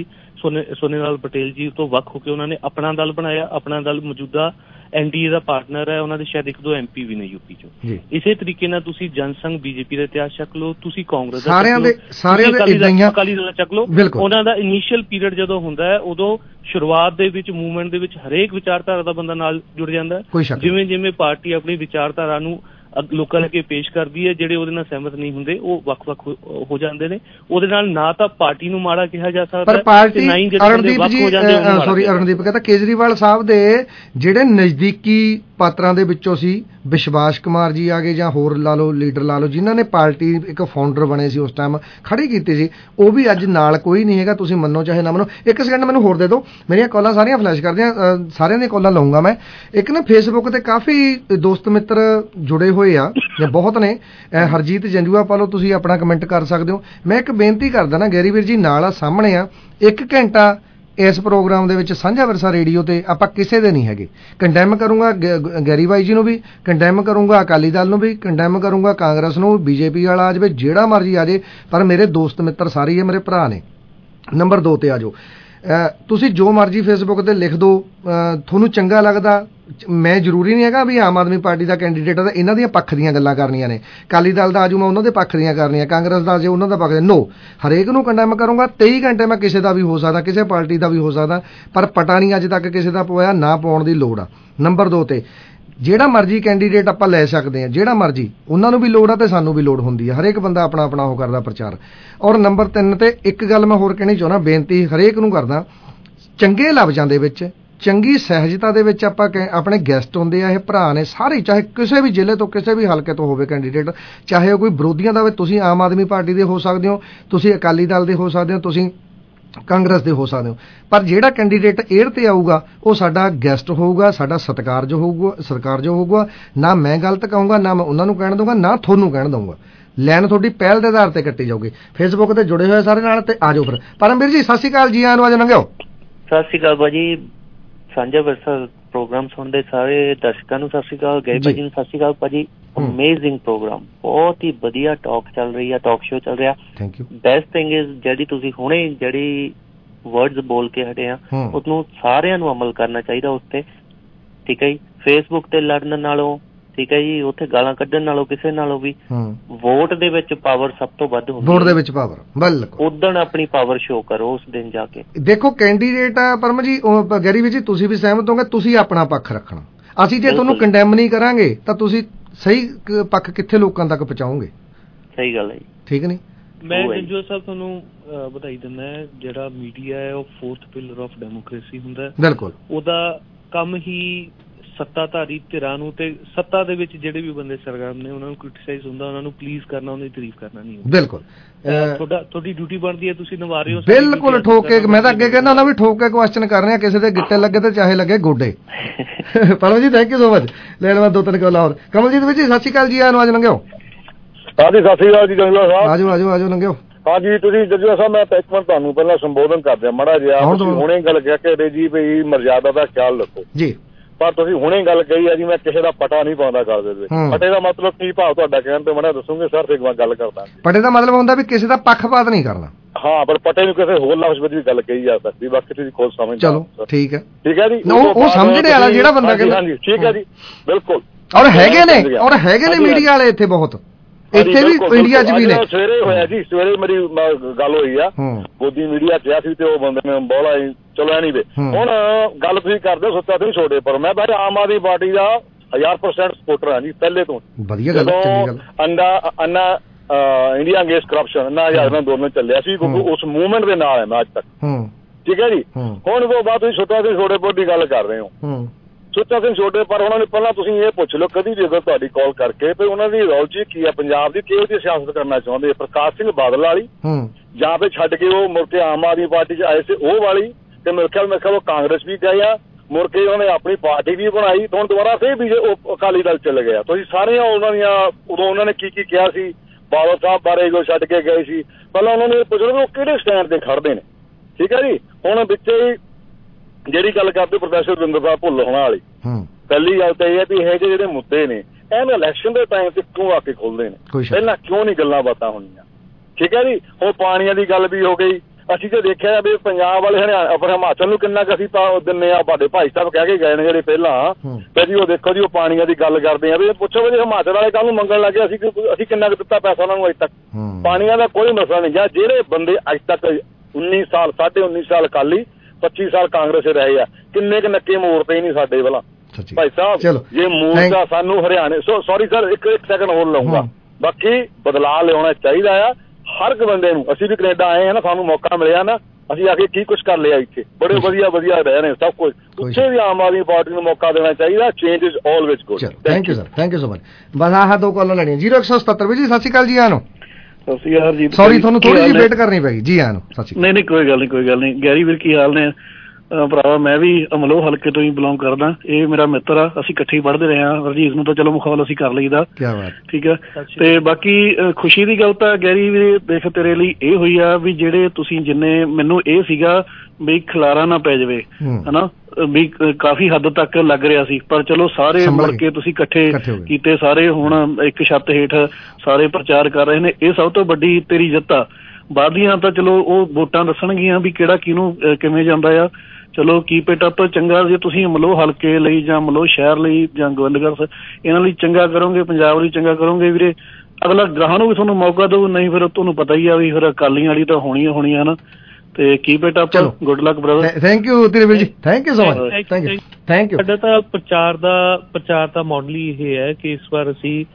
ਲਾਲ ਪਟੇਲ ਜੀ ਤੋਂ ਵੱਖ ਹੋ ਕੇ ਉਹਨਾਂ ਨੇ ਆਪਣਾ ਦਲ ਬਣਾਇਆ। ਆਪਣਾ ਦਲ ਮੌਜੂਦਾ NDA ਦਾ ਪਾਰਟਨਰ ਹੈ, ਉਹਨਾਂ ਦੇ ਸ਼ਾਇਦ 1-2 MP ਵੀ ਨੇ ਯੂਪੀ ਚੋਂ। ਇਸੇ ਤਰੀਕੇ ਨਾਲ ਤੁਸੀਂ ਜਨਸੰਘ BJP ਦਾ ਇਤਿਹਾਸ ਚੱਕ ਲਓ, ਤੁਸੀਂ ਕਾਂਗਰਸ ਦਾ ਅਕਾਲੀ ਦਲ ਚੱਕ ਲਓ। ਉਹਨਾਂ ਦਾ ਇਨੀਸ਼ੀਅਲ ਪੀਰੀਅਡ ਜਦੋਂ ਹੁੰਦਾ ਹੈ, ਉਦੋਂ ਸ਼ੁਰੂਆਤ ਦੇ ਵਿੱਚ ਮੂਵਮੈਂਟ ਦੇ ਵਿੱਚ ਹਰੇਕ ਵਿਚਾਰਧਾਰਾ ਦਾ ਬੰਦਾ ਨਾਲ ਜੁੜ ਜਾਂਦਾ ਹੈ। ਜਿਵੇਂ ਪਾਰਟੀ ਆਪਣੀ ਵਿਚਾਰਧਾਰਾ ਨੂੰ ਲੋਕਾਂ ਅੱਗੇ ਪੇਸ਼ ਕਰਦੀ ਹੈ, ਜਿਹੜੇ ਉਹਦੇ ਨਾਲ ਸਹਿਮਤ ਨਹੀਂ ਹੁੰਦੇ ਉਹ ਵੱਖ-ਵੱਖ ਹੋ ਜਾਂਦੇ ਨੇ। ਉਹਦੇ ਨਾਲ ਨਾ ਤਾਂ ਪਾਰਟੀ ਨੂੰ ਮਾੜਾ ਕਿਹਾ ਜਾ ਸਕਦਾ, ਤੇ ਨਾ ਹੀ ਜਿਹੜੇ ਵੱਖ ਹੋ ਜਾਂਦੇ। ਅਰੁਣਦੀਪ ਕਹਿੰਦਾ ਕੇਜਰੀਵਾਲ ਸਾਹਿਬ ਦੇ ਜਿਹੜੇ ਨਜ਼ਦੀਕੀ ਪਾਤਰਾਂ ਦੇ ਵਿੱਚੋਂ ਸੀ, ਵਿਸ਼ਵਾਸ ਕੁਮਾਰ ਜੀ ਆ ਗਏ ਜਾਂ ਹੋਰ ਲਾ ਲਓ, ਲੀਡਰ ਲਾ ਲਓ, ਜਿਨ੍ਹਾਂ ਨੇ ਪਾਰਟੀ ਇੱਕ ਫਾਊਂਡਰ ਬਣੇ ਸੀ ਉਸ ਟਾਈਮ, ਖੜੀ ਕੀਤੀ ਸੀ, ਉਹ ਵੀ ਅੱਜ ਨਾਲ ਕੋਈ ਨਹੀਂ ਹੈਗਾ। ਤੁਸੀਂ ਮੰਨੋ ਚਾਹੇ ਨਾ ਮੰਨੋ। ਇੱਕ ਸੈਕਿੰਡ ਮੈਨੂੰ ਹੋਰ ਦੇ ਦਿਓ, ਮੇਰੀਆਂ ਕਾਲਾਂ ਸਾਰੀਆਂ ਫਲੈਸ਼ ਕਰਦੀਆਂ, ਸਾਰਿਆਂ ਦੀਆਂ ਕਾਲਾਂ ਲਊਂਗਾ ਮੈਂ। ਇੱਕ ਨਾ ਫੇਸਬੁੱਕ ਤੇ ਕਾਫੀ ਦੋਸਤ ਮਿੱਤਰ ਜੁੜੇ ਹੋਏ ਆ ਜਾਂ ਬਹੁਤ ਨੇ। ਹਰਜੀਤ ਜੰਜੂਆ ਪਾਲੋ, ਤੁਸੀਂ ਆਪਣਾ ਕਮੈਂਟ ਕਰ ਸਕਦੇ ਹੋ। ਮੈਂ ਇੱਕ ਬੇਨਤੀ ਕਰਦਾ ਨਾ, ਗੈਰੀ ਵੀਰ ਜੀ ਨਾਲ ਆ, ਸਾਹਮਣੇ ਆ, 1 ਘੰਟਾ ਇਸ ਪ੍ਰੋਗਰਾਮ ਦੇ ਵਿੱਚ ਸਾਂਝਾ ਵਿਰਸਾ ਰੇਡੀਓ ਤੇ ਆਪਾਂ ਕਿਸੇ ਦੇ ਨਹੀਂ ਹੈਗੇ। ਕੰਡੈਮ ਕਰੂੰਗਾ ਗੈਰੀ ਬਾਈ ਜੀ ਨੂੰ ਵੀ, ਕੰਡੈਮ ਕਰੂੰਗਾ ਅਕਾਲੀ ਦਲ ਨੂੰ ਵੀ, ਕੰਡੈਮ ਕਰੂੰਗਾ ਕਾਂਗਰਸ ਨੂੰ, BJP ਵਾਲਾ ਆ ਜਾਵੇ, ਜਿਹੜਾ ਮਰਜੀ ਆ ਜਾਏ, ਪਰ ਮੇਰੇ ਦੋਸਤ ਮਿੱਤਰ ਸਾਰੇ ਹੀ ਮੇਰੇ ਭਰਾ ਨੇ। ਨੰਬਰ 2 ਤੇ ਆ ਜਾਓ। ਤੁਸੀਂ ਜੋ ਮਰਜੀ ਫੇਸਬੁੱਕ ਤੇ ਲਿਖ ਦਿਓ, ਤੁਹਾਨੂੰ ਚੰਗਾ ਲੱਗਦਾ। ਮੈਂ ਜ਼ਰੂਰੀ ਨਹੀਂ ਹੈਗਾ ਵੀ ਆਮ ਆਦਮੀ ਪਾਰਟੀ ਦਾ ਕੈਂਡੀਡੇਟ ਹੈ ਇਹਨਾਂ ਦੀਆਂ ਪੱਖ ਦੀਆਂ ਗੱਲਾਂ ਕਰਨੀਆਂ ਨੇ, ਅਕਾਲੀ ਦਲ ਦਾ ਆਜੂ ਮੈਂ ਉਹਨਾਂ ਦੇ ਪੱਖ ਦੀਆਂ ਕਰਨੀਆਂ, ਕਾਂਗਰਸ ਦਾ ਜੇ ਉਹਨਾਂ ਦਾ ਪੱਖ। ਨੋ, ਹਰੇਕ ਨੂੰ ਕੰਡੈਮ ਕਰੂੰਗਾ। 23 ਘੰਟੇ ਮੈਂ ਕਿਸੇ ਦਾ ਵੀ ਹੋ ਸਕਦਾ, ਕਿਸੇ ਪਾਰਟੀ ਦਾ ਵੀ ਹੋ ਸਕਦਾ, ਪਰ ਪਟਾ ਨਹੀਂ ਅੱਜ ਤੱਕ ਕਿਸੇ ਦਾ ਪਵਾਇਆ, ਨਾ ਪਾਉਣ ਦੀ ਲੋੜ ਆ। ਨੰਬਰ 2 ਤੇ ਜਿਹੜਾ ਮਰਜੀ ਕੈਂਡੀਡੇਟ ਆਪਾਂ ਲੈ ਸਕਦੇ ਹਾਂ, ਜਿਹੜਾ ਮਰਜੀ, ਉਹਨਾਂ ਨੂੰ ਵੀ ਲੋੜ ਆ ਤੇ ਸਾਨੂੰ ਵੀ ਲੋੜ ਹੁੰਦੀ ਹੈ। ਹਰੇਕ ਬੰਦਾ ਆਪਣਾ ਆਪਣਾ ਉਹ ਕਰਦਾ ਪ੍ਰਚਾਰ। ਔਰ ਨੰਬਰ 3 ਤੇ ਇੱਕ ਗੱਲ ਮੈਂ ਹੋਰ ਕਹਿਣੀ ਚਾਹੁੰਦਾ, ਬੇਨਤੀ ਹਰੇਕ ਨੂੰ ਕਰਦਾ, ਚੰਗੇ ਲਫ਼ਜ਼ਾਂ ਦੇ ਵਿੱਚ, ਚੰਗੀ ਸਹਿਜਤਾ ਦੇ ਵਿੱਚ ਆਪਾਂ ਆਪਣੇ ਗੈਸਟ ਹੁੰਦੇ ਆ, ਇਹ ਭਰਾ ਨੇ ਸਾਰੇ, ਚਾਹੇ ਕਿਸੇ ਵੀ ਜ਼ਿਲ੍ਹੇ ਤੋਂ, ਕਿਸੇ ਵੀ ਹਲਕੇ ਤੋਂ ਹੋਵੇ ਕੈਂਡੀਡੇਟ, ਚਾਹੇ ਉਹ ਕੋਈ ਵਿਰੋਧੀਆਂ ਦਾ ਹੋਵੇ। ਤੁਸੀਂ ਆਮ ਆਦਮੀ ਪਾਰਟੀ ਦੇ ਹੋ ਸਕਦੇ ਹੋ, ਤੁਸੀਂ ਅਕਾਲੀ ਦਲ ਦੇ ਹੋ ਸਕਦੇ ਹੋ, ਤੁਸੀਂ ਕਾਂਗਰਸ ਦੇ ਹੋ ਸਕਦੇ ਹੋ, ਪਰ ਜਿਹੜਾ ਕੈਂਡੀਡੇਟ ਏਅਰ ਤੇ ਆਊਗਾ ਉਹ ਸਾਡਾ ਗੈਸਟ ਹੋਊਗਾ, ਸਾਡਾ ਸਤਿਕਾਰਯੋਗ ਹੋਊਗਾ। ਨਾ ਮੈਂ ਗਲਤ ਕਹੂੰਗਾ, ਨਾ ਮੈਂ ਉਹਨਾਂ ਨੂੰ ਕਹਿਣ ਦਊਂਗਾ, ਨਾ ਤੁਹਾਨੂੰ ਕਹਿਣ ਦਊਂਗਾ। ਲਾਈਨ ਤੁਹਾਡੀ ਪਹਿਲ ਦੇ ਆਧਾਰ ਤੇ ਕੱਟੀ ਜਾਊਗੀ। ਫੇਸਬੁੱਕ ਤੇ ਜੁੜੇ ਹੋਏ ਸਾਰੇ ਨਾਲ, ਤੇ ਆਜੋ ਫਿਰ। ਪਰਮਵੀਰ ਜੀ ਸਤਿ ਸ਼੍ਰੀ ਅਕਾਲ ਜੀ, ਆਜੋ ਆਜੋ ਲੰਘਿਓ। ਸਤਿ ਸ਼੍ਰੀ ਅਕਾਲ ਭਾਜੀ, ਸਾਂਝਾ ਵਿਰਸਾ ਪ੍ਰੋਗਰਾਮ ਸੁਣਦੇ ਸਾਰੇ ਦਰਸ਼ਕਾਂ ਨੂੰ ਸਤਿ ਸ਼੍ਰੀ ਅਕਾਲ। ਗਏ ਭਾਜੀ ਨੂੰ ਸਤਿ ਸ਼੍ਰੀ ਅਕਾਲ ਭਾਜੀ। ਅਮੇਜ਼ਿੰਗ ਪ੍ਰੋਗਰਾਮ, ਬਹੁਤ ਹੀ ਵਧੀਆ ਟਾਕ ਚੱਲ ਰਹੀ ਆ, ਟਾਕ ਸ਼ੋ ਚੱਲ ਰਿਹਾ। Thank you. Best thing is ਜਿਹੜੀ ਤੁਸੀਂ ਹੁਣੇ ਜਿਹੜੀ ਵਰਡਸ ਬੋਲ ਕੇ ਹਟੇ ਆ, ਉਸਨੂੰ ਸਾਰਿਆਂ ਨੂੰ ਅਮਲ ਕਰਨਾ ਚਾਹੀਦਾ। ਉਸ ਤੇ ਠੀਕ ਹੈ ਜੀ। ਫੇਸਬੁੱਕ ਤੇ ਲੜਨ ਨਾਲੋਂ, ਠੀਕ ਹੈ ਜੀ, ਉੱਥੇ ਗਾਲਾਂ ਕੱਢਣ ਨਾਲੋਂ ਕਿਸੇ ਨਾਲੋਂ ਵੀ ਵੋਟ ਦੇ ਵਿੱਚ ਪਾਵਰ ਸਭ ਤੋਂ ਵੱਧ ਹੁੰਦੀ ਹੈ। ਵੋਟ ਦੇ ਵਿੱਚ ਪਾਵਰ, ਬਿਲਕੁਲ। ਉਦਣ ਆਪਣੀ ਪਾਵਰ ਸ਼ੋ ਕਰੋ ਉਸ ਦਿਨ ਜਾ ਕੇ। ਦੇਖੋ ਕੈਂਡੀਡੇਟ ਆ ਪਰਮ ਜੀ, ਗੈਰੀ ਵੀ ਜੀ ਤੁਸੀਂ ਵੀ ਸਹਿਮਤ ਹੋਗੇ, ਤੁਸੀਂ ਆਪਣਾ ਪੱਖ ਰੱਖਣਾ। ਅਸੀਂ ਜੇ ਤੁਹਾਨੂੰ ਕੰਡੈਮ ਨਹੀਂ ਕਰਾਂਗੇ ਤਾਂ ਤੁਸੀਂ ਸਹੀ ਪੱਖ ਕਿੱਥੇ ਲੋਕਾਂ ਤੱਕ ਪਹੁੰਚਾਓਗੇ? ਸਹੀ ਗੱਲ ਹੈ ਜੀ, ਠੀਕ ਨਹੀਂ? ਮੈਂ ਜੰਜੂ ਸਾਹਿਬ ਤੁਹਾਨੂੰ ਵਧਾਈ ਦਿੰਦਾ, ਜਿਹੜਾ ਮੀਡੀਆ ਹੈ ਉਹ 4th ਪਿਲਰ ਆਫ ਡੈਮੋਕ੍ਰੇਸੀ ਹੁੰਦਾ। ਬਿਲਕੁਲ। ਉਹਦਾ ਕੰਮ ਹੀ ਸੱਤਾਧਾਰੀ ਧਿਰਾਂ ਨੂੰ ਤੇ ਸੱਤਾ ਦੇ ਵਿੱਚ ਜਿਹੜੇ ਵੀ ਬੰਦੇ ਸਰਗਰਮ ਨੇ ਉਹਨਾਂ ਨੂੰ ਕ੍ਰਿਟਿਸਾਈਜ਼ ਹੁੰਦਾ, ਉਹਨਾਂ ਨੂੰ ਪਲੀਜ਼ ਕਰਨਾ, ਉਹਨਾਂ ਦੀ ਤਾਰੀਫ ਕਰਨਾ ਨਹੀਂ ਹੁੰਦਾ। ਬਿਲਕੁਲ। ਤੁਹਾਡੀ ਡਿਊਟੀ ਬਣਦੀ ਹੈ, ਤੁਸੀਂ ਨਿਭਾ ਰਹੇ ਹੋ। ਬਿਲਕੁਲ। ਠੋਕ ਕੇ, ਮੈਂ ਤਾਂ ਅੱਗੇ ਕਹਿੰਦਾ ਹੁੰਦਾ ਵੀ ਠੋਕ ਕੇ ਕੁਐਸਚਨ ਕਰ ਰਹੇ ਆ, ਕਿਸੇ ਦੇ ਗਿੱਟੇ ਲੱਗੇ ਤੇ ਚਾਹੇ ਲੱਗੇ ਗੋਡੇ। ਪਰਮ ਜੀ ਥੈਂਕ ਯੂ ਸੋ ਮਚ। ਲੈ ਲਵਾਂ 2-3 ਕਾਲ ਹੋਰ। ਕਮਲਜੀਤ ਜੀ ਸਤਿ ਸ਼੍ਰੀ ਅਕਾਲ ਜੀ, ਆਜ ਲੰਘਿਓ। ਹਾਂਜੀ ਸਤਿ ਸ਼੍ਰੀ ਅਕਾਲ ਜੀ ਜੰਗਲਾ ਸਾਹਿਬ। ਆਜੋ ਲੰਘਿਓ। ਹਾਂਜੀ ਤੁਸੀਂ ਜੰਗਲਾ ਸਾਹਿਬ, ਮੈਂ ਇੱਕ ਮਿੰਟ ਤੁਹਾਨੂੰ ਪਹਿਲਾਂ ਸੰਬੋਧਨ ਕਰਦੇ ਮਾੜਾ ਜਿਹਾ। ਤੁਸੀਂ ਹੁਣੇ ਗੱਲ ਕਹਿ ਕੇ ਜੀ ਵੀ ਮਰਜ਼ਾਦਾ ਦਾ ਖਿਆਲ ਰੱਖੋ ਜੀ, ਪਰ ਤੁਸੀਂ ਹੁਣੇ ਗੱਲ ਕਹੀ ਆ ਜੀ ਮੈਂ ਕਿਸੇ ਦਾ ਪਟਾ ਨਹੀਂ ਪਾਉਂਦਾ ਗੱਲ ਦੇ ਵਿੱਚ। ਪਟੇ ਦਾ ਮਤਲਬ ਕੀ ਭਾਵ ਤੁਹਾਡਾ ਕਹਿਣ ਤੇ ਮੈਂ ਦੱਸੂਗੇ ਸਰ, ਫਿਰ ਗੱਲ ਕਰਦਾ। ਪਟੇ ਦਾ ਮਤਲਬ ਹੁੰਦਾ ਵੀ ਕਿਸੇ ਦਾ ਪੱਖਪਾਤ ਨਹੀਂ ਕਰਨਾ। ਹਾਂ, ਪਰ ਪਟੇ ਨੂੰ ਕਿਸੇ ਹੋਰ ਲਫ਼ਜ਼ ਵਿੱਚ ਵੀ ਗੱਲ ਕਹੀ ਜਾ ਸਕਦੀ, ਬਾਕੀ ਤੁਸੀਂ ਖੁਦ ਸਮਝ। ਚਲੋ ਠੀਕ ਹੈ ਜੀ। ਉਹ ਸਮਝਣੇ ਵਾਲਾ ਜਿਹੜਾ ਬੰਦਾ ਕਹਿੰਦਾ। ਹਾਂਜੀ ਠੀਕ ਹੈ ਜੀ, ਬਿਲਕੁਲ। ਔਰ ਹੈਗੇ ਨੇ ਮੀਡੀਆ ਵਾਲੇ ਇੱਥੇ ਬਹੁਤ, ਇੱਥੇ ਵੀ ਇੰਡੀਆ 'ਚ ਵੀ ਨੇ। ਸਵੇਰੇ ਹੋਇਆ ਜੀ, ਸਵੇਰੇ ਮੇਰੀ ਗੱਲ ਹੋਈ ਆ ਮੋਦੀ ਮੀਡੀਆ 'ਚ ਸੀ ਤੇ ਉਹ ਬੰਦੇ ਨੇ ਬੋਲਾ ਚਲੋ ਐਨੀਵੇ। ਹੁਣ ਗੱਲ ਤੁਸੀਂ ਕਰਦੇ ਹੋ ਸੁੱਚਾ ਸਿੰਘ ਛੋਟੇ ਪਰ, ਮੈਂ ਭਾਈ ਆਮ ਆਦਮੀ ਪਾਰਟੀ ਦਾ 1000% ਸਪੋਰਟਰ ਹਾਂ ਜੀ ਪਹਿਲੇ ਤੋਂ। ਵਧੀਆ ਗੱਲ, ਚੰਗੀ ਗੱਲ। ਅੰਨਾ ਇੰਡੀਆ ਅਗੇਂਸਟ ਕਰਪਸ਼ਨ ਨਾ ਅੰਦੋਲਨ ਚੱਲਿਆ ਸੀ, ਕਿਉਂਕਿ ਉਸ ਮੂਵਮੈਂਟ ਦੇ ਨਾਲ ਹੈ ਮੈਂ ਅੱਜ ਤੱਕ। ਠੀਕ ਹੈ ਜੀ। ਹੁਣ ਉਹ ਬਾਅਦ ਤੁਸੀਂ ਸੁੱਚਾ ਸਿੰਘ ਛੋਟੇ ਪਰ ਦੀ ਗੱਲ ਕਰ ਰਹੇ ਹੋ। ਸੁੱਚਾ ਸਿੰਘ ਛੋਟੇ ਪਰ ਉਹਨਾਂ ਨੂੰ ਪਹਿਲਾਂ ਤੁਸੀਂ ਇਹ ਪੁੱਛ ਲਓ ਕਦੀ ਵੀ ਅਗਰ ਤੁਹਾਡੀ ਕਾਲ ਕਰਕੇ ਵੀ ਉਹਨਾਂ ਦੀ ਰੌਲਜੀ ਕੀ ਆ, ਪੰਜਾਬ ਦੀ ਕਿਹੋ ਜਿਹੀ ਸਿਆਸਤ ਕਰਨਾ ਚਾਹੁੰਦੇ, ਪ੍ਰਕਾਸ਼ ਸਿੰਘ ਬਾਦਲ ਵਾਲੀ ਜਾਂ ਫਿਰ ਛੱਡ ਕੇ ਉਹ ਮੁੜ ਕੇ ਆਮ ਆਦਮੀ ਪਾਰਟੀ 'ਚ ਆਏ ਸੀ ਉਹ ਵਾਲੀ, ਤੇ ਮੇਰੇ ਖਿਆਲ ਉਹ ਕਾਂਗਰਸ ਵੀ ਗਏ ਆ, ਮੁੜ ਕੇ ਉਹਨੇ ਆਪਣੀ ਪਾਰਟੀ ਵੀ ਬਣਾਈ, ਹੁਣ ਦੁਬਾਰਾ ਫਿਰ ਵੀ ਉਹ ਅਕਾਲੀ ਦਲ ਚਲੇ ਗਿਆ। ਤੁਸੀਂ ਸਾਰੀਆਂ ਉਹਨਾਂ ਦੀਆਂ ਉਦੋਂ ਉਹਨਾਂ ਨੇ ਕੀ ਕਿਹਾ ਸੀ ਬਾਦਲ ਸਾਹਿਬ ਬਾਰੇ ਜੋ ਛੱਡ ਕੇ ਗਏ ਸੀ, ਪਹਿਲਾਂ ਉਹਨਾਂ ਨੇ ਪੁੱਛ ਲਓ ਉਹ ਕਿਹੜੇ ਸਟੈਂਡ ਤੇ ਖੜਦੇ ਨੇ। ਠੀਕ ਹੈ ਜੀ। ਹੁਣ ਵਿੱਚ ਜਿਹੜੀ ਗੱਲ ਕਰਦੇ ਪ੍ਰੋਫੈਸਰ ਰਵਿੰਦਰ ਸਾਹਿਬ ਭੁੱਲਰ ਹੋਣਾ ਵਾਲੀ, ਪਹਿਲੀ ਗੱਲ ਤਾਂ ਇਹ ਹੈ ਵੀ ਇਹ ਜਿਹੜੇ ਮੁੱਦੇ ਨੇ ਐਨ ਇਲੈਕਸ਼ਨ ਦੇ ਟਾਈਮ ਤੇ ਕਿਉਂ ਆ ਕੇ ਖੁੱਲਦੇ ਨੇ, ਪਹਿਲਾਂ ਕਿਉਂ ਨਹੀਂ ਗੱਲਾਂ ਬਾਤਾਂ ਹੋਣੀਆਂ। ਠੀਕ ਹੈ ਜੀ। ਹੁਣ ਪਾਣੀਆਂ ਦੀ ਗੱਲ ਵੀ ਹੋ ਗਈ। ਅਸੀਂ ਜੇ ਦੇਖਿਆ ਵੀ ਪੰਜਾਬ ਵਾਲੇ ਹਰਿਆਣਾ ਆਪਣੇ ਹਿਮਾਚਲ ਨੂੰ ਕਿੰਨਾ ਕੁ ਅਸੀਂ ਤਾਂ ਦਿੰਦੇ ਆ, ਸਾਡੇ ਭਾਈ ਸਾਹਿਬ ਕਹਿ ਕੇ ਗਏ ਨੇ ਜਿਹੜੇ ਪਹਿਲਾਂ ਤੇ ਜੀ ਉਹ ਦੇਖੋ ਜੀ ਉਹ ਪਾਣੀਆਂ ਦੀ ਗੱਲ ਕਰਦੇ ਆ ਵੀ ਪੁੱਛੋ ਵੀ ਹਿਮਾਚਲ ਵਾਲੇ ਕੱਲ ਨੂੰ ਮੰਗਣ ਲੱਗੇ ਅਸੀਂ ਕਿੰਨਾ ਕੁ ਦਿੱਤਾ ਪੈਸਾ ਉਹਨਾਂ ਨੂੰ ਅੱਜ ਤੱਕ। ਪਾਣੀਆਂ ਦਾ ਕੋਈ ਮਸਲਾ ਨਹੀਂ ਗਿਆ। ਜਿਹੜੇ ਬੰਦੇ ਅੱਜ ਤੱਕ 19 ਸਾਲ 19.5 ਸਾਲ ਅਕਾਲੀ 25 ਸਾਲ ਕਾਂਗਰਸ ਰਹੇ ਆ, ਕਿੰਨੇ ਕੁ ਨੱਕੇ ਮੋੜਤੇ ਹੀ ਨਹੀਂ ਸਾਡੇ ਵਾਲਾ ਭਾਈ ਸਾਹਿਬ। ਜੇ ਮੋਰਚਾ ਸਾਨੂੰ ਹਰਿਆਣੇ ਸੌਰੀ ਸਰ ਇੱਕ ਸੈਕਿੰਡ ਹੋਰ ਲਊਂਗਾ, ਬਾਕੀ ਬਦਲਾਅ ਲਿਆਉਣਾ ਚਾਹੀਦਾ ਆ ਹਰ ਇੱਕ ਬੰਦੇ ਨੂੰ। ਅਸੀਂ ਵੀ ਕੈਨੇਡਾ ਆਏ ਆ ਨਾ, ਸਾਨੂੰ ਮੌਕਾ ਮਿਲਿਆ ਨਾ, ਅਸੀਂ ਆ ਕੇ ਕੀ ਕੁਛ ਕਰ ਲਿਆ ਇੱਥੇ, ਬੜੇ ਵਧੀਆ ਰਹੇ ਨੇ ਸਭ ਕੁਝ। ਉੱਥੇ ਵੀ ਆਮ ਆਦਮੀ ਪਾਰਟੀ ਨੂੰ ਮੌਕਾ ਦੇਣਾ ਚਾਹੀਦਾ। Change is always good. Thank you sir, thank you so much. ਬਸ ਆਹ 2 ਕਾਲਾਂ ਲੈਣੀਆਂ। 0177 ਵੀ ਜੀ ਸਤਿ ਸ਼੍ਰੀ ਅਕਾਲ ਜੀ। ਆਨੋ ਸਤਿ ਸ਼੍ਰੀ ਅਕਾਲ ਜੀ। ਸੌਰੀ ਤੁਹਾਨੂੰ ਥੋੜੀ ਜਿਹੀ ਵੇਟ ਕਰਨੀ ਪੈਗੀ ਜੀ। ਆਨੋ ਸਤਿ ਸ਼੍ਰੀ ਅਕਾਲ। ਨਹੀਂ ਕੋਈ ਗੱਲ ਨਹੀਂ। ਗੈਰੀ ਵੀਰ ਕੀ ਹਾਲ ਨੇ ਭਰਾਵਾ? ਮੈਂ ਵੀ ਅਮਲੋਹ ਹਲਕੇ ਤੋਂ ਹੀ ਬਿਲੋਂਗ ਕਰਦਾ। ਇਹ ਮੇਰਾ ਮਿੱਤਰ ਆ, ਅਸੀਂ ਇਕੱਠੇ ਹੀ ਪੜ੍ਹਦੇ ਰਹੇ ਹਾਂ। ਰਜੀਤ ਨੂੰ ਤਾਂ ਚਲੋ ਮਖੌਲ ਅਸੀਂ ਕਰ ਲਈਦਾ। ਠੀਕ ਹੈ। ਤੇ ਬਾਕੀ ਖੁਸ਼ੀ ਦੀ ਗੱਲ ਤਾਂ ਗੈਰੀ ਵੀ ਦੇਖ ਤੇਰੇ ਲਈ ਇਹ ਹੋਈ ਆ ਵੀ ਜਿਹੜੇ ਤੁਸੀਂ ਜਿੰਨੇ ਮੈਨੂੰ ਇਹ ਸੀਗਾ ਵੀ ਖਿਲਾਰਾ ਨਾ ਪੈ ਜਾਵੇ ਹਨਾ, ਵੀ ਕਾਫੀ ਹੱਦ ਤੱਕ ਲੱਗ ਰਿਹਾ ਸੀ, ਪਰ ਚਲੋ ਸਾਰੇ ਮਿਲ ਕੇ ਤੁਸੀਂ ਇਕੱਠੇ ਕੀਤੇ, ਸਾਰੇ ਹੁਣ ਇੱਕ ਛੱਤ ਹੇਠ ਸਾਰੇ ਪ੍ਰਚਾਰ ਕਰ ਰਹੇ ਨੇ। ਇਹ ਸਭ ਤੋਂ ਵੱਡੀ ਤੇਰੀ ਜਿੱਤ ਆ। ਬਾਅਦੀਆਂ ਤਾਂ ਚਲੋ ਉਹ ਵੋਟਾਂ ਦੱਸਣਗੀਆਂ ਵੀ ਕਿਹੜਾ ਕਿਹਨੂੰ ਕਿਵੇਂ ਜਾਂਦਾ ਆ। ਚਲੋ ਕੀਪ ਇਟ ਅਪ। ਚੰਗਾ ਜੇ ਤੁਸੀਂ ਅਮਲੋਹ ਹਲਕੇ ਲਈ ਜਾਂ ਅਮਲੋਹ ਸ਼ਹਿਰ ਲਈ ਜਾਂ ਗੋਬਿੰਦਗੜ੍ਹ ਇਹਨਾਂ ਲਈ ਚੰਗਾ ਕਰੋਗੇ, ਪੰਜਾਬ ਲਈ ਚੰਗਾ ਕਰੋਗੇ ਵੀਰੇ, ਅਗਲਾ ਗਾਹਾਂ ਨੂੰ ਵੀ ਤੁਹਾਨੂੰ ਮੌਕਾ ਦਊ। ਨਹੀਂ ਫਿਰ ਤੁਹਾਨੂੰ ਪਤਾ ਹੀ ਆ ਵੀ ਫਿਰ ਅਕਾਲੀਆਂ ਵਾਲੀ ਤਾਂ ਹੋਣੀ ਆ ਨਾ। ਤੇ keep it up. Good luck brother. Thank you ਤੇਰੇ ਜੀ, thank you so much. Thank you. ਸਾਡਾ ਤਾਂ ਪ੍ਰਚਾਰ ਦਾ ਮਾਡਲ ਹੀ ਇਹ ਹੈ ਕਿ ਇਸ ਵਾਰ ਅਸੀਂ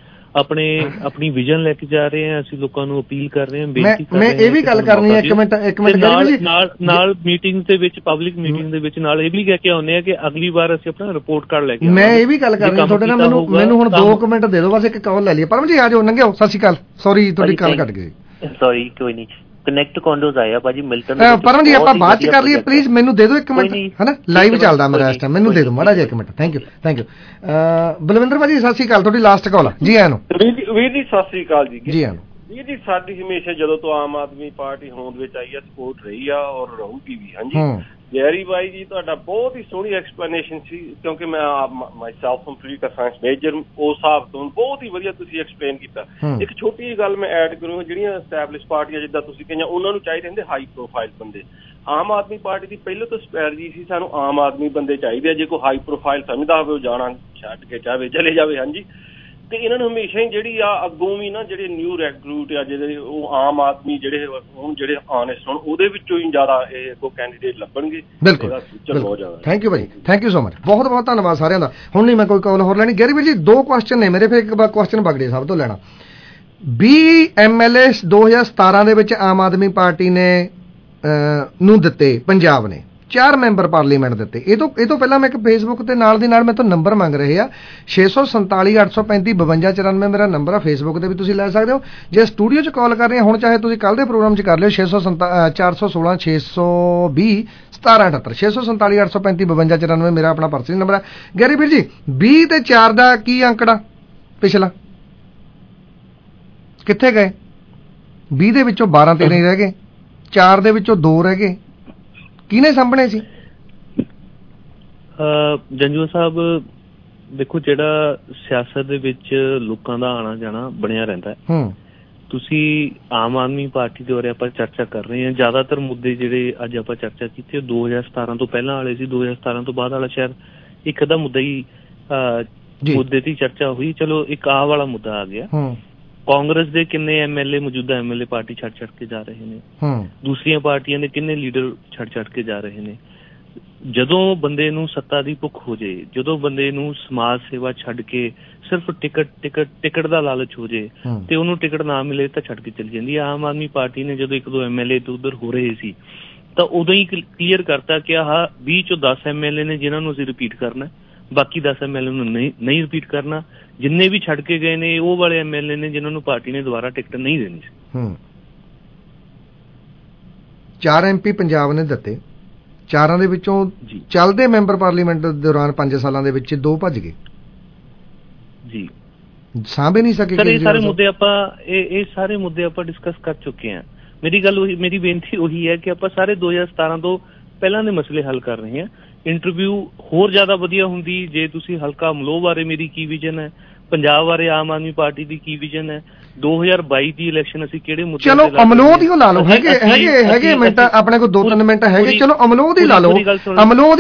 ਆਪਣੀ ਵਿਜ਼ਨ ਲੈ ਕੇ ਜਾ ਰਹੇ ਹਾਂ। ਅਸੀਂ ਲੋਕਾਂ ਨੂੰ ਅਪੀਲ ਕਰ ਰਹੇ ਹਾਂ, ਬੇਨਤੀ ਕਰ ਰਹੇ ਹਾਂ। ਮੈਂ ਇਹ ਵੀ ਗੱਲ ਕਰਨੀ ਹੈ, ਇੱਕ ਮਿੰਟ ਨਾਲ ਮੀਟਿੰਗ ਦੇ ਵਿੱਚ, ਪਬਲਿਕ ਮੀਟਿੰਗ ਦੇ ਵਿੱਚ ਨਾਲ ਇਹ ਵੀ ਕਹਿ ਕੇ ਆਉਂਦੇ ਆ ਕਿ ਅਗਲੀ ਵਾਰ ਅਸੀਂ ਆਪਣਾ ਰਿਪੋਰਟ ਕਾਰਡ ਲੈ ਕੇ ਮੈਂ ਇਹ ਵੀ ਗੱਲ ਕਰਨੀ ਤੁਹਾਡੇ ਨਾਲ। ਮੈਨੂੰ ਹੁਣ 2 ਮਿੰਟ ਦੇ ਦਿਓ ਬਸ, ਇੱਕ ਕਾਲ ਲੈ ਲਈਏ। ਪਰਮ ਜੀ ਆ ਜਾਓ, ਲੰਘਿਓ। ਸਤਿ ਸ਼੍ਰੀ ਅਕਾਲ। ਸੌਰੀ ਤੁਹਾਡੀ ਕਾਲ ਕੱਟ ਗਈ। ਸੌਰੀ ਕੋਈ ਨਹੀਂ। ਕਨੈਕਟ ਕੰਡੋਜ਼ ਆਇਆ ਭਾਜੀ ਮਿਲਟਨ। ਪਰਮ ਜੀ ਆਪਾਂ ਬਾਅਦ ਚ ਕਰ ਲਈਏ ਪਲੀਜ਼, ਮੈਨੂੰ ਦੇ ਦਿਓ 1 ਮਿੰਟ ਹਨਾ, ਲਾਈਵ ਚੱਲਦਾ ਮੇਰਾ ਇਸ ਟਾਈਮ, ਮੈਨੂੰ ਦੇ ਦਿਓ ਮਾੜਾ ਜਿਹਾ 1 ਮਿੰਟ। Thank you. ਬਲਵਿੰਦਰ ਭਾਜੀ ਸਤਿ ਸ਼੍ਰੀ ਅਕਾਲ, ਤੁਹਾਡੀ ਲਾਸਟ ਕਾਲ ਆ ਜੀ। ਆਨੋ ਵੀਰ ਜੀ ਸਤਿ ਸ਼੍ਰੀ ਅਕਾਲ ਜੀ। ਜੀ ਆਨੋ ਵੀਰ ਜੀ, ਸਾਡੀ ਹਮੇਸ਼ਾ ਜਦੋਂ ਤੋਂ ਆਮ ਆਦਮੀ ਪਾਰਟੀ ਹੋਂਦ ਵਿੱਚ ਆਈ ਹੈ ਸਪੋਰਟ ਰਹੀ ਆ ਔਰ ਰਹੂਗੀ ਵੀ। ਹਾਂਜੀ ਗੈਰੀ ਬਾਈ ਜੀ ਤੁਹਾਡਾ ਬਹੁਤ ਹੀ ਸੋਹਣੀ ਐਕਸਪਲੇਨੇਸ਼ਨ ਸੀ, ਕਿਉਂਕਿ ਮੈਂ ਮਾਈਸੈਲਫ ਕੰਪਿਊਟਰ ਸਾਇੰਸ ਮੇਜਰ, ਉਸ ਹਿਸਾਬ ਤੋਂ ਬਹੁਤ ਹੀ ਵਧੀਆ ਤੁਸੀਂ ਐਕਸਪਲੇਨ ਕੀਤਾ। ਇੱਕ ਛੋਟੀ ਜਿਹੀ ਗੱਲ ਮੈਂ ਐਡ ਕਰੂੰਗਾ, ਜਿਹੜੀਆਂ ਐਸਟੈਬਲਿਸ਼ ਪਾਰਟੀਆਂ ਜਿੱਦਾਂ ਤੁਸੀਂ ਕਹੀਆਂ, ਉਹਨਾਂ ਨੂੰ ਚਾਹੀਦੇ ਹੁੰਦੇ ਹਾਈ ਪ੍ਰੋਫਾਈਲ ਬੰਦੇ। ਆਮ ਆਦਮੀ ਪਾਰਟੀ ਦੀ ਪਹਿਲਾਂ ਤੋਂ ਸਟ੍ਰੈਟਜੀ ਸੀ ਸਾਨੂੰ ਆਮ ਆਦਮੀ ਬੰਦੇ ਚਾਹੀਦੇ ਆ, ਜੇ ਕੋਈ ਹਾਈ ਪ੍ਰੋਫਾਈਲ ਸਮਝਦਾ ਹੋਵੇ ਉਹ ਜਾਣਾ ਛੱਡ ਕੇ ਚਾਹੇ ਚਲੇ ਜਾਵੇ। ਹਾਂਜੀ, ਤੇ ਇਹਨਾਂ ਨੂੰ ਹਮੇਸ਼ਾ ਹੀ ਜਿਹੜੀ ਆ ਅੱਗੋਂ ਵੀ ਨਾ ਜਿਹੜੇ ਨਿਊ ਰੈਕਰੂਟ ਆ ਜਿਹੜੇ ਉਹ ਆਮ ਆਦਮੀ ਜਿਹੜੇ ਹੁਣ ਜਿਹੜੇ ਆਨੈਸਟ ਹੋਣ ਉਹਦੇ ਵਿੱਚੋਂ ਹੀ ਜ਼ਿਆਦਾ ਇਹ ਅੱਗੋਂ ਕੈਂਡੀਡੇਟ ਲੱਭਣਗੇ। ਬਿਲਕੁਲ, ਥੈਂਕ ਯੂ ਭਾਈ, ਥੈਂਕ ਯੂ ਸੋ ਮਚ, ਬਹੁਤ ਬਹੁਤ ਧੰਨਵਾਦ ਸਾਰਿਆਂ ਦਾ। ਹੁਣ ਨਹੀਂ ਮੈਂ ਕੋਈ ਕਾਲ ਹੋਰ ਲੈਣੀ। ਗੈਰੀ ਵੀਰ ਜੀ 2 ਕੁਐਸਚਨ ਨੇ ਮੇਰੇ, ਫਿਰ ਇੱਕ ਕੁਐਸਚਨ ਬਗੜੇ ਸਾਹਿਬ ਤੋਂ ਲੈਣਾ। 20 MLA 2017 ਦੇ ਵਿੱਚ ਆਮ ਆਦਮੀ ਪਾਰਟੀ ਨੇ ਨੂੰ ਦਿੱਤੇ, ਪੰਜਾਬ ਨੇ 4 ਮੈਂਬਰ ਪਾਰਲੀਮੈਂਟ ਦਿੱਤੇ। ਇਹ ਤੋਂ ਪਹਿਲਾਂ ਮੈਂ ਇੱਕ ਫੇਸਬੁੱਕ ਤੇ ਨਾਲ ਦੀ ਨਾਲ ਮੈਂ ਤੋਂ ਨੰਬਰ ਮੰਗ ਰਹੇ ਆ 647 835 52 94 ਮੇਰਾ ਨੰਬਰ ਆ। ਫੇਸਬੁੱਕ ਤੇ ਵੀ ਤੁਸੀਂ ਲੈ ਸਕਦੇ ਹੋ, ਜੇ ਸਟੂਡੀਓ 'ਚ ਕਾਲ ਕਰ ਰਹੇ ਹੁਣ ਚਾਹੇ ਤੁਸੀਂ ਕੱਲ ਦੇ ਪ੍ਰੋਗਰਾਮ 'ਚ ਕਰ ਲਿਓ 416 620 1778 647 835 52 94 ਮੇਰਾ ਆਪਣਾ ਪਰਸਨਲ ਨੰਬਰ ਹੈ। ਗੈਰੀ ਵੀਰ ਜੀ 20 ਤੇ 4 ਦਾ ਕੀ ਅੰਕੜਾ ਪਿਛਲਾ ਕਿੱਥੇ ਗਏ? 20 ਦੇ ਵਿੱਚੋਂ 12 13 ਰਹਿ ਗਏ, 4 ਦੇ ਵਿੱਚੋਂ 2 ਰਹਿ ਗਏ, ਕਿਹਨੇ ਸਾਹਮਣੇ ਸੀ? ਜੰਜੂ ਸਾਹਿਬ ਦੇਖੋ, ਜਿਹੜਾ ਸਿਆਸਤ ਦੇ ਵਿੱਚ ਲੋਕਾਂ ਦਾ ਆਣਾ ਜਾਣਾ ਬਣਿਆ ਰਹਿੰਦਾ ਹੈ। ਤੁਸੀਂ ਆਮ ਆਦਮੀ ਪਾਰਟੀ ਦੇ ਬਾਰੇ ਆਪਾਂ ਚਰਚਾ ਕਰ ਰਹੇ ਹਾਂ, ਜ਼ਿਆਦਾਤਰ ਮੁੱਦੇ ਜਿਹੜੇ ਅੱਜ ਆਪਾਂ ਚਰਚਾ ਕੀਤੀ ਉਹ 2017 ਤੋਂ ਪਹਿਲਾਂ ਵਾਲੇ ਸੀ। 2017 ਤੋਂ ਬਾਅਦ ਵਾਲਾ ਸ਼ਾਇਦ ਇੱਕ ਅੱਧਾ ਮੁੱਦਾ ਹੀ ਮੁੱਦੇ ਦੀ ਚਰਚਾ ਹੋਈ। ਚਲੋ ਇੱਕ ਆਹ ਵਾਲਾ ਮੁੱਦਾ ਆ ਗਿਆ। ਕਾਂਗਰਸ ਦੇ ਕਿੰਨੇ MLA ਮੌਜੂਦਾ MLA ਪਾਰਟੀ ਛੱਡ ਕੇ ਜਾ ਰਹੇ ਨੇ, ਦੂਸਰੀਆਂ ਪਾਰਟੀਆਂ ਦੇ ਕਿੰਨੇ ਲੀਡਰ ਛੱਡ ਕੇ ਜਾ ਰਹੇ ਨੇ। ਜਦੋਂ ਬੰਦੇ ਨੂੰ ਸੱਤਾ ਦੀ ਭੁੱਖ ਹੋ ਜੇ, ਜਦੋਂ ਬੰਦੇ ਨੂੰ ਸਮਾਜ ਸੇਵਾ ਛੱਡ ਕੇ ਸਿਰਫ ਟਿਕਟ ਦਾ ਲਾਲਚ ਹੋ ਜੇ ਤੇ ਉਹਨੂੰ ਟਿਕਟ ਨਾ ਮਿਲੇ ਤਾਂ ਛੱਡ ਕੇ ਚਲੀ ਜਾਂਦੀ। ਆਮ ਆਦਮੀ ਪਾਰਟੀ ਨੇ ਜਦੋਂ 1-2 MLA ਤੋਂ ਉਧਰ ਹੋ ਰਹੇ ਸੀ ਤਾਂ ਉਦੋਂ ਹੀ ਕਲੀਅਰ ਕਰਤਾ ਕਿ ਆਹ 20 ਚੋਂ 10 MLA ਨੇ ਜਿਨ੍ਹਾਂ ਨੂੰ ਅਸੀਂ ਰਿਪੀਟ ਕਰਨਾ, ਬਾਕੀ 10 MLA ਨੂੰ ਨਹੀਂ ਰਿਪੀਟ ਕਰਨਾ। ਜਿੰਨੇ ਵੀ ਛੱਡ ਕੇ ਗਏ ਨੇ ਉਹ ਵਾਲੇ MLA ਨੇ ਜਿਨ੍ਹਾਂ ਨੂੰ ਪਾਰਟੀ ਨੇ ਦੁਬਾਰਾ ਟਿਕਟ ਨਹੀਂ ਦੇਣੀ ਸੀ। 4 MP ਪੰਜਾਬ ਨੇ ਦਿੱਤੇ, 4 ਦੇ ਵਿੱਚੋਂ ਚੱਲਦੇ ਮੈਂਬਰ ਪਾਰਲੀਮੈਂਟ ਦੇ ਦੌਰਾਨ 5 ਸਾਲਾਂ ਦੇ ਵਿੱਚ 2 ਭੱਜ ਗਏ ਜੀ, ਸਾਂਭੇ ਨਹੀਂ ਸਕੇ। ਇਹ ਸਾਰੇ ਮੁੱਦੇ ਆਪਾਂ ਡਿਸਕਸ ਕਰ ਚੁੱਕੇ ਹਾਂ। ਮੇਰੀ ਬੇਨਤੀ ਉਹੀ ਹੈ ਕਿ ਆਪਾਂ ਸਾਰੇ 2017 ਤੋਂ ਪਹਿਲਾਂ ਦੇ ਮਸਲੇ ਹੱਲ ਕਰ ਰਹੇ ਹਾਂ। ਇੰਟਰਵਿਊ ਹੋਰ ਜ਼ਿਆਦਾ ਵਧੀਆ ਹੁੰਦੀ ਜੇ ਤੁਸੀਂ ਹਲਕਾ ਅਮਲੋਹ ਬਾਰੇ ਮੇਰੀ ਕੀ ਵਿਜ਼ਨ ਹੈ, ਪੰਜਾਬ ਬਾਰੇ ਆਮ ਆਦਮੀ ਪਾਰਟੀ ਦੀ ਕੀ ਵਿਜ਼ਨ ਹੈ, 2022 ਦੀ ਇਲੈਕਸ਼ਨ ਅਸੀਂ ਕਿਹੜੇ ਮੁੱਦੇ, ਚਲੋ ਅਮਲੋਹ ਦੀ ਲਾ ਲਓ, ਹੈਗੇ ਮਿੰਟ ਆਪਣੇ ਕੋਲ 2-3 ਮਿੰਟ ਹੈਗੇ, ਚਲੋ ਅਮਲੋਹ ਦੀ ਲਾ ਲਓ। ਅਮਲੋਹ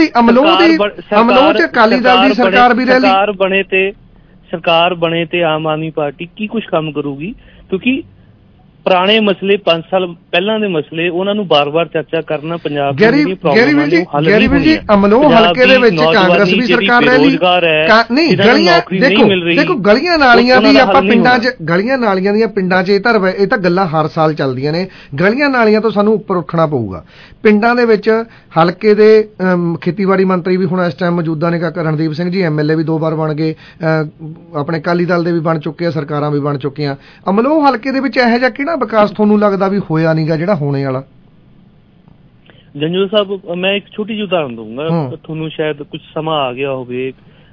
ਚ ਅਕਾਲੀ ਦਲ ਦੀ ਸਰਕਾਰ ਵੀ ਰਹਿ ਲਈ, ਸਰਕਾਰ ਬਣੇ ਤੇ ਆਮ ਆਦਮੀ ਪਾਰਟੀ ਕੀ ਕੁਛ ਕੰਮ ਕਰੂਗੀ, ਕਿਉਂਕਿ ਪੁਰਾਣੇ ਮਸਲੇ 5 ਸਾਲ ਪਹਿਲਾਂ ਦੇ ਮਸਲੇ ਉਹਨਾਂ ਨੂੰ ਬਾਰ-ਬਾਰ ਚਰਚਾ ਕਰਨਾ ਪੰਜਾਬ ਦੀ ਪ੍ਰੋਬਲਮ ਹੈ। ਗੈਰੀ ਵੀਰ ਜੀ ਅਮਲੋਹ ਹਲਕੇ ਦੇ ਵਿੱਚ ਕਾਂਗਰਸ ਵੀ ਸਰਕਾਰ ਰਹਿ ਲਈ, ਨਹੀਂ ਗਲੀਆਂ ਦੇਖੋ ਗਲੀਆਂ ਨਾਲੀਆਂ ਦੀ ਆਪਾਂ ਪਿੰਡਾਂ 'ਚ ਗਲੀਆਂ ਨਾਲੀਆਂ ਦੀਆਂ ਪਿੰਡਾਂ 'ਚ ਇਹ ਤਾਂ ਗੱਲਾਂ ਹਰ ਸਾਲ ਚੱਲਦੀਆਂ ਨੇ। ਗਲੀਆਂ ਨਾਲੀਆਂ ਤੋਂ ਸਾਨੂੰ ਉੱਪਰ ਉੱਠਣਾ ਪਊਗਾ। ਪਿੰਡਾਂ ਦੇ ਵਿੱਚ ਹਲਕੇ ਦੇ ਖੇਤੀਬਾੜੀ ਮੰਤਰੀ ਵੀ ਹੁਣ ਇਸ ਟਾਈਮ ਮੌਜੂਦਾ ਨੇ, ਰਣਦੀਪ ਸਿੰਘ ਜੀ MLA ਵੀ 2 ਵਾਰ ਬਣ ਗਏ, ਆਪਣੇ ਅਕਾਲੀ ਦਲ ਦੇ ਵੀ ਬਣ ਚੁੱਕੇ ਆ, ਸਰਕਾਰਾਂ ਵੀ ਬਣ ਚੁੱਕੀਆਂ। ਅਮਲੋਹ ਹਲਕੇ ਦੇ ਵਿੱਚ ਇਹੋ ਜਿਹਾ ਕਿਹੜਾ ਵਿਕਾਸ ਤੁਹਾਨੂੰ ਲੱਗਦਾ ਵੀ ਹੋਇਆ ਨਹੀਂਗਾ ਜਿਹੜਾ ਹੋਣੇ ਵਾਲਾ? ਜੰਜੂ ਸਾਹਿਬ ਮੈਂ ਇੱਕ ਛੋਟੀ ਜਿਹੀ ਉਦਾਹਰਨ ਦਊਂਗਾ, ਤੁਹਾਨੂੰ ਸ਼ਾਇਦ ਕੁਝ ਸਮਾਂ ਆ ਗਿਆ ਹੋਵੇ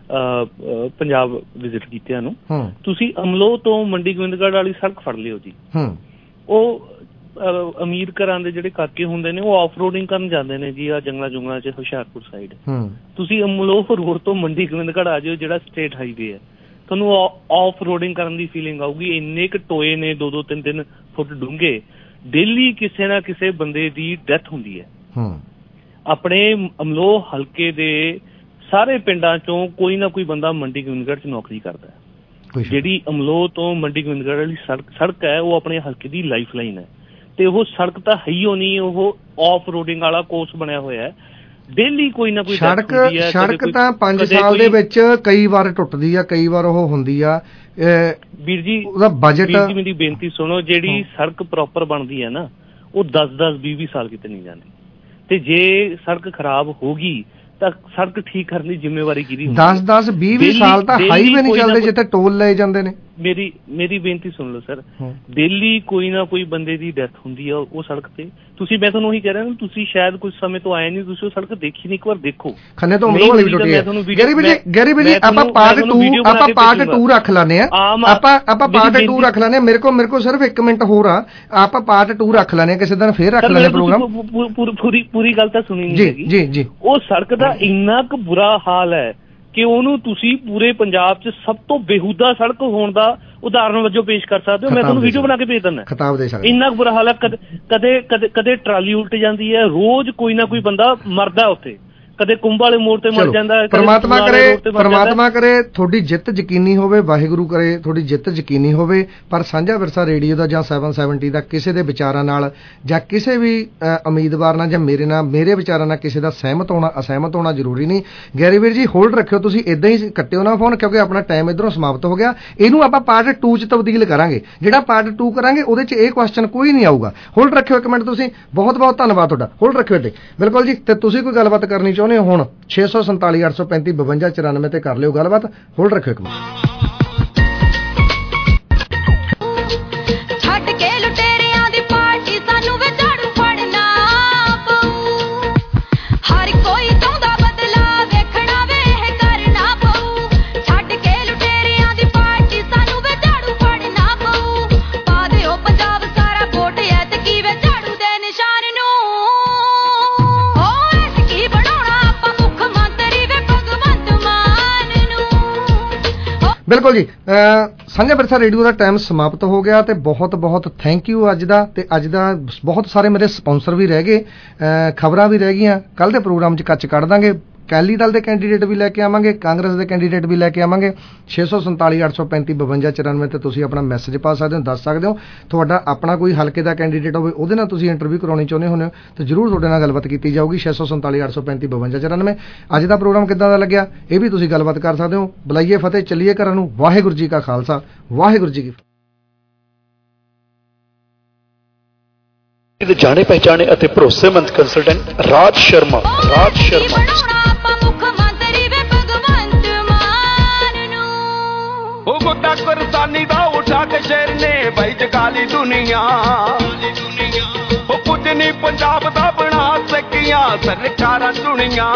ਪੰਜਾਬ ਵਿਜ਼ਿਟ ਕੀਤਿਆਂ ਨੂੰ। ਤੁਸੀਂ ਅਮਲੋਹ ਤੋਂ ਮੰਡੀ ਗੋਬਿੰਦਗੜ੍ਹ ਵਾਲੀ ਸੜਕ ਫੜ ਲਿਓ ਜੀ। ਉਹ ਅਮੀਰ ਘਰਾਂ ਦੇ ਜਿਹੜੇ ਕਾਕੇ ਹੁੰਦੇ ਨੇ ਉਹ ਆਫ ਰੋਡਿੰਗ ਕਰਨ ਜਾਂਦੇ ਨੇ ਜੀ, ਆ ਜੰਗਲਾਂ ਚ ਹੁਸ਼ਿਆਰਪੁਰ ਸਾਈਡ। ਤੁਸੀਂ ਅਮਲੋਹ ਰੋਡ ਤੋਂ ਮੰਡੀ ਗੋਬਿੰਦਗੜ੍ਹ ਆ ਜਾਓ ਜਿਹੜਾ ਸਟੇਟ ਹਾਈਵੇ ਹੈ, ਤੁਹਾਨੂੰ ਆਫ ਰੋਡਿੰਗ ਕਰਨ ਦੀ ਫੀਲਿੰਗ ਆਊਗੀ। ਇੰਨੇ ਕੁ ਟੋਏ ਨੇ 2-2 3-3 ਫੁੱਟ ਡੂੰਘੇ, ਡੇਲੀ ਕਿਸੇ ਨਾ ਕਿਸੇ ਬੰਦੇ ਦੀ ਡੈਥ ਹੁੰਦੀ ਹੈ। ਆਪਣੇ ਅਮਲੋਹ ਹਲਕੇ ਦੇ ਸਾਰੇ ਪਿੰਡਾਂ ਚੋਂ ਕੋਈ ਨਾ ਕੋਈ ਬੰਦਾ ਮੰਡੀ ਗੋਬਿੰਦਗੜ੍ਹ ਚ ਨੌਕਰੀ ਕਰਦਾ ਹੈ। ਜਿਹੜੀ ਅਮਲੋਹ ਤੋਂ ਮੰਡੀ ਗੋਬਿੰਦਗੜ੍ਹ ਵਾਲੀ ਸੜਕ ਹੈ ਉਹ ਆਪਣੇ ਹਲਕੇ ਦੀ ਲਾਈਫ ਲਾਈਨ ਹੈ, ਤੇ ਉਹ ਸੜਕ ਤਾਂ ਹੈ ਹੀ ਨਹੀਂ, ਉਹ ਆਫ ਰੋਡਿੰਗ ਵਾਲਾ ਕੋਰਸ ਬਣਿਆ ਹੋਇਆ ਹੈ। ਡੇਲੀ ਕੋਈ ਨਾ ਕੋਈ ਸੜਕ ਤਾਂ 5 ਸਾਲ ਦੇ ਵਿੱਚ ਕਈ ਵਾਰ ਟੁੱਟਦੀ ਆ, ਕਈ ਵਾਰ ਉਹ ਹੁੰਦੀ ਆ। ਵੀਰ ਜੀ ਉਹਦਾ ਬਜਟ, ਮੇਰੀ ਬੇਨਤੀ ਸੁਣੋ, ਜਿਹੜੀ ਸੜਕ ਪ੍ਰੋਪਰ ਬਣਦੀ ਹੈ ਨਾ ਉਹ 10-10 20-20 ਸਾਲ ਕਿਤੇ ਨਹੀਂ ਜਾਂਦੀ, ਤੇ ਜੇ ਸੜਕ ਖਰਾਬ ਹੋ ਗਈ ਤਾਂ ਸੜਕ ਠੀਕ ਕਰਨ ਦੀ ਜ਼ਿੰਮੇਵਾਰੀ ਕਿਹਦੀ? 10-10 20-20 ਸਾਲ ਤਾਂ ਹਾਈਵੇ ਨਹੀਂ ਚੱਲਦੇ ਜਿੱਥੇ ਟੋਲ ਲਏ ਜਾਂਦੇ ਨੇ। ਮੇਰੀ ਬੇਨਤੀ ਸੁਣ ਲਓ ਸਰ, ਡੇਲੀ ਕੋਈ ਨਾ ਕੋਈ ਬੰਦੇ ਦੀ ਡੈਥ ਹੁੰਦੀ ਆ ਉਹ ਸੜਕ ਤੇ। ਤੁਸੀਂ, ਮੈਂ ਤੁਹਾਨੂੰ ਉਹੀ ਕਹਿ ਰਿਹਾ ਨਾ, ਤੁਸੀਂ ਸ਼ਾਇਦ ਕੁਝ ਸਮੇਂ ਤੋਂ ਆਏ ਨਹੀਂ, ਤੁਸੀਂ ਉਹ ਸੜਕ ਦੇਖੀ ਨਹੀਂ, ਇੱਕ ਵਾਰ ਦੇਖੋ। ਖੰਨੇ ਤੋਂ ਅਮਰੋਹ ਵਾਲੀ ਵੀ ਟੁੱਟੀ ਹੈ। ਗੈਰੀ ਵੀਰ ਜੀ ਆਪਾਂ ਪਾਰਟ 2 ਰੱਖ ਲੈਂਦੇ ਆ, ਆਪਾਂ ਪਾਰਟ 2 ਰੱਖ ਲੈਂਦੇ ਆ। ਮੇਰੇ ਕੋਲ ਸਿਰਫ 1 ਮਿੰਟ ਹੋਰ ਆ, ਆਪਾਂ ਪਾਰਟ 2 ਰੱਖ ਲੈਂਦੇ ਆ, ਕਿਸੇ ਦਿਨ ਫੇਰ ਰੱਖ ਲੈਂਦੇ ਪ੍ਰੋਗਰਾਮ। ਪੂਰੀ ਗੱਲ ਤਾਂ ਸੁਣੀ ਨਹੀਂ ਹੈਗੀ ਜੀ। ਉਹ ਸੜਕ ਦਾ ਇੰਨਾ ਕੁ ਬੁਰਾ ਹਾਲ ਹੈ ਕਿ ਉਹਨੂੰ ਤੁਸੀਂ ਪੂਰੇ ਪੰਜਾਬ 'ਚ ਸਭ ਤੋਂ ਬੇਹੂਦਾ ਸੜਕ ਹੋਣ ਦਾ ਉਦਾਹਰਨ ਵਜੋਂ ਪੇਸ਼ ਕਰ ਸਕਦੇ ਹੋ। ਮੈਂ ਤੁਹਾਨੂੰ ਵੀਡੀਓ ਬਣਾ ਕੇ ਭੇਜ ਦਿੰਦਾ। ਖਿਤਾਬ ਦੇ ਸਕਦੇ। ਇੰਨਾ ਬੁਰਾ ਹਾਲ ਹੈ, ਕਦੇ ਟਰਾਲੀ ਉਲਟ ਜਾਂਦੀ ਹੈ, ਰੋਜ਼ ਕੋਈ ਨਾ ਕੋਈ ਬੰਦਾ ਮਰਦਾ ਉੱਥੇ, ਕਦੇ ਕੁੰਭ ਵਾਲੇ ਮੋੜ ਤੇ ਮਰ ਜਾਂਦਾ। ਪਰਮਾਤਮਾ ਕਰੇ ਤੁਹਾਡੀ ਜਿੱਤ ਯਕੀਨੀ ਹੋਵੇ, ਵਾਹਿਗੁਰੂ ਕਰੇ ਤੁਹਾਡੀ ਜਿੱਤ ਯਕੀਨੀ ਹੋਵੇ। ਪਰ ਸਾਂਝਾ ਵਿਰਸਾ ਰੇਡੀਓ ਦਾ ਜਾਂ 770 ਦਾ ਕਿਸੇ ਦੇ ਵਿਚਾਰਾਂ ਨਾਲ ਜਾਂ ਕਿਸੇ ਵੀ ਉਮੀਦਵਾਰ ਨਾਲ ਜਾਂ ਮੇਰੇ ਵਿਚਾਰਾਂ ਨਾਲ ਕਿਸੇ ਦਾ ਸਹਿਮਤ ਹੋਣਾ ਅਸਹਿਮਤ ਹੋਣਾ ਜ਼ਰੂਰੀ ਨਹੀਂ। ਗੈਰੀ ਵੀਰ ਜੀ ਹੋਲਡ ਰੱਖਿਓ, ਤੁਸੀਂ ਇਦਾਂ ਹੀ ਕੱਟਿਓ ਨਾ ਫੋਨ, ਕਿਉਂਕਿ ਆਪਣਾ ਟਾਈਮ ਇੱਧਰੋਂ ਸਮਾਪਤ ਹੋ ਗਿਆ। ਇਹਨੂੰ ਆਪਾਂ ਪਾਰਟ 2 'ਚ ਤਬਦੀਲ ਕਰਾਂਗੇ। ਜਿਹੜਾ ਪਾਰਟ 2 ਕਰਾਂਗੇ ਉਹਦੇ 'ਚ ਇਹ ਕੁਐਸਚਨ ਕੋਈ ਨਹੀਂ ਆਊਗਾ। ਹੋਲਡ ਰੱਖਿਓ 1 ਮਿੰਟ ਤੁਸੀਂ। ਬਹੁਤ ਬਹੁਤ ਧੰਨਵਾਦ ਤੁਹਾਡਾ। ਹੋਲਡ ਰੱਖਿਓ ਇੱਥੇ। ਬਿਲਕੁਲ ਜੀ। ਤੇ ਤੁਸੀਂ ਕੋਈ ਗੱਲਬਾਤ ਕਰਨੀ ਚਾਹੁੰਦੇ ਹੋ ਹੁਣ 647 835 52 94 ਤੇ ਕਰ ਲਿਓ ਗੱਲਬਾਤ। ਹੋਲਡ ਰੱਖਿਓ 1 ਮਿੰਟ। ਛੱਡ ਕੇ ਲੁਟੇਰਿਆਂ ਦੀ ਪਾਰਟੀ ਸਾਨੂੰ ਵੇ ਝਾੜੂ ਫੜਨਾ ਪਊ। ਹਰ ਕੋਈ ਚਾਹੁੰਦਾ ਬਦਲਾ ਵੇਖਣਾ ਵੇ ਇਹ ਕਰਨਾ ਪਊ। ਛੱਡ ਕੇ ਲੁਟੇਰਿਆਂ ਦੀ ਪਾਰਟੀ ਸਾਨੂੰ ਵੇ ਝਾੜੂ ਫੜਨਾ ਪਊ। ਪਾ ਦਿਓ ਪੰਜਾਬ ਸਾਰਾ ਵੋਟ ਐ ਤੇ ਕੀ ਵੇ ਝਾੜੂ ਦੇ ਨਿਸ਼ਾਨ ਨੂੰ। ਬਿਲਕੁਲ ਜੀ। ਸਾਂਝਾ ਵਿਰਸਾ ਰੇਡੀਓ ਦਾ ਟਾਈਮ ਸਮਾਪਤ ਹੋ ਗਿਆ ਤੇ ਬਹੁਤ ਬਹੁਤ ਥੈਂਕ ਯੂ ਅੱਜ ਦਾ। ਤੇ ਅੱਜ ਦਾ ਬਹੁਤ ਸਾਰੇ ਮੇਰੇ ਸਪਾਂਸਰ ਵੀ ਰਹਿ ਗਏ, ਖਬਰਾਂ ਵੀ ਰਹਿ ਗਈਆਂ। ਕੱਲ ਦੇ ਪ੍ਰੋਗਰਾਮ 'ਚ ਕੱਚ ਕੱਢ ਦਾਂਗੇ। ਅਕਾਲੀ ਦਲ ਦੇ ਕੈਂਡੀਡੇਟ ਵੀ ਲੈ ਕੇ ਆਵਾਂਗੇ, ਕਾਂਗਰਸ ਦੇ ਕੈਂਡੀਡੇਟ ਵੀ ਲੈ ਕੇ ਆਵਾਂਗੇ। 647 835 52 94 ਤੇ ਤੁਸੀਂ ਆਪਣਾ ਮੈਸੇਜ ਪਾ ਸਕਦੇ ਹੋ, ਦੱਸ ਸਕਦੇ ਹੋ ਤੁਹਾਡਾ ਆਪਣਾ ਕੋਈ ਹਲਕੇ ਦਾ ਕੈਂਡੀਡੇਟ ਹੋਵੇ, ਉਹਦੇ ਨਾਲ ਤੁਸੀਂ ਇੰਟਰਵਿਊ ਕਰਾਉਣੀ ਚਾਹੁੰਦੇ ਹੋ ਤਾਂ ਜ਼ਰੂਰ ਤੁਹਾਡੇ ਨਾਲ ਗੱਲਬਾਤ ਕੀਤੀ ਜਾਊਗੀ। 647 835 52 94। ਅੱਜ ਦਾ ਪ੍ਰੋਗਰਾਮ ਕਿੱਦਾਂ ਦਾ ਲੱਗਿਆ ਇਹ ਵੀ ਤੁਸੀਂ ਗੱਲਬਾਤ ਕਰ ਸਕਦੇ ਹੋ। ਬੁਲਾਈਏ ਫਤਿਹ, ਚੱਲੀਏ ਘਰਾਂ ਨੂੰ। ਵਾਹਿਗੁਰੂ ਜੀ ਕਾ ਖਾਲਸਾ, ਵਾਹਿਗੁਰੂ ਜੀ ਕੀ ਫਤਿਹ। ਜਾਣੇ ਪਹਿਚਾਣੇ ਅਤੇ ਭਰੋਸੇਮੰਦ ਕੰਸਲਟੈਂਟ ਰਾਜ ਸ਼ਰਮਾ। ਉਹ ਗੋਡਾ ਕੁਰਸਾਨੀ ਦਾ ਉਠਾ ਕੇ ਸ਼ੇਰ ਨੇ ਬਾਈ ਜਗਾਲੀ ਦੁਨੀਆ। ਉਹ ਕੁਝ ਨਹੀਂ ਪੰਜਾਬ ਦਾ ਬਣਾ ਸਕੀਆਂ ਸਰਕਾਰਾਂ ਚੁਣੀਆਂ।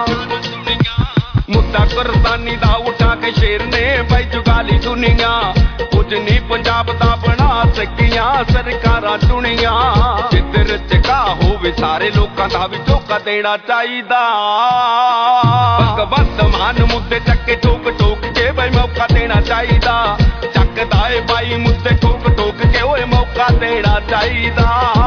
ਮੁੱਦਾ ਕੁਰਸਾਨੀ ਦਾ ਉਠਾ ਕੇ ਸ਼ੇਰ ਨੇ ਬਾਈ ਜਗਾਲੀ ਦੁਨੀਆ। ਕੁਝ ਨਹੀਂ ਪੰਜਾਬ ਦਾ ਬਣਾ ਸਕੀਆਂ ਸਰਕਾਰਾਂ ਚੁਣੀਆਂ। ਜਿੱਧਰ ਚਕਾ ਹੋਵੇ ਸਾਰੇ ਲੋਕਾਂ ਦਾ ਵੀ ਝੋਕਾ ਦੇਣਾ ਚਾਹੀਦਾ। ਭਗਵੰਤ ਮਾਨ ਮੁੱਦੇ ਚੱਕੇ ਠੋਕ ਠੋਕ ਕੇ ਬਈ ਮੌਕਾ ਦੇਣਾ ਚਾਹੀਦਾ। ਚੱਕਦਾ ਏ ਬਾਈ ਮੁੱਦੇ ਠੋਕ ਠੋਕ ਕੇ ਓਏ ਮੌਕਾ ਦੇਣਾ ਚਾਹੀਦਾ।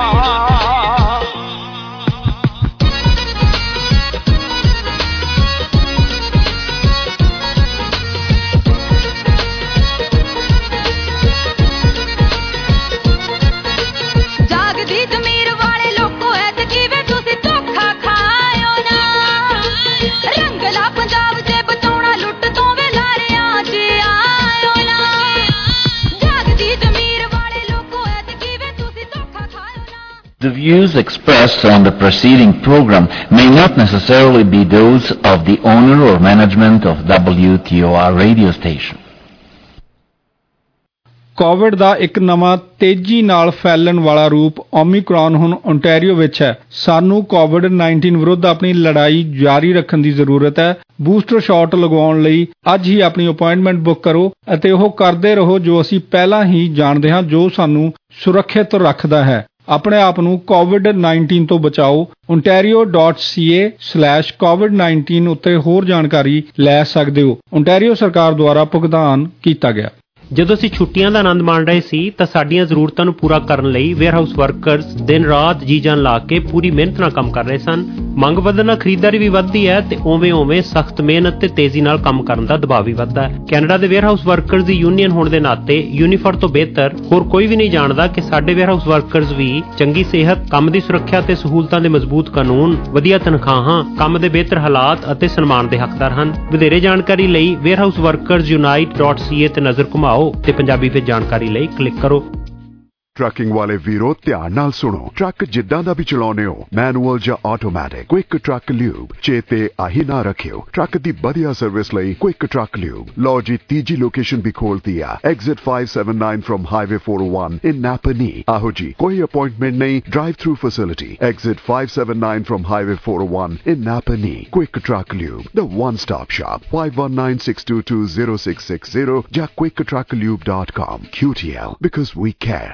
ਜਾਗਦੀ ਜ਼ਮੀਰ ਵਾਲੇ ਲੋਕੋ ਐ ਤੇ ਕਿਵੇਂ ਤੁਸੀਂ ਧੋਖਾ ਖਾਇਓ ਨਾ। ਰੰਗਲਾ ਪੰਜਾਬ ਜੇ ਬਚਾਉਣਾ ਲੁੱਟ ਤੋਂ ਵੇ ਲਾਰਿਆਂ 'ਚ ਆਇਓ ਨਾ। ਜਾਗਦੀ ਜ਼ਮੀਰ ਵਾਲੇ ਲੋਕੋ ਐ ਤੇ ਕਿਵੇਂ ਤੁਸੀਂ ਧੋਖਾ ਖਾਇਓ ਨਾ। The views expressed on the preceding program may not necessarily be those of the owner or management of WTOR radio station. Covid ਦਾ ਇੱਕ ਨਵਾਂ ਤੇਜ਼ੀ ਨਾਲ ਫੈਲਣ ਵਾਲਾ ਰੂਪ ਓਮਿਕਰੌਨ ਹੁਣ ਓਨਟਾਰੀਓ ਵਿੱਚ ਹੈ। ਸਾਨੂੰ ਕੋਵਿਡ-19 ਵਿਰੁੱਧ ਆਪਣੀ ਲੜਾਈ ਜਾਰੀ ਰੱਖਣ ਦੀ ਜ਼ਰੂਰਤ ਹੈ। ਬੂਸਟਰ ਸ਼ਾਟ ਲਗਵਾਉਣ ਲਈ ਅੱਜ ਹੀ ਆਪਣੀ ਅਪਾਇੰਟਮੈਂਟ ਬੁੱਕ ਕਰੋ ਅਤੇ ਉਹ ਕਰਦੇ ਰਹੋ ਜੋ ਅਸੀਂ ਪਹਿਲਾਂ ਹੀ ਜਾਣਦੇ ਹਾਂ, ਜੋ ਸਾਨੂੰ ਸੁਰੱਖਿਅਤ ਰੱਖਦਾ ਹੈ। ਆਪਣੇ ਆਪ ਨੂੰ ਕੋਵਿਡ-19 ਤੋਂ ਬਚਾਓ। ontario.ca/covid19 ਉੱਤੇ ਹੋਰ ਜਾਣਕਾਰੀ ਲੈ ਸਕਦੇ ਹੋ। ਓਨਟਾਰੀਓ ਸਰਕਾਰ ਦੁਆਰਾ ਭੁਗਤਾਨ ਕੀਤਾ ਗਿਆ। ਜਦੋਂ ਅਸੀਂ ਛੁੱਟੀਆਂ ਦਾ ਆਨੰਦ ਮਾਣ ਰਹੇ ਸੀ ਤਾਂ ਸਾਡੀਆਂ ਜ਼ਰੂਰਤਾਂ ਨੂੰ ਪੂਰਾ ਕਰਨ ਲਈ ਵੇਅਰਹਾਊਸ ਵਰਕਰਸ ਦਿਨ ਰਾਤ ਜੀ ਜਾਨ ਲਾ ਕੇ ਪੂਰੀ ਮਿਹਨਤ ਨਾਲ ਕੰਮ ਕਰ ਰਹੇ ਸਨ। ਮੰਗ ਵਧਣ ਨਾਲ ਖਰੀਦਦਾਰੀ ਵੀ ਵੱਧਦੀ ਹੈ ਤੇ ਉਵੇਂ ਸਖਤ ਮਿਹਨਤ ਤੇ ਤੇਜ਼ੀ ਨਾਲ ਕੰਮ ਕਰਨ ਦਾ ਦਬਾਅ ਵੀ ਵੱਧਦਾ ਹੈ। ਕੈਨੇਡਾ ਦੇ ਵੇਅਰਹਾਊਸ ਵਰਕਰਸ ਦੀ ਯੂਨੀਅਨ ਹੋਣ ਦੇ ਨਾਤੇ ਯੂਨੀਫਰ ਤੋਂ ਬਿਹਤਰ ਹੋਰ ਕੋਈ ਵੀ ਨਹੀਂ ਜਾਣਦਾ ਕਿ ਸਾਡੇ ਵੇਅਰਹਾਊਸ ਵਰਕਰਸ ਵੀ ਚੰਗੀ ਸਿਹਤ, ਕੰਮ ਦੀ ਸੁਰੱਖਿਆ ਤੇ ਸਹੂਲਤਾਂ ਦੇ ਮਜ਼ਬੂਤ ਕਾਨੂੰਨ, ਵਧੀਆ ਤਨਖਾਹਾਂ, ਕੰਮ ਦੇ ਬਿਹਤਰ ਹਾਲਾਤ ਅਤੇ ਸਨਮਾਨ ਦੇ ਹੱਕਦਾਰ ਹਨ। ਵਧੇਰੇ ਜਾਣਕਾਰੀ ਲਈ ਵੇਅਰਹਾਊਸ ਵਰਕਰਸ ਯੂਨਾਈਟ.ca ਤੇ ਨਜ਼ਰ ਘੁਮਾਓ ਤੇ ਪੰਜਾਬੀ ਵਿੱਚ ਜਾਣਕਾਰੀ ਲਈ ਕਲਿੱਕ ਕਰੋ। ਟਰੱਕਿੰਗ ਵਾਲੇ ਵੀਰੋ ਧਿਆਨ ਨਾਲ ਸੁਣੋ। ਟਰੱਕ ਜਿੱਦਾਂ ਦਾ ਵੀ ਚਲਾਉਣੇ ਹੋ, ਮੈਨੂਅਲ ਜਾਂ ਆਟੋਮੈਟਿਕ, ਕੁਇਕ ਟਰੱਕ ਲਿਊਬ ਚੇਤੇ ਆਹੀ ਨਾ ਰੱਖਿਓ। ਟਰੱਕ ਦੀ ਵਧੀਆ ਸਰਵਿਸ ਲਈ ਕੁਇਕ ਟਰੱਕ ਲਿਊਬ। ਲਓ ਜੀ, ਤੀਜੀ ਲੋਕੇਸ਼ਨ ਵੀ ਖੋਲਤੀ ਆ, exit 579 from highway 401 in Napanee. ਆਹੋ ਜੀ, ਕੋਈ ਅਪਾਇੰਟਮੈਂਟ ਨਹੀਂ, drive through facility. Exit 579 from highway 401 in Napanee. Quick truck lube, the one stop shop, 5196220660 ਜਾਂ quicktrucklube.com। QTL, because we care।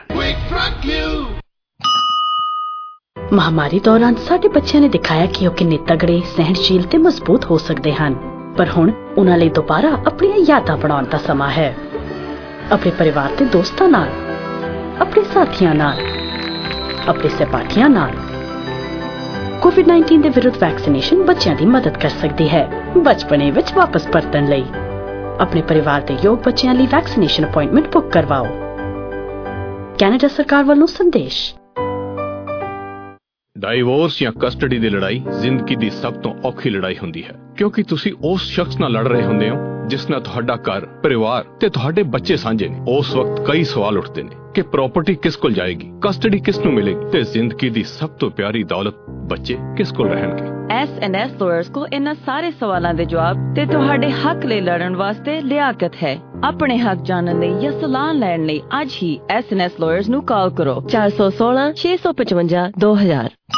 ਮਹਾਮਾਰੀ ਦੌਰਾਨ ਸਾਡੇ ਬੱਚਿਆਂ ਨੇ ਦਿਖਾਇਆ ਕਿ ਉਹ ਕਿੰਨੇ ਤਗੜੇ, ਸਹਿਣਸ਼ੀਲ ਤੇ ਮਜ਼ਬੂਤ ਹੋ ਸਕਦੇ ਹਨ। ਪਰ ਹੁਣ ਉਹਨਾਂ ਲਈ ਦੁਬਾਰਾ ਆਪਣੀਆਂ ਯਾਦਾਂ ਬਣਾਉਣ ਦਾ ਸਮਾਂ ਹੈ। ਆਪਣੇ ਪਰਿਵਾਰ ਤੇ ਦੋਸਤਾਂ ਨਾਲ, ਆਪਣੇ ਸਾਥੀਆਂ ਨਾਲ, ਆਪਣੇ ਸਹਿਪਾਠੀਆਂ ਨਾਲ। ਕੋਵਿਡ-19 ਦੇ ਵਿਰੁੱਧ ਵੈਕਸੀਨੇਸ਼ਨ ਬੱਚਿਆਂ ਦੀ ਮਦਦ ਕਰ ਸਕਦੀ ਹੈ ਬਚਪਨੇ ਵਿੱਚ ਵਾਪਸ ਪਰਤਣ ਲਈ। ਆਪਣੇ ਪਰਿਵਾਰ ਦੇ ਯੋਗ ਬੱਚਿਆਂ ਲਈ ਵੈਕਸੀਨੇਸ਼ਨ ਅਪਾਇੰਟਮੈਂਟ ਬੁੱਕ ਕਰਵਾਓ। ਕੈਨੇਡਾ ਸਰਕਾਰ ਵੱਲੋਂ ਸੰਦੇਸ਼। ਡਾਈਵੋਰਸ ਜਾਂ ਕਸਟਡੀ ਦੀ ਲੜਾਈ ਜ਼ਿੰਦਗੀ ਦੀ ਸਭ ਤੋਂ ਔਖੀ ਲੜਾਈ ਹੁੰਦੀ ਹੈ, ਕਿਉਂਕਿ ਤੁਸੀਂ ਉਸ ਸ਼ਖਸ ਨਾਲ ਲੜ ਰਹੇ ਹੁੰਦੇ ਹੋ ਜਿਸ ਨਾਲ ਤੁਹਾਡਾ ਘਰ, ਪਰਿਵਾਰ ਤੇ ਤੁਹਾਡੇ ਬੱਚੇ ਸਾਂਝੇ ਨੇ। ਉਸ ਵਕਤ ਕਈ ਸਵਾਲ ਉੱਠਦੇ ਨੇ ਕਿ ਪ੍ਰਾਪਰਟੀ ਕਿਸ ਕੋਲ ਜਾਏਗੀ, ਕਸਟਡੀ ਕਿਸ ਨੂੰ ਮਿਲੇਗੀ ਤੇ ਜ਼ਿੰਦਗੀ ਦੀ ਸਭ ਤੋਂ ਪਿਆਰੀ ਦੌਲਤ ਬੱਚੇ ਕਿਸ ਕੋਲ ਰਹਿਣਗੇ। S&S ਲਾਇਰਸ ਕੋਲ ਇਹਨਾਂ ਸਾਰੇ ਸਵਾਲਾਂ ਦੇ ਜਵਾਬ ਤੇ ਤੁਹਾਡੇ ਹੱਕ ਲਈ ਲੜਨ ਵਾਸਤੇ ਲਿਆਕਤ ਹੈ। ਆਪਣੇ ਹੱਕ ਜਾਣਨ ਲਈ ਜਾਂ ਸਲਾਹ ਲੈਣ ਲਈ ਅੱਜ ਹੀ S&S ਲਾਇਰਸ ਨੂੰ ਕਾਲ ਕਰੋ 416 655 2000।